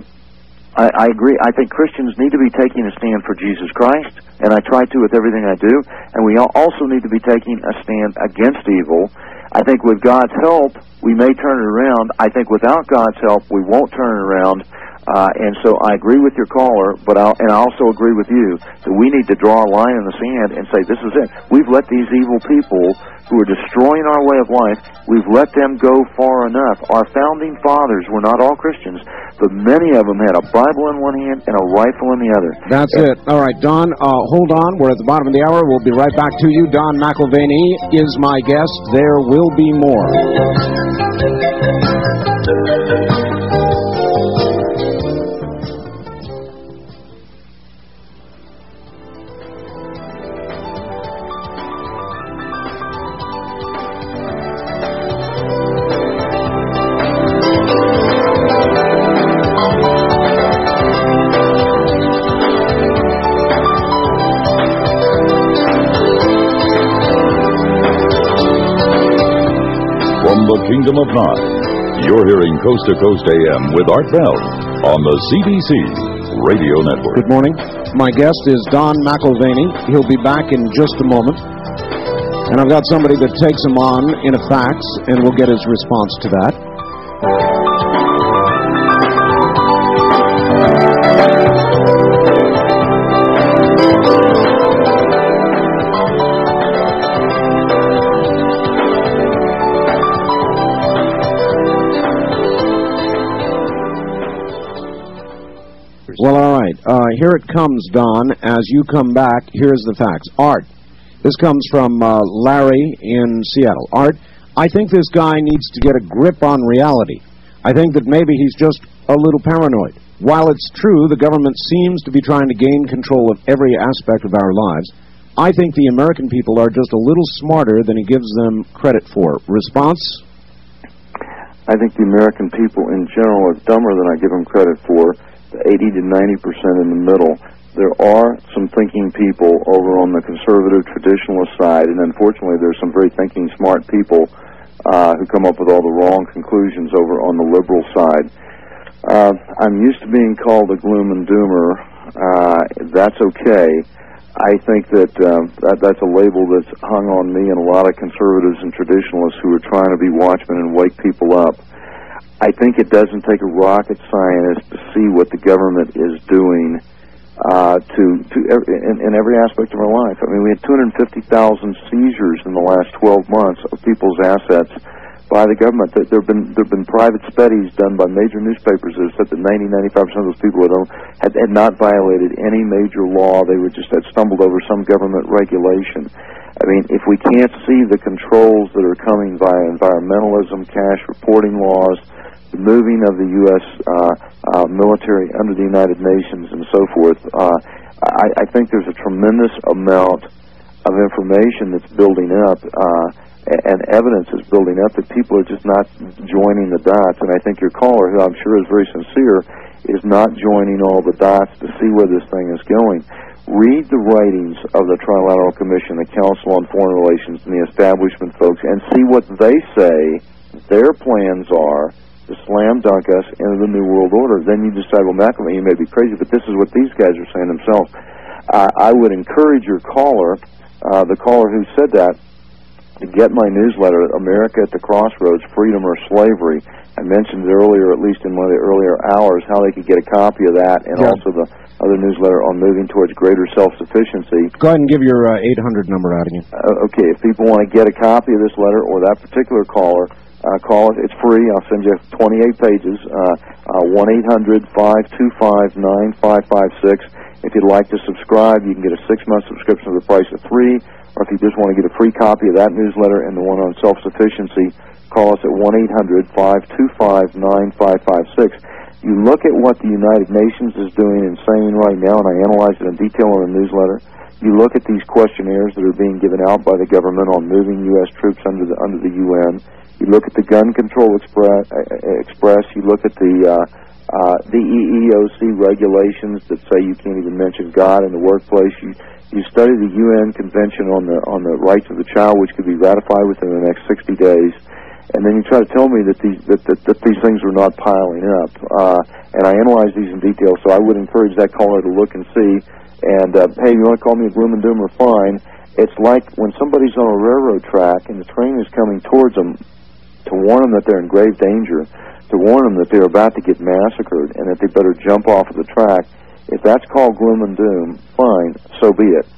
I, I agree. I think Christians need to be taking a stand for Jesus Christ, and I try to with everything I do. And we also need to be taking a stand against evil. I think with God's help, we may turn it around. I think without God's help, we won't turn it around. Uh, and so I agree with your caller, but I'll, and I also agree with you that we need to draw a line in the sand and say, this is it. We've let these evil people who are destroying our way of life, we've let them go far enough. Our founding fathers were not all Christians, but many of them had a Bible in one hand and a rifle in the other. That's and, it. All right, Don, uh, hold on. We're at the bottom of the hour. We'll be right back to you. Don McElvaney is my guest. There will be more. The Kingdom of Nye. You're hearing Coast to Coast A M with Art Bell on the C B C Radio Network. Good morning. My guest is Don McElvaney. He'll be back in just a moment. And I've got somebody that takes him on in a fax, and we'll get his response to that. right, here it comes, Don. As you come back, here's the facts. Art, this comes from uh, Larry in Seattle. Art, I think this guy needs to get a grip on reality. I think that maybe he's just a little paranoid. While it's true the government seems to be trying to gain control of every aspect of our lives, I think the American people are just a little smarter than he gives them credit for. Response? I think the American people in general are dumber than I give them credit for, the eighty to ninety percent in the middle. There are some thinking people over on the conservative traditionalist side, and unfortunately there's some very thinking smart people uh, who come up with all the wrong conclusions over on the liberal side. Uh, I'm used to being called a gloom and doomer. Uh, that's okay. I think that, uh, that that's a label that's hung on me and a lot of conservatives and traditionalists who are trying to be watchmen and wake people up. I think it doesn't take a rocket scientist to see what the government is doing uh, to to in, in every aspect of our life. I mean, we had two hundred fifty thousand seizures in the last twelve months of people's assets by the government. There have been there have been private studies done by major newspapers that have said that ninety, ninety-five percent of those people had, had not violated any major law. They would just had stumbled over some government regulation. I mean, if we can't see the controls that are coming via environmentalism, cash reporting laws, the moving of the U S uh, uh, military under the United Nations and so forth, uh, I, I think there's a tremendous amount of information that's building up uh, and evidence is building up that people are just not joining the dots. And I think your caller, who I'm sure is very sincere, is not joining all the dots to see where this thing is going. Read the writings of the Trilateral Commission, the Council on Foreign Relations, and the establishment folks, and see what they say their plans are to slam dunk us into the New World Order. Then you decide, well, McElveen, you may be crazy, but this is what these guys are saying themselves. Uh, I would encourage your caller, uh, the caller who said that, to get my newsletter, America at the Crossroads, Freedom or Slavery. I mentioned earlier, at least in one of the earlier hours, how they could get a copy of that, and yeah. also the other newsletter on moving towards greater self-sufficiency. Go ahead and give your uh, eight hundred number out again. Uh, okay, if people want to get a copy of this letter or that particular caller, uh, call it. It's free. I'll send you twenty-eight pages, one eight hundred, five two five, nine five five six. If you'd like to subscribe, you can get a six-month subscription for the price of three. Or if you just want to get a free copy of that newsletter and the one on self-sufficiency, call us at one eight hundred, five two five, nine five five six. You look at what the United Nations is doing and saying right now, and I analyze it in detail in the newsletter. You look at these questionnaires that are being given out by the government on moving U S troops under the under the U N. You look at the Gun Control Express. Express. You look at the uh, uh, the E E O C regulations that say you can't even mention God in the workplace. You You study the U N Convention on the on the Rights of the Child, which could be ratified within the next sixty days, and then you try to tell me that these that, that, that these things are not piling up. Uh, and I analyze these in detail, so I would encourage that caller to look and see. And uh, hey, you want to call me a gloom and doomer? Fine. It's like when somebody's on a railroad track and the train is coming towards them, to warn them that they're in grave danger, to warn them that they're about to get massacred and that they better jump off of the track. If that's called gloom and doom, fine, so be it.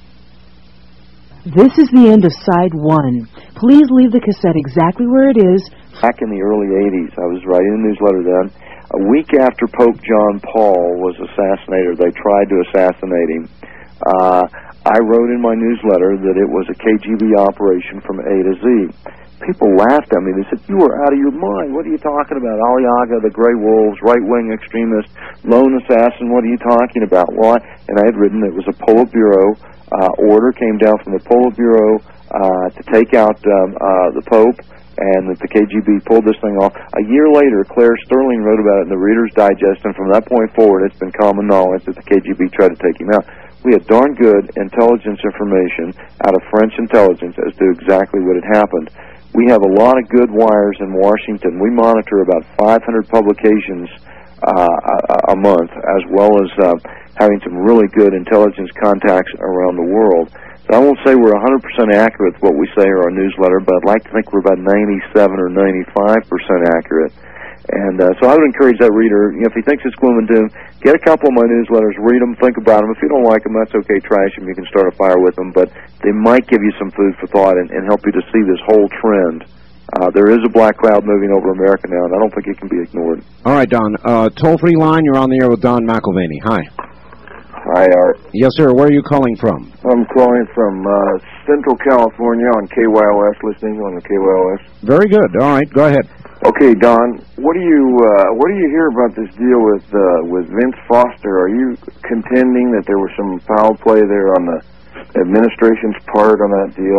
This is the end of side one. Please leave the cassette exactly where it is. Back in the early eighties, I was writing a newsletter then. A week after Pope John Paul was assassinated, they tried to assassinate him. Uh, I wrote in my newsletter that it was a K G B operation from A to Z. People laughed at me. They said, you are out of your mind. What are you talking about? Aliaga, the Grey Wolves, right-wing extremist, lone assassin, what are you talking about? Well, I, and I had written it was a Politburo uh, order, came down from the Politburo uh, to take out um, uh, the Pope, and that the K G B pulled this thing off. A year later, Claire Sterling wrote about it in the Reader's Digest, and from that point forward, it's been common knowledge that the K G B tried to take him out. We had darn good intelligence information out of French intelligence as to exactly what had happened. We have a lot of good wires in Washington. We monitor about five hundred publications uh, a, a month, as well as uh, having some really good intelligence contacts around the world. So I won't say we're one hundred percent accurate with what we say in our newsletter, but I'd like to think we're about ninety-seven or ninety-five percent accurate. And uh, so I would encourage that reader, you know, if he thinks it's gloom and doom, get a couple of my newsletters, read them, think about them. If you don't like them, that's okay, trash them. You can start a fire with them. But they might give you some food for thought and, and help you to see this whole trend. Uh, there is a black cloud moving over America now, and I don't think it can be ignored. All right, Don. Uh, toll-free line, you're on the air with Don McElveen. Hi. Hi, Art. Yes, sir. Where are you calling from? I'm calling from uh, Central California on K Y O S, listening on the K Y O S. Very good. All right, go ahead. Okay, Don, what do you uh, what do you hear about this deal with uh, with Vince Foster? Are you contending that there was some foul play there on the administration's part on that deal?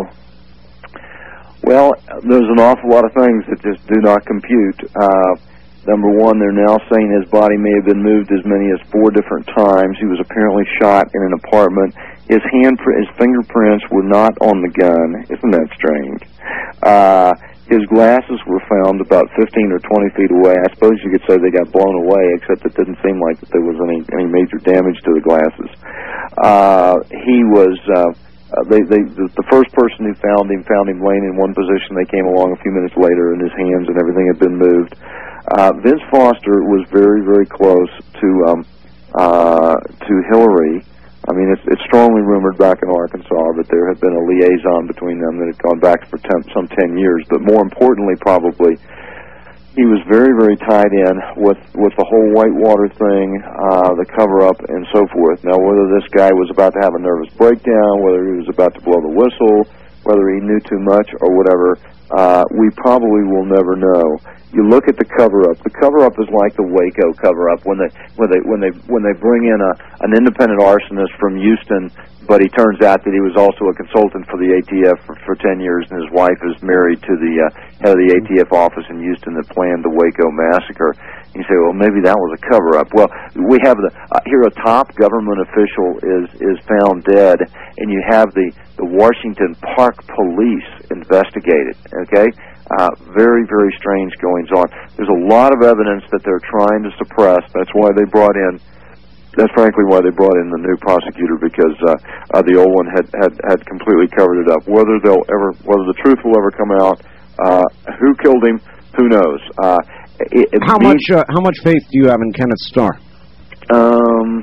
Well, there's an awful lot of things that just do not compute. Uh, Number one, they're now saying his body may have been moved as many as four different times. He was apparently shot in an apartment. His hand, his fingerprints were not on the gun. Isn't that strange? Uh, his glasses were found about fifteen or twenty feet away. I suppose you could say they got blown away, except it didn't seem like that there was any, any major damage to the glasses. Uh, he was... Uh, Uh, they, they, the, the first person who found him found him laying in one position. They came along a few minutes later, and his hands and everything had been moved. Uh, Vince Foster was very, very close to um, uh, to Hillary. I mean, it's, it's strongly rumored back in Arkansas that there had been a liaison between them that had gone back for ten, some ten years. But more importantly, probably, he was very, very tied in with, with the whole Whitewater thing, uh, the cover-up, and so forth. Now, whether this guy was about to have a nervous breakdown, whether he was about to blow the whistle, whether he knew too much or whatever, uh, we probably will never know. You look at the cover-up. The cover-up is like the Waco cover-up when they when they when they when they bring in a an independent arsonist from Houston, but he turns out that he was also a consultant for the A T F for, for ten years, and his wife is married to the uh, head of the A T F office in Houston that planned the Waco massacre. You say, well, maybe that was a cover-up. Well, we have the uh, here a top government official is is found dead, and you have the the Washington Park Police investigated. Okay. Uh, very, very strange goings on. There's a lot of evidence that they're trying to suppress. That's why they brought in, that's frankly why they brought in the new prosecutor, because uh, uh, the old one had, had, had completely covered it up. Whether they'll ever, whether the truth will ever come out, uh, who killed him, who knows. Uh, it, it how much, uh, how much faith do you have in Kenneth Starr? Um...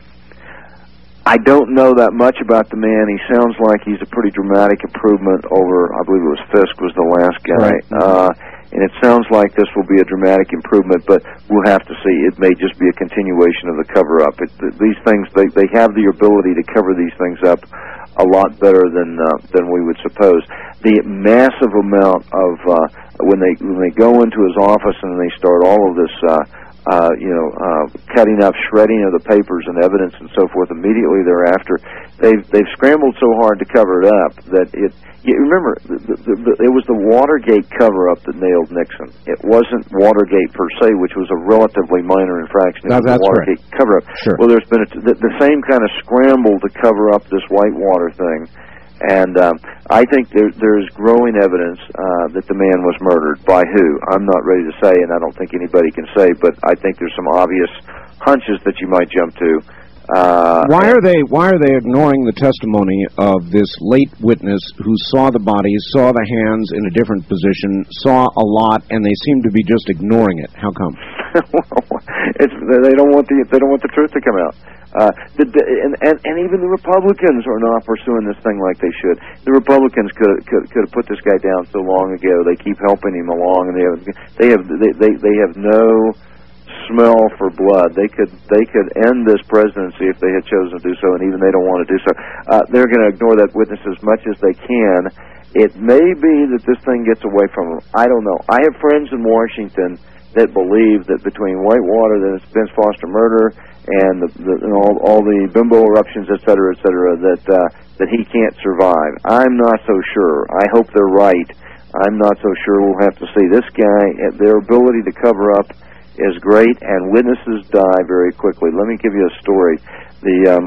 I don't know that much about the man. He sounds like he's a pretty dramatic improvement over, I believe it was Fisk was the last guy. Right. Uh, and it sounds like this will be a dramatic improvement, but we'll have to see. It may just be a continuation of the cover-up. It, th these things, they, they have the ability to cover these things up a lot better than uh, than we would suppose. The massive amount of, uh, when they when they go into his office and they start all of this, uh, Uh, you know, uh, cutting up, shredding of the papers and evidence and so forth. Immediately thereafter, they've they've scrambled so hard to cover it up that it. You remember, the, the, the, it was the Watergate cover-up that nailed Nixon. It wasn't Watergate per se, which was a relatively minor infraction. It no, was that's the Watergate right. cover-up. Sure. Well, there's been a, the, the same kind of scramble to cover up this Whitewater thing. And um, I think there, there's growing evidence uh, that the man was murdered. By who? I'm not ready to say, and I don't think anybody can say, but I think there's some obvious hunches that you might jump to. Uh, why are they Why are they ignoring the testimony of this late witness who saw the bodies, saw the hands in a different position, saw a lot, and they seem to be just ignoring it? How come? Well, it's, they don't want the they don't want the truth to come out. Uh, the, and, and and even the Republicans are not pursuing this thing like they should. The Republicans could could could have put this guy down so long ago. They keep helping him along, and they have they have they they, they have no smell for blood. They could they could end this presidency if they had chosen to do so, and even they don't want to do so. Uh, they're going to ignore that witness as much as they can. It may be that this thing gets away from them. I don't know. I have friends in Washington that believe that between Whitewater, the Vince Foster murder, and, the, the, and all, all the bimbo eruptions, et cetera, et cetera, that uh, that he can't survive. I'm not so sure. I hope they're right. I'm not so sure. We'll have to see. This guy, their ability to cover up is great, and witnesses die very quickly. Let me give you a story. The um,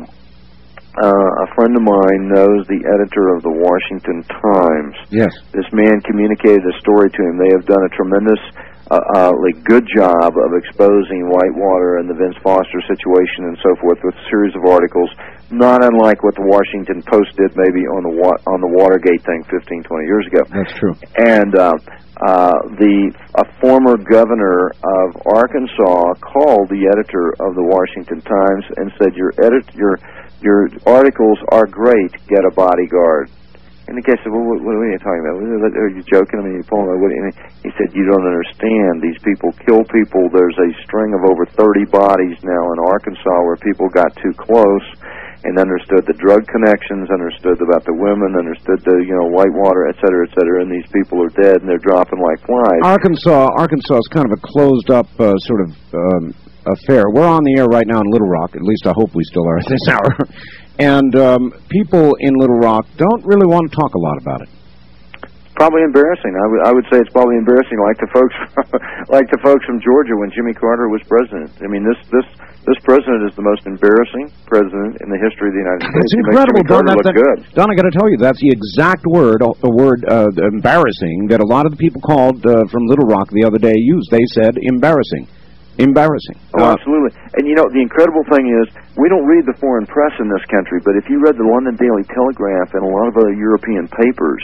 uh, a friend of mine knows the editor of the Washington Times. Yes. This man communicated a story to him. They have done a tremendous Uh, uh, like good job of exposing Whitewater and the Vince Foster situation and so forth with a series of articles, not unlike what the Washington Post did maybe on the wa on the Watergate thing fifteen, twenty years ago. That's true. And uh, uh, the a former governor of Arkansas called the editor of the Washington Times and said, "Your edit your your articles are great. Get a bodyguard." And the guy said, well, what, what are you talking about? Are you joking? I mean, you're pulling what? And he said, you don't understand. These people kill people. There's a string of over thirty bodies now in Arkansas where people got too close. and understood the drug connections, understood about the women, understood the, you know, Whitewater, et cetera, et cetera, and these people are dead and they're dropping like flies. Arkansas, Arkansas is kind of a closed-up uh, sort of um, affair. We're on the air right now in Little Rock. At least I hope we still are at this hour. And um, people in Little Rock don't really want to talk a lot about it. Probably embarrassing. I, w I would say it's probably embarrassing, like the folks, like the folks from Georgia when Jimmy Carter was president. I mean, this this this president is the most embarrassing president in the history of the United States. It's incredible, Jimmy Carter look good. Don, I got to tell you, that's the exact word, the word uh, embarrassing, that a lot of the people called uh, from Little Rock the other day used. They said embarrassing. Embarrassing. Oh, uh, absolutely. And, you know, the incredible thing is, we don't read the foreign press in this country, but if you read the London Daily Telegraph and a lot of other European papers,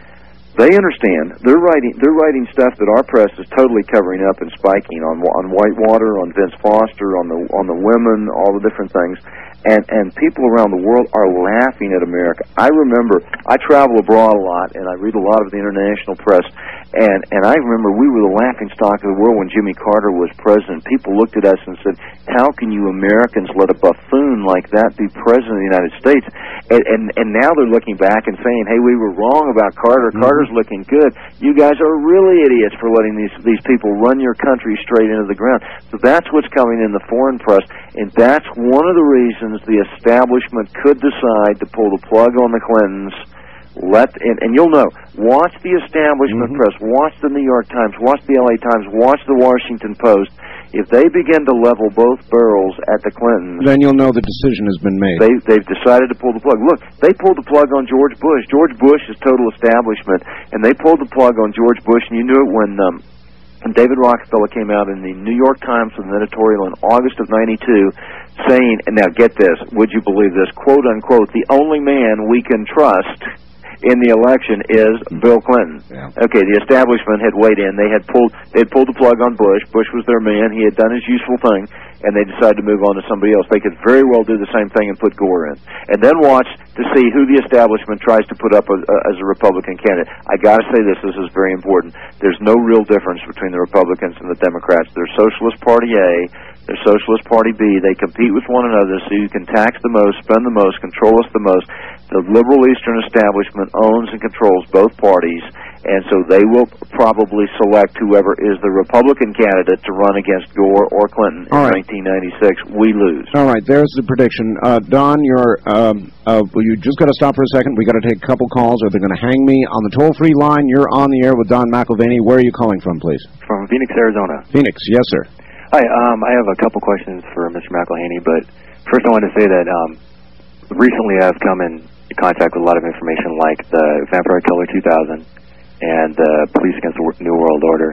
they understand. They're writing. They're writing stuff that our press is totally covering up and spiking on on Whitewater, on Vince Foster, on the on the women, all the different things, and and people around the world are laughing at America. I remember I travel abroad a lot, and I read a lot of the international press, and and I remember we were the laughing stock of the world when Jimmy Carter was president. People looked at us and said, "How can you Americans let a buffoon like that be president of the United States?" And and, and now they're looking back and saying, "Hey, we were wrong about Carter. Mm-hmm. Carter's looking good. You guys are really idiots for letting these these people run your country straight into the ground." So that's what's coming in the foreign press, and that's one of the reasons the establishment could decide to pull the plug on the Clintons. Let and, and you'll know. Watch the establishment mm-hmm. press. Watch the New York Times. Watch the L A Times. Watch the Washington Post. If they begin to level both barrels at the Clintons, then you'll know the decision has been made. They, they've decided to pull the plug. Look, they pulled the plug on George Bush. George Bush is total establishment, and they pulled the plug on George Bush, and you knew it when, um, when David Rockefeller came out in the New York Times with an editorial in August of ninety-two saying, and now get this, would you believe this, quote, unquote, the only man we can trust in the election is Bill Clinton. Yeah. Okay, the establishment had weighed in. They had pulled they had pulled the plug on Bush. Bush was their man. He had done his useful thing, and they decided to move on to somebody else. They could very well do the same thing and put Gore in. And then watch to see who the establishment tries to put up a, a, as a Republican candidate. I got to say this. This is very important. There's no real difference between the Republicans and the Democrats. They're Socialist Party A. They're Socialist Party B. They compete with one another so you can tax the most, spend the most, control us the most. The liberal Eastern establishment owns and controls both parties, and so they will probably select whoever is the Republican candidate to run against Gore or Clinton in right. nineteen ninety-six. We lose. All right, there's the prediction. Uh, Don, you're, um, uh, well, you just got to stop for a second. We got to take a couple calls, or they're going to hang me on the toll-free line. You're on the air with Don McElvaney. Where are you calling from, please? From Phoenix, Arizona. Phoenix, yes, sir. Hi, um, I have a couple questions for Mister McElhaney, but first I want to say that um, recently I've come in contact with a lot of information like the Vampire Killer two thousand and the Police Against the New World Order,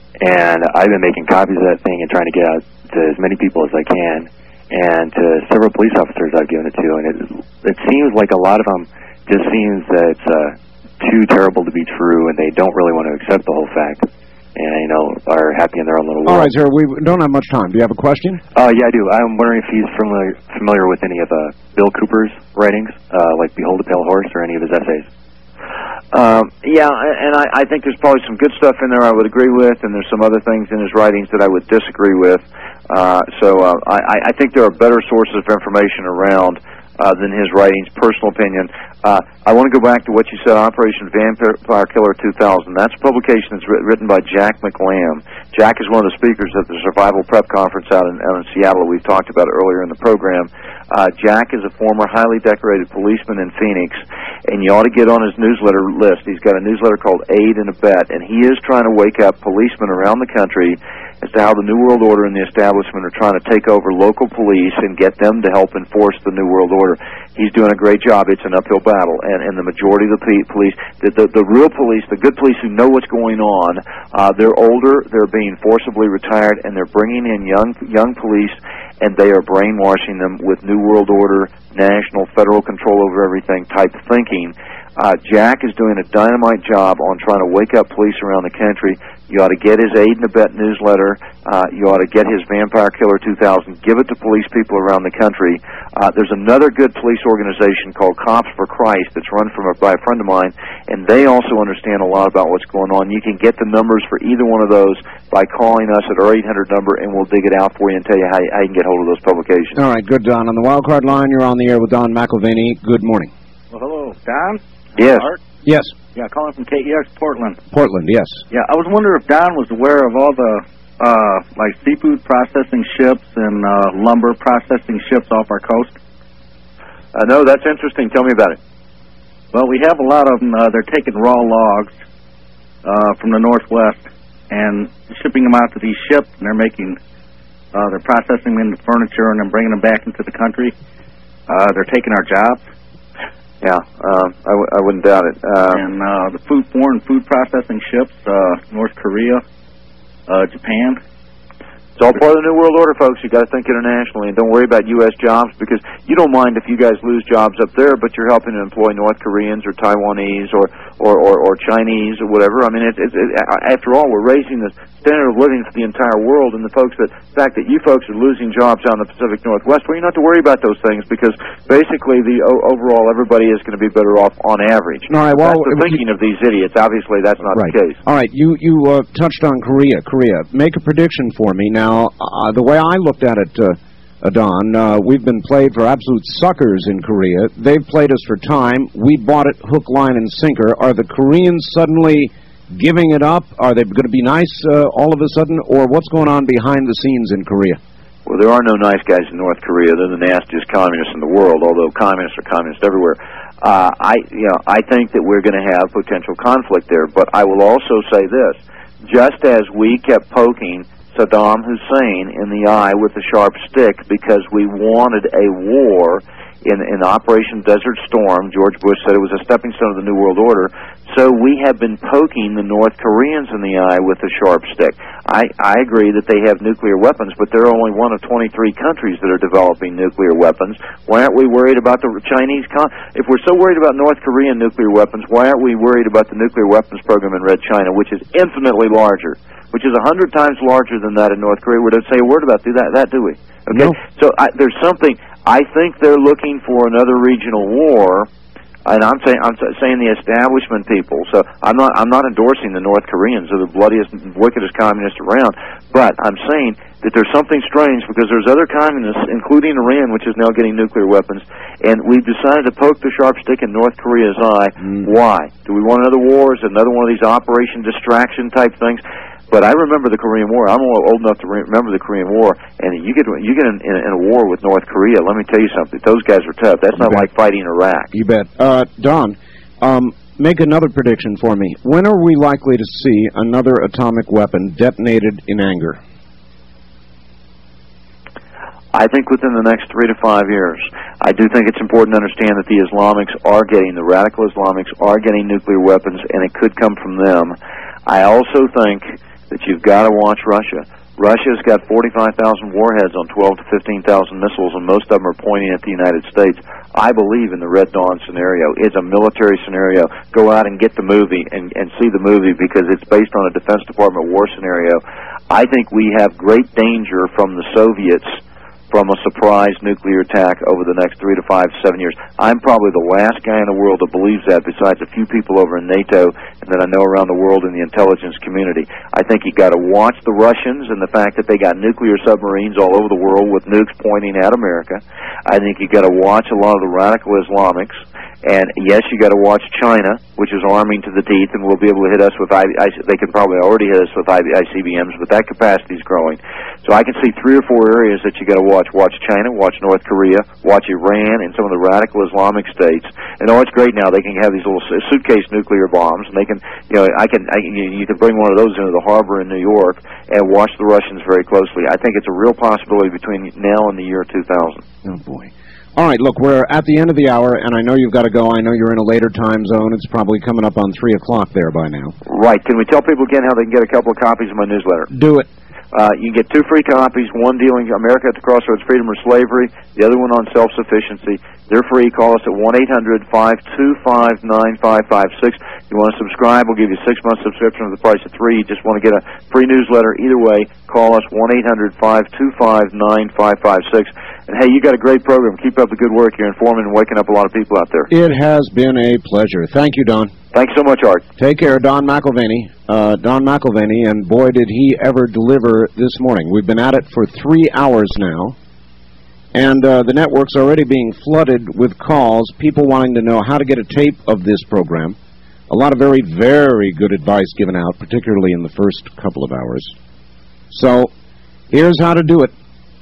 and I've been making copies of that thing and trying to get out to as many people as I can, and to several police officers I've given it to, and it, it seems like a lot of them just seems that it's uh, too terrible to be true, and they don't really want to accept the whole fact. And, you know, are happy in their own little world. All right, sir, we don't have much time. Do you have a question? Uh, yeah, I do. I'm wondering if he's familiar, familiar with any of uh, Bill Cooper's writings, uh, like Behold a Pale Horse, or any of his essays. Um, yeah, and I, I think there's probably some good stuff in there I would agree with, and there's some other things in his writings that I would disagree with. Uh, so uh, I, I think there are better sources of information around Uh, than his writings, personal opinion. Uh, I want to go back to what you said, Operation Vampire Killer two thousand. That's a publication that's writ written by Jack McLam. Jack is one of the speakers at the Survival Prep Conference out in, out in Seattle. We've talked about it earlier in the program. Uh, Jack is a former highly decorated policeman in Phoenix, and you ought to get on his newsletter list. He's got a newsletter called Aid and Abet, and he is trying to wake up policemen around the country as to how the New World Order and the establishment are trying to take over local police and get them to help enforce the New World Order. He's doing a great job. It's an uphill battle, and, and the majority of the police, the, the, the real police, the good police who know what's going on, uh, they're older, they're being forcibly retired, and they're bringing in young young police, and they are brainwashing them with New World Order, national, federal control over everything type thinking. Uh, Jack is doing a dynamite job on trying to wake up police around the country. You ought to get his Aid and Abet newsletter. Uh, you ought to get his Vampire Killer two thousand. Give it to police people around the country. Uh, there's another good police organization called Cops for Christ that's run from a, by a friend of mine, and they also understand a lot about what's going on. You can get the numbers for either one of those by calling us at our eight hundred number, and we'll dig it out for you and tell you how you, how you can get hold of those publications. All right, good, Don. On the Wildcard line, you're on the air with Don McElvaney. Good morning. Well, hello, Don? Yes. Art? Yes. Yeah, calling from K E X Portland. Portland, yes. Yeah, I was wondering if Don was aware of all the, uh, like, seafood processing ships and uh, lumber processing ships off our coast. Uh, no, that's interesting. Tell me about it. Well, we have a lot of them. Uh, they're taking raw logs uh, from the Northwest and shipping them out to these ships, and they're making, uh, they're processing them into furniture and then bringing them back into the country. Uh, they're taking our jobs. Yeah, uh, I, w I wouldn't doubt it. Uh, and uh, the food, foreign food processing ships, uh, North Korea, uh, Japan. It's all part of the New World Order, folks. You got to think internationally, and don't worry about U S jobs, because you don't mind if you guys lose jobs up there, but you're helping to employ North Koreans or Taiwanese or or, or, or Chinese or whatever. I mean, it, it, it, after all, we're raising the standard of living for the entire world, and the folks that, the fact that you folks are losing jobs out in the Pacific Northwest, well, you don't have to worry about those things, because basically the o overall everybody is going to be better off on average. All right, well, that's the thinking of these idiots. Obviously, that's not right. the case. All right, you you uh, touched on Korea. Korea, make a prediction for me now. Uh, the way I looked at it, uh, uh, Don, uh, we've been played for absolute suckers in Korea. They've played us for time. We bought it hook, line, and sinker. Are the Koreans suddenly giving it up? Are they going to be nice uh, all of a sudden, or what's going on behind the scenes in Korea? Well, there are no nice guys in North Korea. They're the nastiest communists in the world, although communists are communists everywhere. Uh, I, you know, I think that we're going to have potential conflict there, but I will also say this. Just as we kept poking Saddam Hussein in the eye with a sharp stick because we wanted a war in, in Operation Desert Storm, George Bush said it was a stepping stone of the New World Order, so we have been poking the North Koreans in the eye with a sharp stick. I, I agree that they have nuclear weapons, but they're only one of twenty-three countries that are developing nuclear weapons. Why aren't we worried about the Chinese? Con if we're so worried about North Korean nuclear weapons, why aren't we worried about the nuclear weapons program in Red China, which is infinitely larger, which is a hundred times larger than that in North Korea? We don't say a word about do that, that do we? Okay, no. So I, there's something. I think they're looking for another regional war. And I'm saying, I'm saying the establishment people. So I'm not, I'm not endorsing the North Koreans or the bloodiest, wickedest communists around. But I'm saying that there's something strange because there's other communists, including Iran, which is now getting nuclear weapons, and we've decided to poke the sharp stick in North Korea's eye. Mm. Why? Do we want another war? Is it another one of these Operation Distraction type things? But I remember the Korean War. I'm old enough to remember the Korean War, and you get you get in, in, in a war with North Korea. Let me tell you something. Those guys are tough. That's not like fighting Iraq. You bet. Uh, Don, um, make another prediction for me. When are we likely to see another atomic weapon detonated in anger? I think within the next three to five years. I do think it's important to understand that the Islamics are getting, the radical Islamics are getting nuclear weapons, and it could come from them. I also think that you've got to watch Russia. Russia's got forty-five thousand warheads on twelve to fifteen thousand missiles, and most of them are pointing at the United States. I believe in the Red Dawn scenario. It's a military scenario. Go out and get the movie and, and see the movie because it's based on a Defense Department war scenario. I think we have great danger from the Soviets from a surprise nuclear attack over the next three to five, seven years. I'm probably the last guy in the world that believes that, besides a few people over in NATO and that I know around the world in the intelligence community. I think you got to watch the Russians and the fact that they got nuclear submarines all over the world with nukes pointing at America. I think you got to watch a lot of the radical Islamics. And yes, you got to watch China, which is arming to the teeth, and will be able to hit us with I, I, they can probably already hit us with I C B Ms, but that capacity is growing. So I can see three or four areas that you got to watch. Watch China, watch North Korea, watch Iran, and some of the radical Islamic states. And oh, it's great now. They can have these little suitcase nuclear bombs, and they can, you know, I can, I, you, you can bring one of those into the harbor in New York and watch the Russians very closely. I think it's a real possibility between now and the year two thousand. Oh boy. All right, look, we're at the end of the hour, and I know you've got to go. I know you're in a later time zone. It's probably coming up on three o'clock there by now. Right. Can we tell people again how they can get a couple of copies of my newsletter? Do it. Uh, you can get two free copies, one dealing America at the Crossroads, Freedom or Slavery, the other one on self-sufficiency. They're free. Call us at one eight hundred, five two five, nine five five six. You want to subscribe, we'll give you a six-month subscription for the price of three. You just want to get a free newsletter. Either way, call us one eight hundred, five two five, nine five five six. And, hey, you got a great program. Keep up the good work. You're informing and waking up a lot of people out there. It has been a pleasure. Thank you, Don. Thanks so much, Art. Take care, Don McElvaney. Uh, Don McElvaney, and boy, did he ever deliver this morning. We've been at it for three hours now, and uh, the network's already being flooded with calls, people wanting to know how to get a tape of this program. A lot of very, very good advice given out, particularly in the first couple of hours. So, here's how to do it.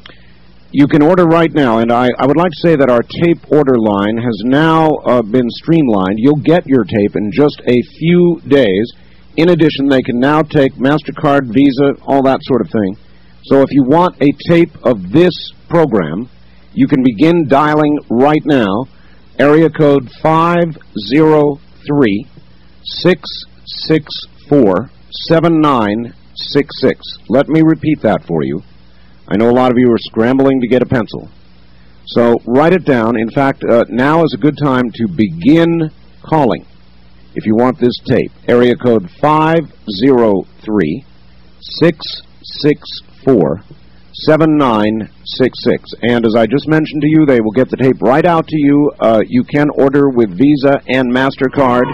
You can order right now, and I, I would like to say that our tape order line has now uh, been streamlined. You'll get your tape in just a few days. In addition, they can now take MasterCard, Visa, all that sort of thing. So if you want a tape of this program, you can begin dialing right now, area code five zero three, six six four, seven nine six six. Let me repeat that for you. I know a lot of you are scrambling to get a pencil. So write it down. In fact, uh, now is a good time to begin calling if you want this tape. Area code five zero three, six six four, seven nine six six. And as I just mentioned to you, they will get the tape right out to you. Uh, you can order with Visa and MasterCard.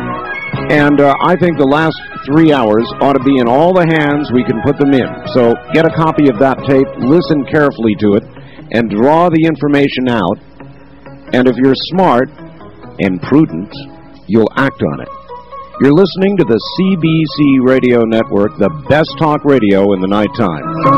And uh, I think the last three hours ought to be in all the hands we can put them in. So get a copy of that tape, listen carefully to it, and draw the information out. And if you're smart and prudent, you'll act on it. You're listening to the C B C Radio Network, the best talk radio in the nighttime.